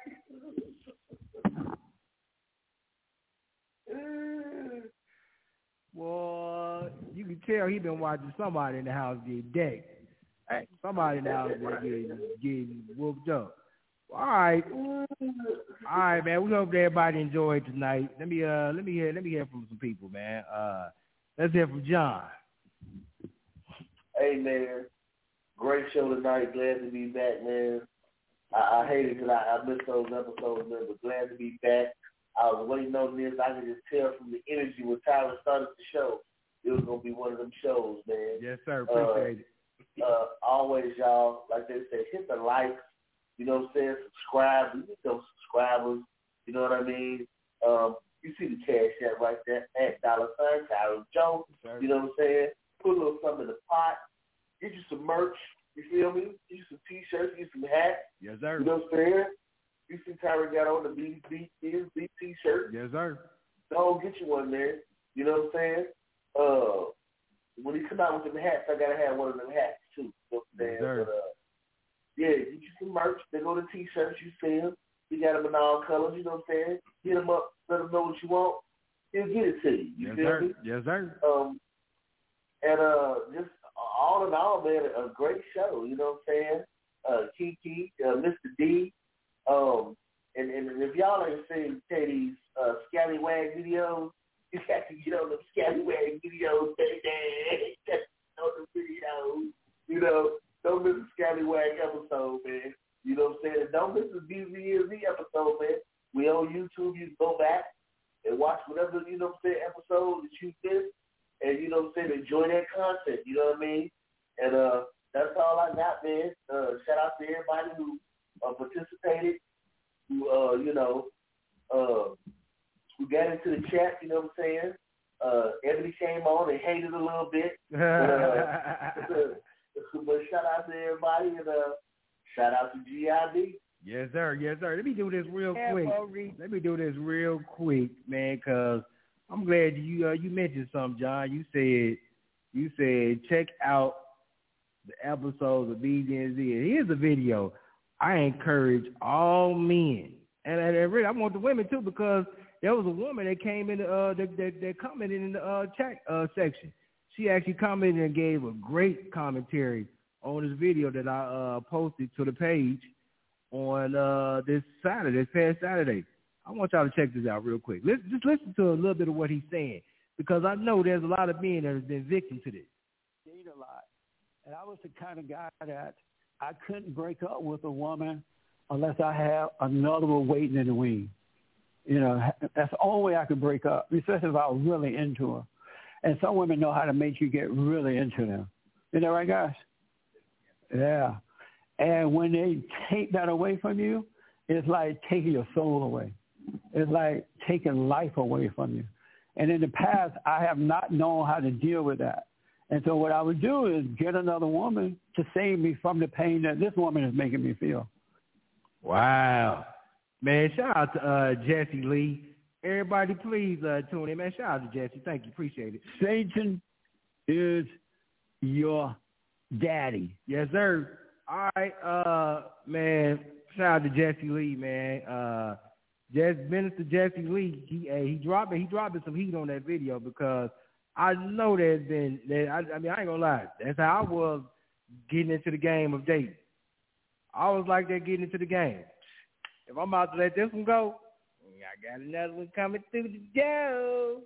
Boy, you can tell he been watching somebody in the house get decked. Hey, somebody in the house getting whooped up. All right, man. We hope everybody enjoyed tonight. Let me hear from some people, man. Let's hear from John. Hey, man. Great show tonight. Glad to be back, man. I hate it because I missed those episodes, man, but glad to be back. I was waiting on this. I could just tell from the energy when Tyler started the show, it was going to be one of them shows, man. Yes, sir. Appreciate it. Always, y'all, like they say, hit the likes, you know what I'm saying? Subscribe. We need those subscribers, you know what I mean? You see the cash app right there, at $, Tyler Jones, you know what I'm saying? Put a little something in the pot. Get you some merch. You feel me? Get you some T-shirts, get you some hats. Yes, sir. You know what I'm saying? You see Tyra got on the B T-shirt. Yes, sir. Go get you one, man. You know what I'm saying? When he come out with them hats, I got to have one of them hats, too. You know what I'm saying? Yes, sir. But, yeah, get you some merch. They go to T-shirts. You see them. You got them in all colors. You know what I'm saying? Hit them up. Let them know what you want. He'll get it to you. You yes, feel sir. me? Yes, sir. And just all in all, man, a great show. You know what I'm saying? Kiki, Mr. D. And if y'all ain't seen Teddy's Scallywag videos, you got to get on them Scallywag videos, baby. On the videos. You know, don't miss a Scallywag episode, man. You know what I'm saying? And don't miss the DVZ episode, man. We on YouTube. You can go back and watch whatever, you know what I'm saying, episode that you missed. And, you know what I'm saying, enjoy that content. You know what I mean? And that's all I got, man. Shout out to everybody who participated, who, who got into the chat, you know what I'm saying? Ebony came on and hated a little bit. But shout out to everybody, and shout out to GID. Yes, sir. Yes, sir. Let me do this real quick. Let me do this real quick, man, because I'm glad you mentioned something, John. You said check out the episodes of BGNZ. Here's a video. I encourage all men, and really I want the women too, because there was a woman that came in that commented in the chat section. She actually commented and gave a great commentary on this video that I posted to the page on this past Saturday. I want y'all to check this out real quick. Just listen to a little bit of what he's saying, because I know there's a lot of men that have been victim to this. Date a lot, and I was the kind of guy that I couldn't break up with a woman unless I have another one waiting in the wing. You know, that's the only way I could break up, especially if I was really into her. And some women know how to make you get really into them. Isn't that right, guys? Yeah. And when they take that away from you, it's like taking your soul away. It's like taking life away from you. And in the past, I have not known how to deal with that. And so what I would do is get another woman to save me from the pain that this woman is making me feel. Wow. Man, shout out to Jesse Lee. Everybody, please tune in, man. Shout out to Jesse. Thank you. Appreciate it. Satan is your daddy. Yes, sir. All right, man. Shout out to Jesse Lee, man. Minister Jesse Lee, he dropping some heat on that video, because I know there's been I ain't gonna lie. That's how I was getting into the game of dating. I was like that getting into the game. If I'm about to let this one go, I got another one coming through the door.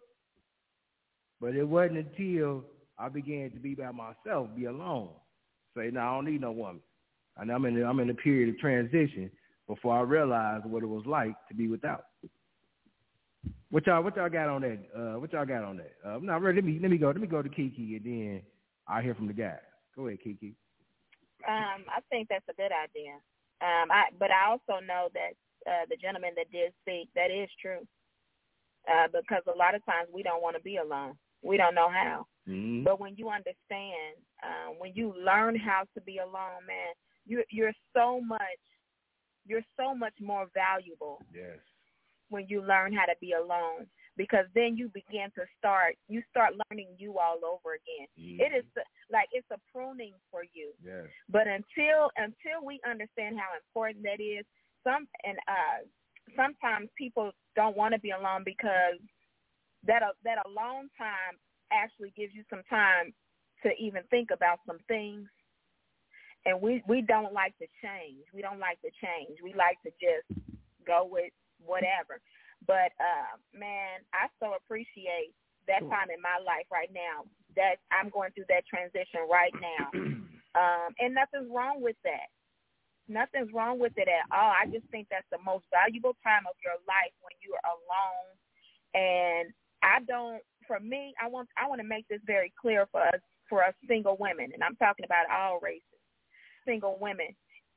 But it wasn't until I began to be by myself, be alone. Say, no, I don't need no woman. And I'm in a period of transition before I realized what it was like to be without. What y'all got on that? What y'all got on that? I'm not ready. Let me go to Kiki, and then I'll hear from the guys. Go ahead, Kiki. I think that's a good idea. But I also know that the gentleman that did speak, that is true. Because a lot of times we don't want to be alone. We don't know how. Mm-hmm. But when you understand, when you learn how to be alone, man, you're so much more valuable. Yes. When you learn how to be alone, because then you start learning you all over again. Mm-hmm. It is like it's a pruning for you. Yes. But until we understand how important that is, sometimes people don't want to be alone, because that alone time actually gives you some time to even think about some things. And we don't like to change. We don't like to change. We like to just go with whatever. But, man, I so appreciate that time in my life right now, that I'm going through that transition right now. And nothing's wrong with that. Nothing's wrong with it at all. I just think that's the most valuable time of your life, when you are alone. And I want to make this very clear for us single women, and I'm talking about all races. Single women,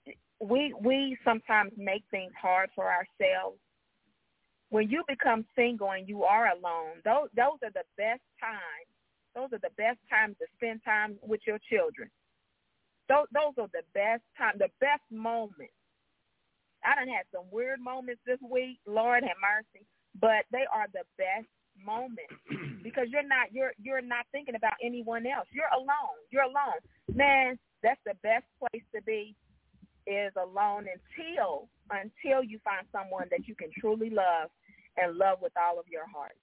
we sometimes make things hard for ourselves. When you become single and you are alone, those are the best times. Those are the best times to spend time with your children. Those are the best time, the best moments. I done had some weird moments this week, Lord have mercy, but they are the best moments, because you're not thinking about anyone else. You're alone. Man, that's the best place to be, is alone until you find someone that you can truly love and love with all of your heart.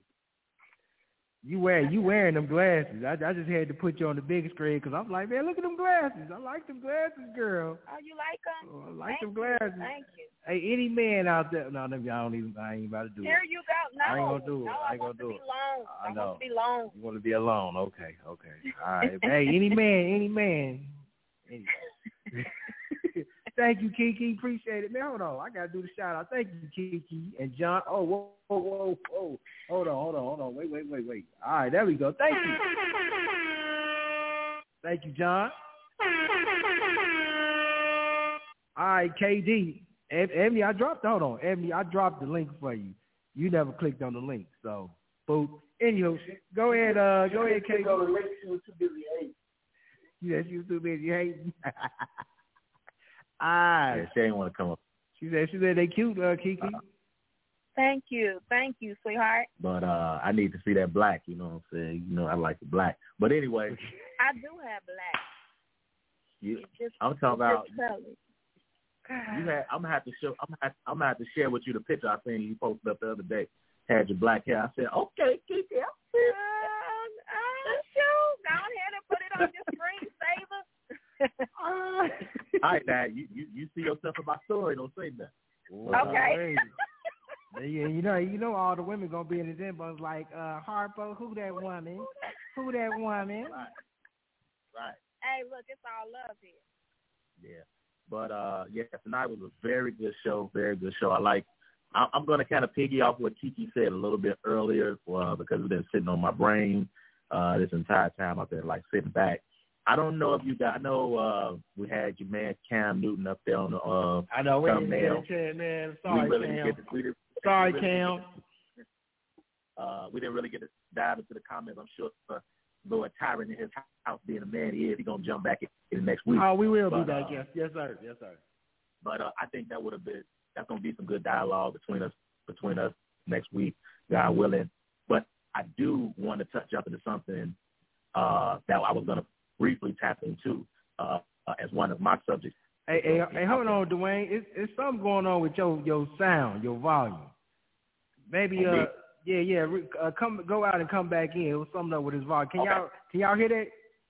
You wearing them glasses. I just had to put you on the big screen, because I'm like, man, look at them glasses. I like them glasses, girl. Oh, you like them? Oh, I like them glasses. Thank you. Hey, any man out there? No, I ain't about to do it. Here you go. No, I ain't gonna do it. No, I ain't gonna do it. I want to be alone. You want to be alone? Okay. All right. Hey, any man. Thank you, Kiki. Appreciate it, man. Hold on, I gotta do the shout out. Thank you, Kiki and John. Oh, whoa. Hold on. Wait. All right, there we go. Thank you. Thank you, John. All right, KD. Ebony, hold on. Ebony, I dropped the link for you. You never clicked on the link, so boop. Anywho, go ahead, KD. Go to the link, she was too busy hating. Yeah, she was too busy hating. Alright. Yeah, she didn't want to come up. She said they cute, Kiki. Thank you, sweetheart. But I need to see that black. You know what I'm saying? You know I like the black. But anyway, I do have black. I'm talking about. I'm gonna have to share with you the picture I seen you posted up the other day. Had your black hair. I said, okay, Kiki. Shoot, go ahead and put it on your screensaver. All right, now you see yourself in my story. Don't say that. Okay. Yeah, you know all the women gonna be in his inbox like, Harpo, who that woman? Who that woman? Right. Hey, look, it's all love here. Yeah. But tonight was a very good show. Very good show. I'm going to kind of piggy off what Kiki said a little bit earlier because it's been sitting on my brain this entire time. I've been sitting back. I don't know if you got. I know we had your man Cam Newton up there on the. I know. We didn't thumbnail. get a chance, man. Sorry, Cam. Cam. We didn't really get to dive into the comments. I'm sure Lord Tyron in his house, being a man he is, he's going to jump back in the next week. Oh, we will be back, yes, sir. But I think that's going to be some good dialogue between us next week, God willing. But I do want to jump into something that I was going to briefly tap into as one of my subjects. Hey, hold on, Dwayne. It's something going on with your sound, your volume. Maybe go out and come back in. It was something up with his volume. Can y'all hear that?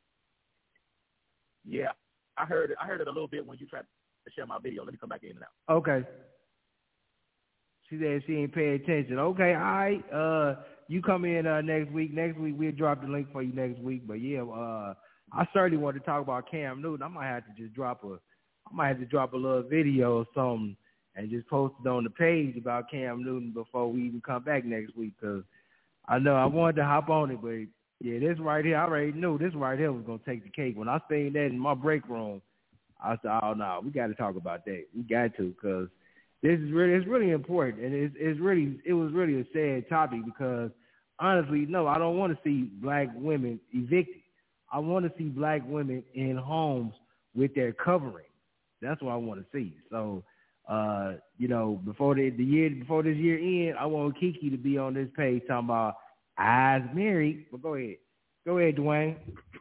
Yeah, I heard it a little bit when you tried to share my video. Let me come back in and out. Okay. She said she ain't paying attention. Okay, all right. You come in next week. Next week we'll drop the link for you next week. But yeah, I certainly want to talk about Cam Newton. I might have to drop a little video or something and just post it on the page about Cam Newton before we even come back next week, because I know I wanted to hop on it, but yeah, this right here, I already knew this right here was going to take the cake. When I seen that in my break room, I said, oh, no, we got to talk about that. We got to, because it's really important, and it was really a sad topic because, honestly, no, I don't want to see black women evicted. I want to see black women in homes with their covering. That's what I want to see. So, before this year end, I want Kiki to be on this page talking about eyes married. But go ahead, Dwayne.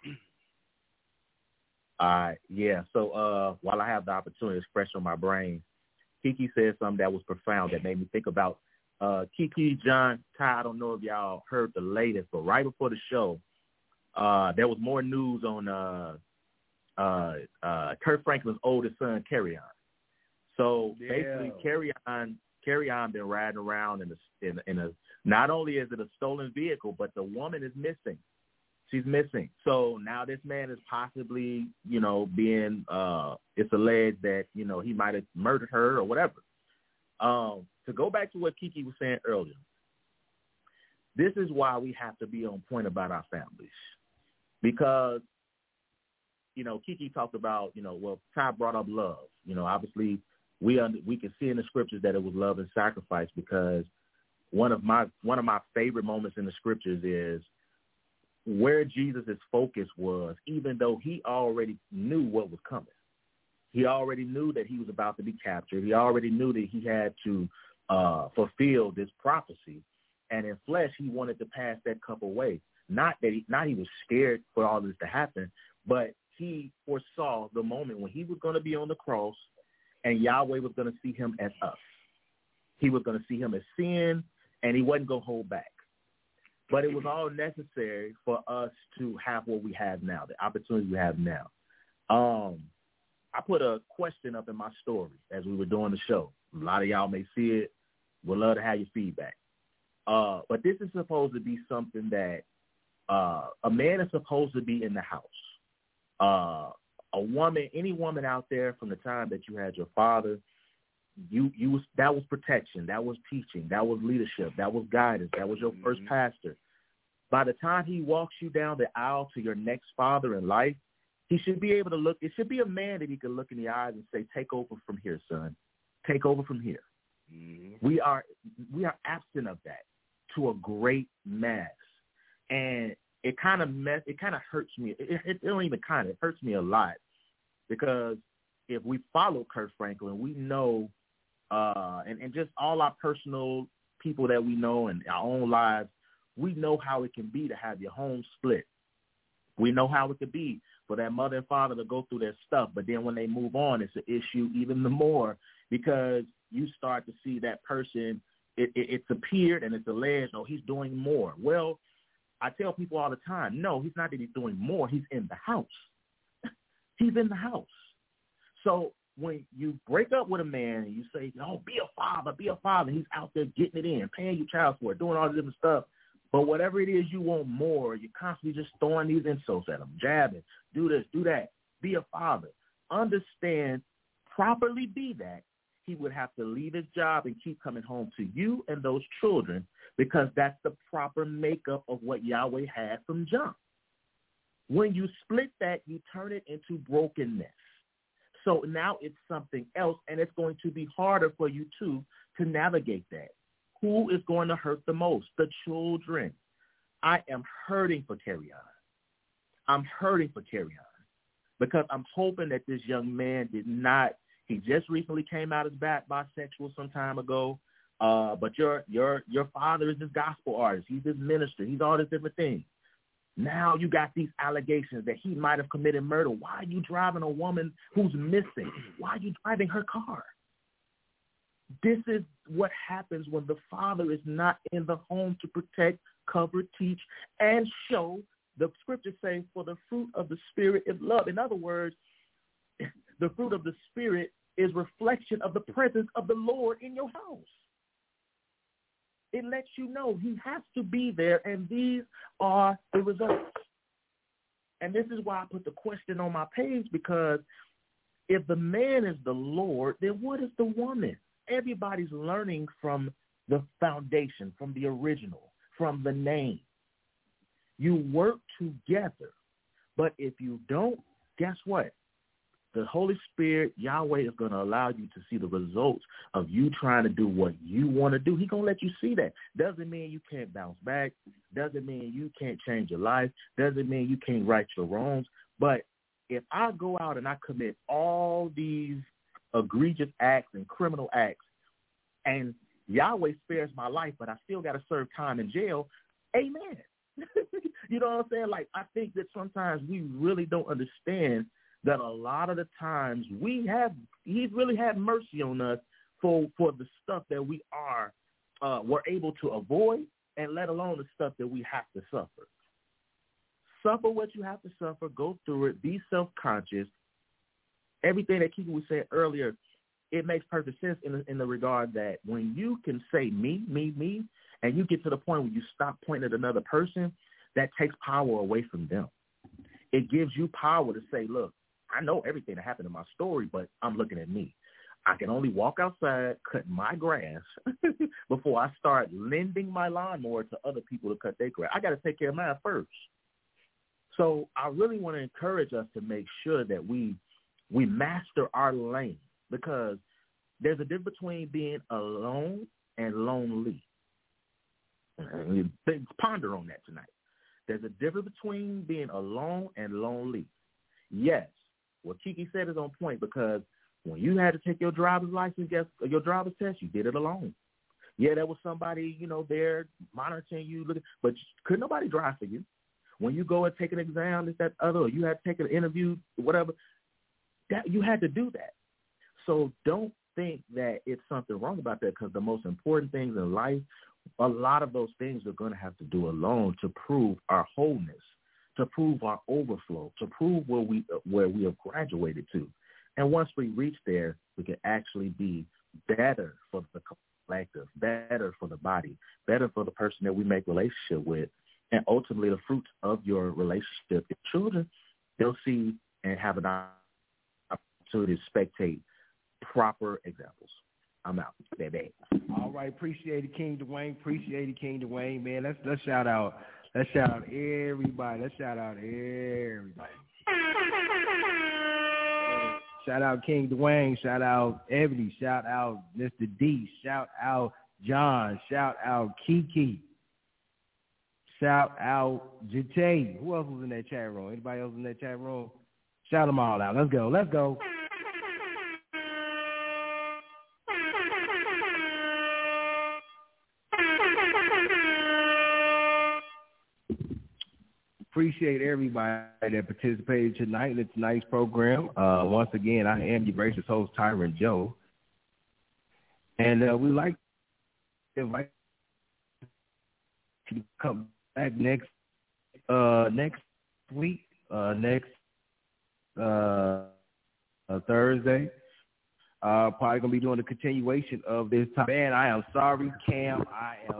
All right, yeah. So while I have the opportunity, it's fresh on my brain. Kiki said something that was profound that made me think about Kiki, John, Ty. I don't know if y'all heard the latest, but right before the show, there was more news on Kirk Franklin's oldest son, Kerry-On. So basically, Kerry-On been riding around in a. Not only is it a stolen vehicle, but the woman is missing. She's missing. So now this man is possibly, being. It's alleged that he might have murdered her or whatever. To go back to what Kiki was saying earlier, this is why we have to be on point about our families, because Kiki talked about Ty brought up love. Obviously. We can see in the scriptures that it was love and sacrifice, because one of my favorite moments in the scriptures is where Jesus' focus was, even though he already knew what was coming. He already knew that he was about to be captured. He already knew that he had to fulfill this prophecy. And in flesh, he wanted to pass that cup away. Not he was scared for all this to happen, but he foresaw the moment when he was going to be on the cross and Yahweh was going to see him as us. He was going to see him as sin, and he wasn't going to hold back. But it was all necessary for us to have what we have now, the opportunity we have now. I put a question up in my story as we were doing the show. A lot of y'all may see it. We'd love to have your feedback. But this is supposed to be something that a man is supposed to be in the house. A woman, any woman out there, from the time that you had your father, that was protection, that was teaching, that was leadership, that was guidance, that was your first pastor. By the time he walks you down the aisle to your next father in life, He should be able to look. It should be a man that he can look in the eyes and say, "Take over from here, son. Take over from here." Mm-hmm. We are absent of that to a great mass, and it kind of hurts me. It don't even kind of, it hurts me a lot, because if we follow Kirk Franklin, we know, and just all our personal people that we know in our own lives, we know how it can be to have your home split. We know how it could be for that mother and father to go through their stuff, but then when they move on, it's an issue even the more, because you start to see that person, it's appeared and it's alleged, oh, he's doing more. Well, I tell people all the time, no, he's not that he's doing more. He's in the house. He's in the house. So when you break up with a man and you say, oh, be a father, he's out there getting it in, paying you child support, doing all this different stuff. But whatever it is you want more, you're constantly just throwing these insults at him, jabbing, do this, do that, be a father. Understand, properly be that, he would have to leave his job and keep coming home to you and those children, because that's the proper makeup of what Yahweh had from jump. When you split that, you turn it into brokenness. So now it's something else, and it's going to be harder for you, too, to navigate that. Who is going to hurt the most? The children. I am hurting for Kerryon. I'm hurting for Kerryon, because I'm hoping that this young man did not, he just recently came out as bisexual some time ago, but your father is this gospel artist. He's this minister. He's all this different things. Now you got these allegations that he might have committed murder. Why are you driving a woman who's missing? Why are you driving her car? This is what happens when the father is not in the home to protect, cover, teach, and show. The scriptures say, for the fruit of the Spirit is love. In other words, the fruit of the Spirit is reflection of the presence of the Lord in your house. It lets you know he has to be there, and these are the results. And this is why I put the question on my page, because if the man is the Lord, then what is the woman? Everybody's learning from the foundation, from the original, from the name. You work together. But if you don't, guess what? The Holy Spirit, Yahweh, is going to allow you to see the results of you trying to do what you want to do. He's going to let you see that. Doesn't mean you can't bounce back. Doesn't mean you can't change your life. Doesn't mean you can't right your wrongs. But if I go out and I commit all these egregious acts and criminal acts, and Yahweh spares my life, but I still got to serve time in jail, amen. You know what I'm saying? Like, I think that sometimes we really don't understand that a lot of the times he's really had mercy on us for the stuff that we're able to avoid, and let alone the stuff that we have to suffer. Suffer what you have to suffer, go through it, be self-conscious. Everything that Kiki was saying earlier, it makes perfect sense in the regard that when you can say me, and you get to the point where you stop pointing at another person, that takes power away from them. It gives you power to say, look, I know everything that happened in my story, but I'm looking at me. I can only walk outside, cut my grass before I start lending my lawnmower to other people to cut their grass. I got to take care of mine first. So I really want to encourage us to make sure that we master our lane, because there's a difference between being alone and lonely. Ponder on that tonight. There's a difference between being alone and lonely. Yes, what Kiki said is on point, because when you had to take your driver's license, your driver's test, you did it alone. Yeah, there was somebody, there monitoring you, but couldn't nobody drive for you. When you go and take an exam, this, that, other, or you had to take an interview, whatever, that you had to do that. So don't think that it's something wrong about that, because the most important things in life, a lot of those things we're going to have to do alone to prove our wholeness, to prove our overflow, to prove where we have graduated to. And once we reach there, we can actually be better for the collective, better for the body, better for the person that we make relationship with. And ultimately, the fruits of your relationship with children, they'll see and have an opportunity to spectate proper examples. I'm out. Baby. All right, appreciate it, King Dwayne. Man, let's shout out everybody. Shout out King Dwayne. Shout out Ebony. Shout out Mr. D. Shout out John. Shout out Kiki. Shout out Jate. Who else was in that chat room? Anybody else in that chat room? Shout them all out. Let's go. Let's go. Appreciate everybody that participated tonight in tonight's program. Once again, I am your gracious host, Tyrant Joe. And we like to invite you to come back next week, Thursday. Probably going to be doing a continuation of this time. Man, I am sorry, Cam. I am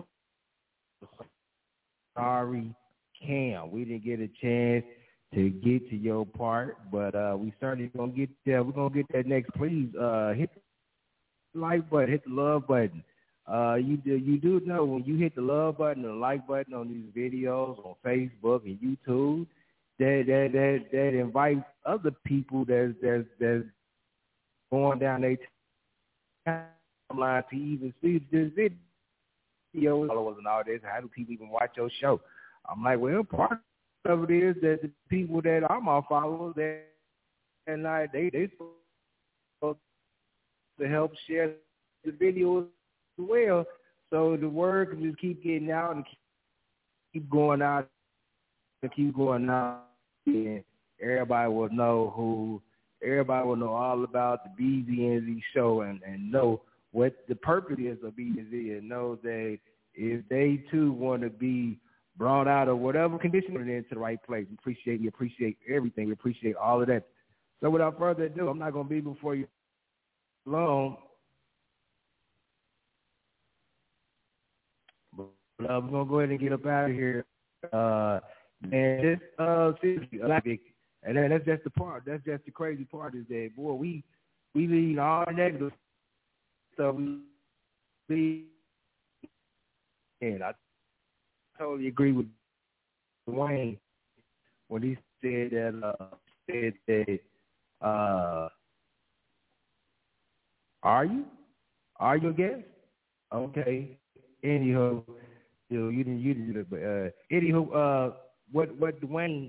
sorry, Cam. We didn't get a chance to get to your part, but we certainly going to get there. We're going to get that next. Please hit the like button, hit the love button. You do know when you hit the love button and the like button on these videos on Facebook and YouTube, that invites other people that's going down their timeline to even see this video. Followers and all this. How do people even watch your show? I'm like, well, part of it is that the people that are my followers, they supposed to help share the videos as well, so the word can just keep getting out and keep going out and keep going out, and everybody will know all about the BZNZ show and know what the purpose is of BZNZ, and know that if they too want to be brought out of whatever condition they're into the right place. We appreciate everything. We appreciate all of that. So without further ado, I'm not going to be before you long. We're going to go ahead and get up out of here. And this, seriously, and then that's just the part. That's just the crazy part is that, boy, we leave all negative stuff. And I totally agree with Dwayne when he said that, are you a guest? Okay. Anyhow, you didn't do it, but anyhow, what Dwayne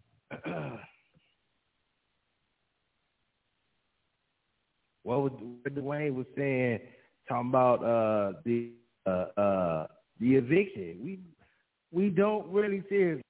what Dwayne was saying, talking about the eviction. We don't really seriously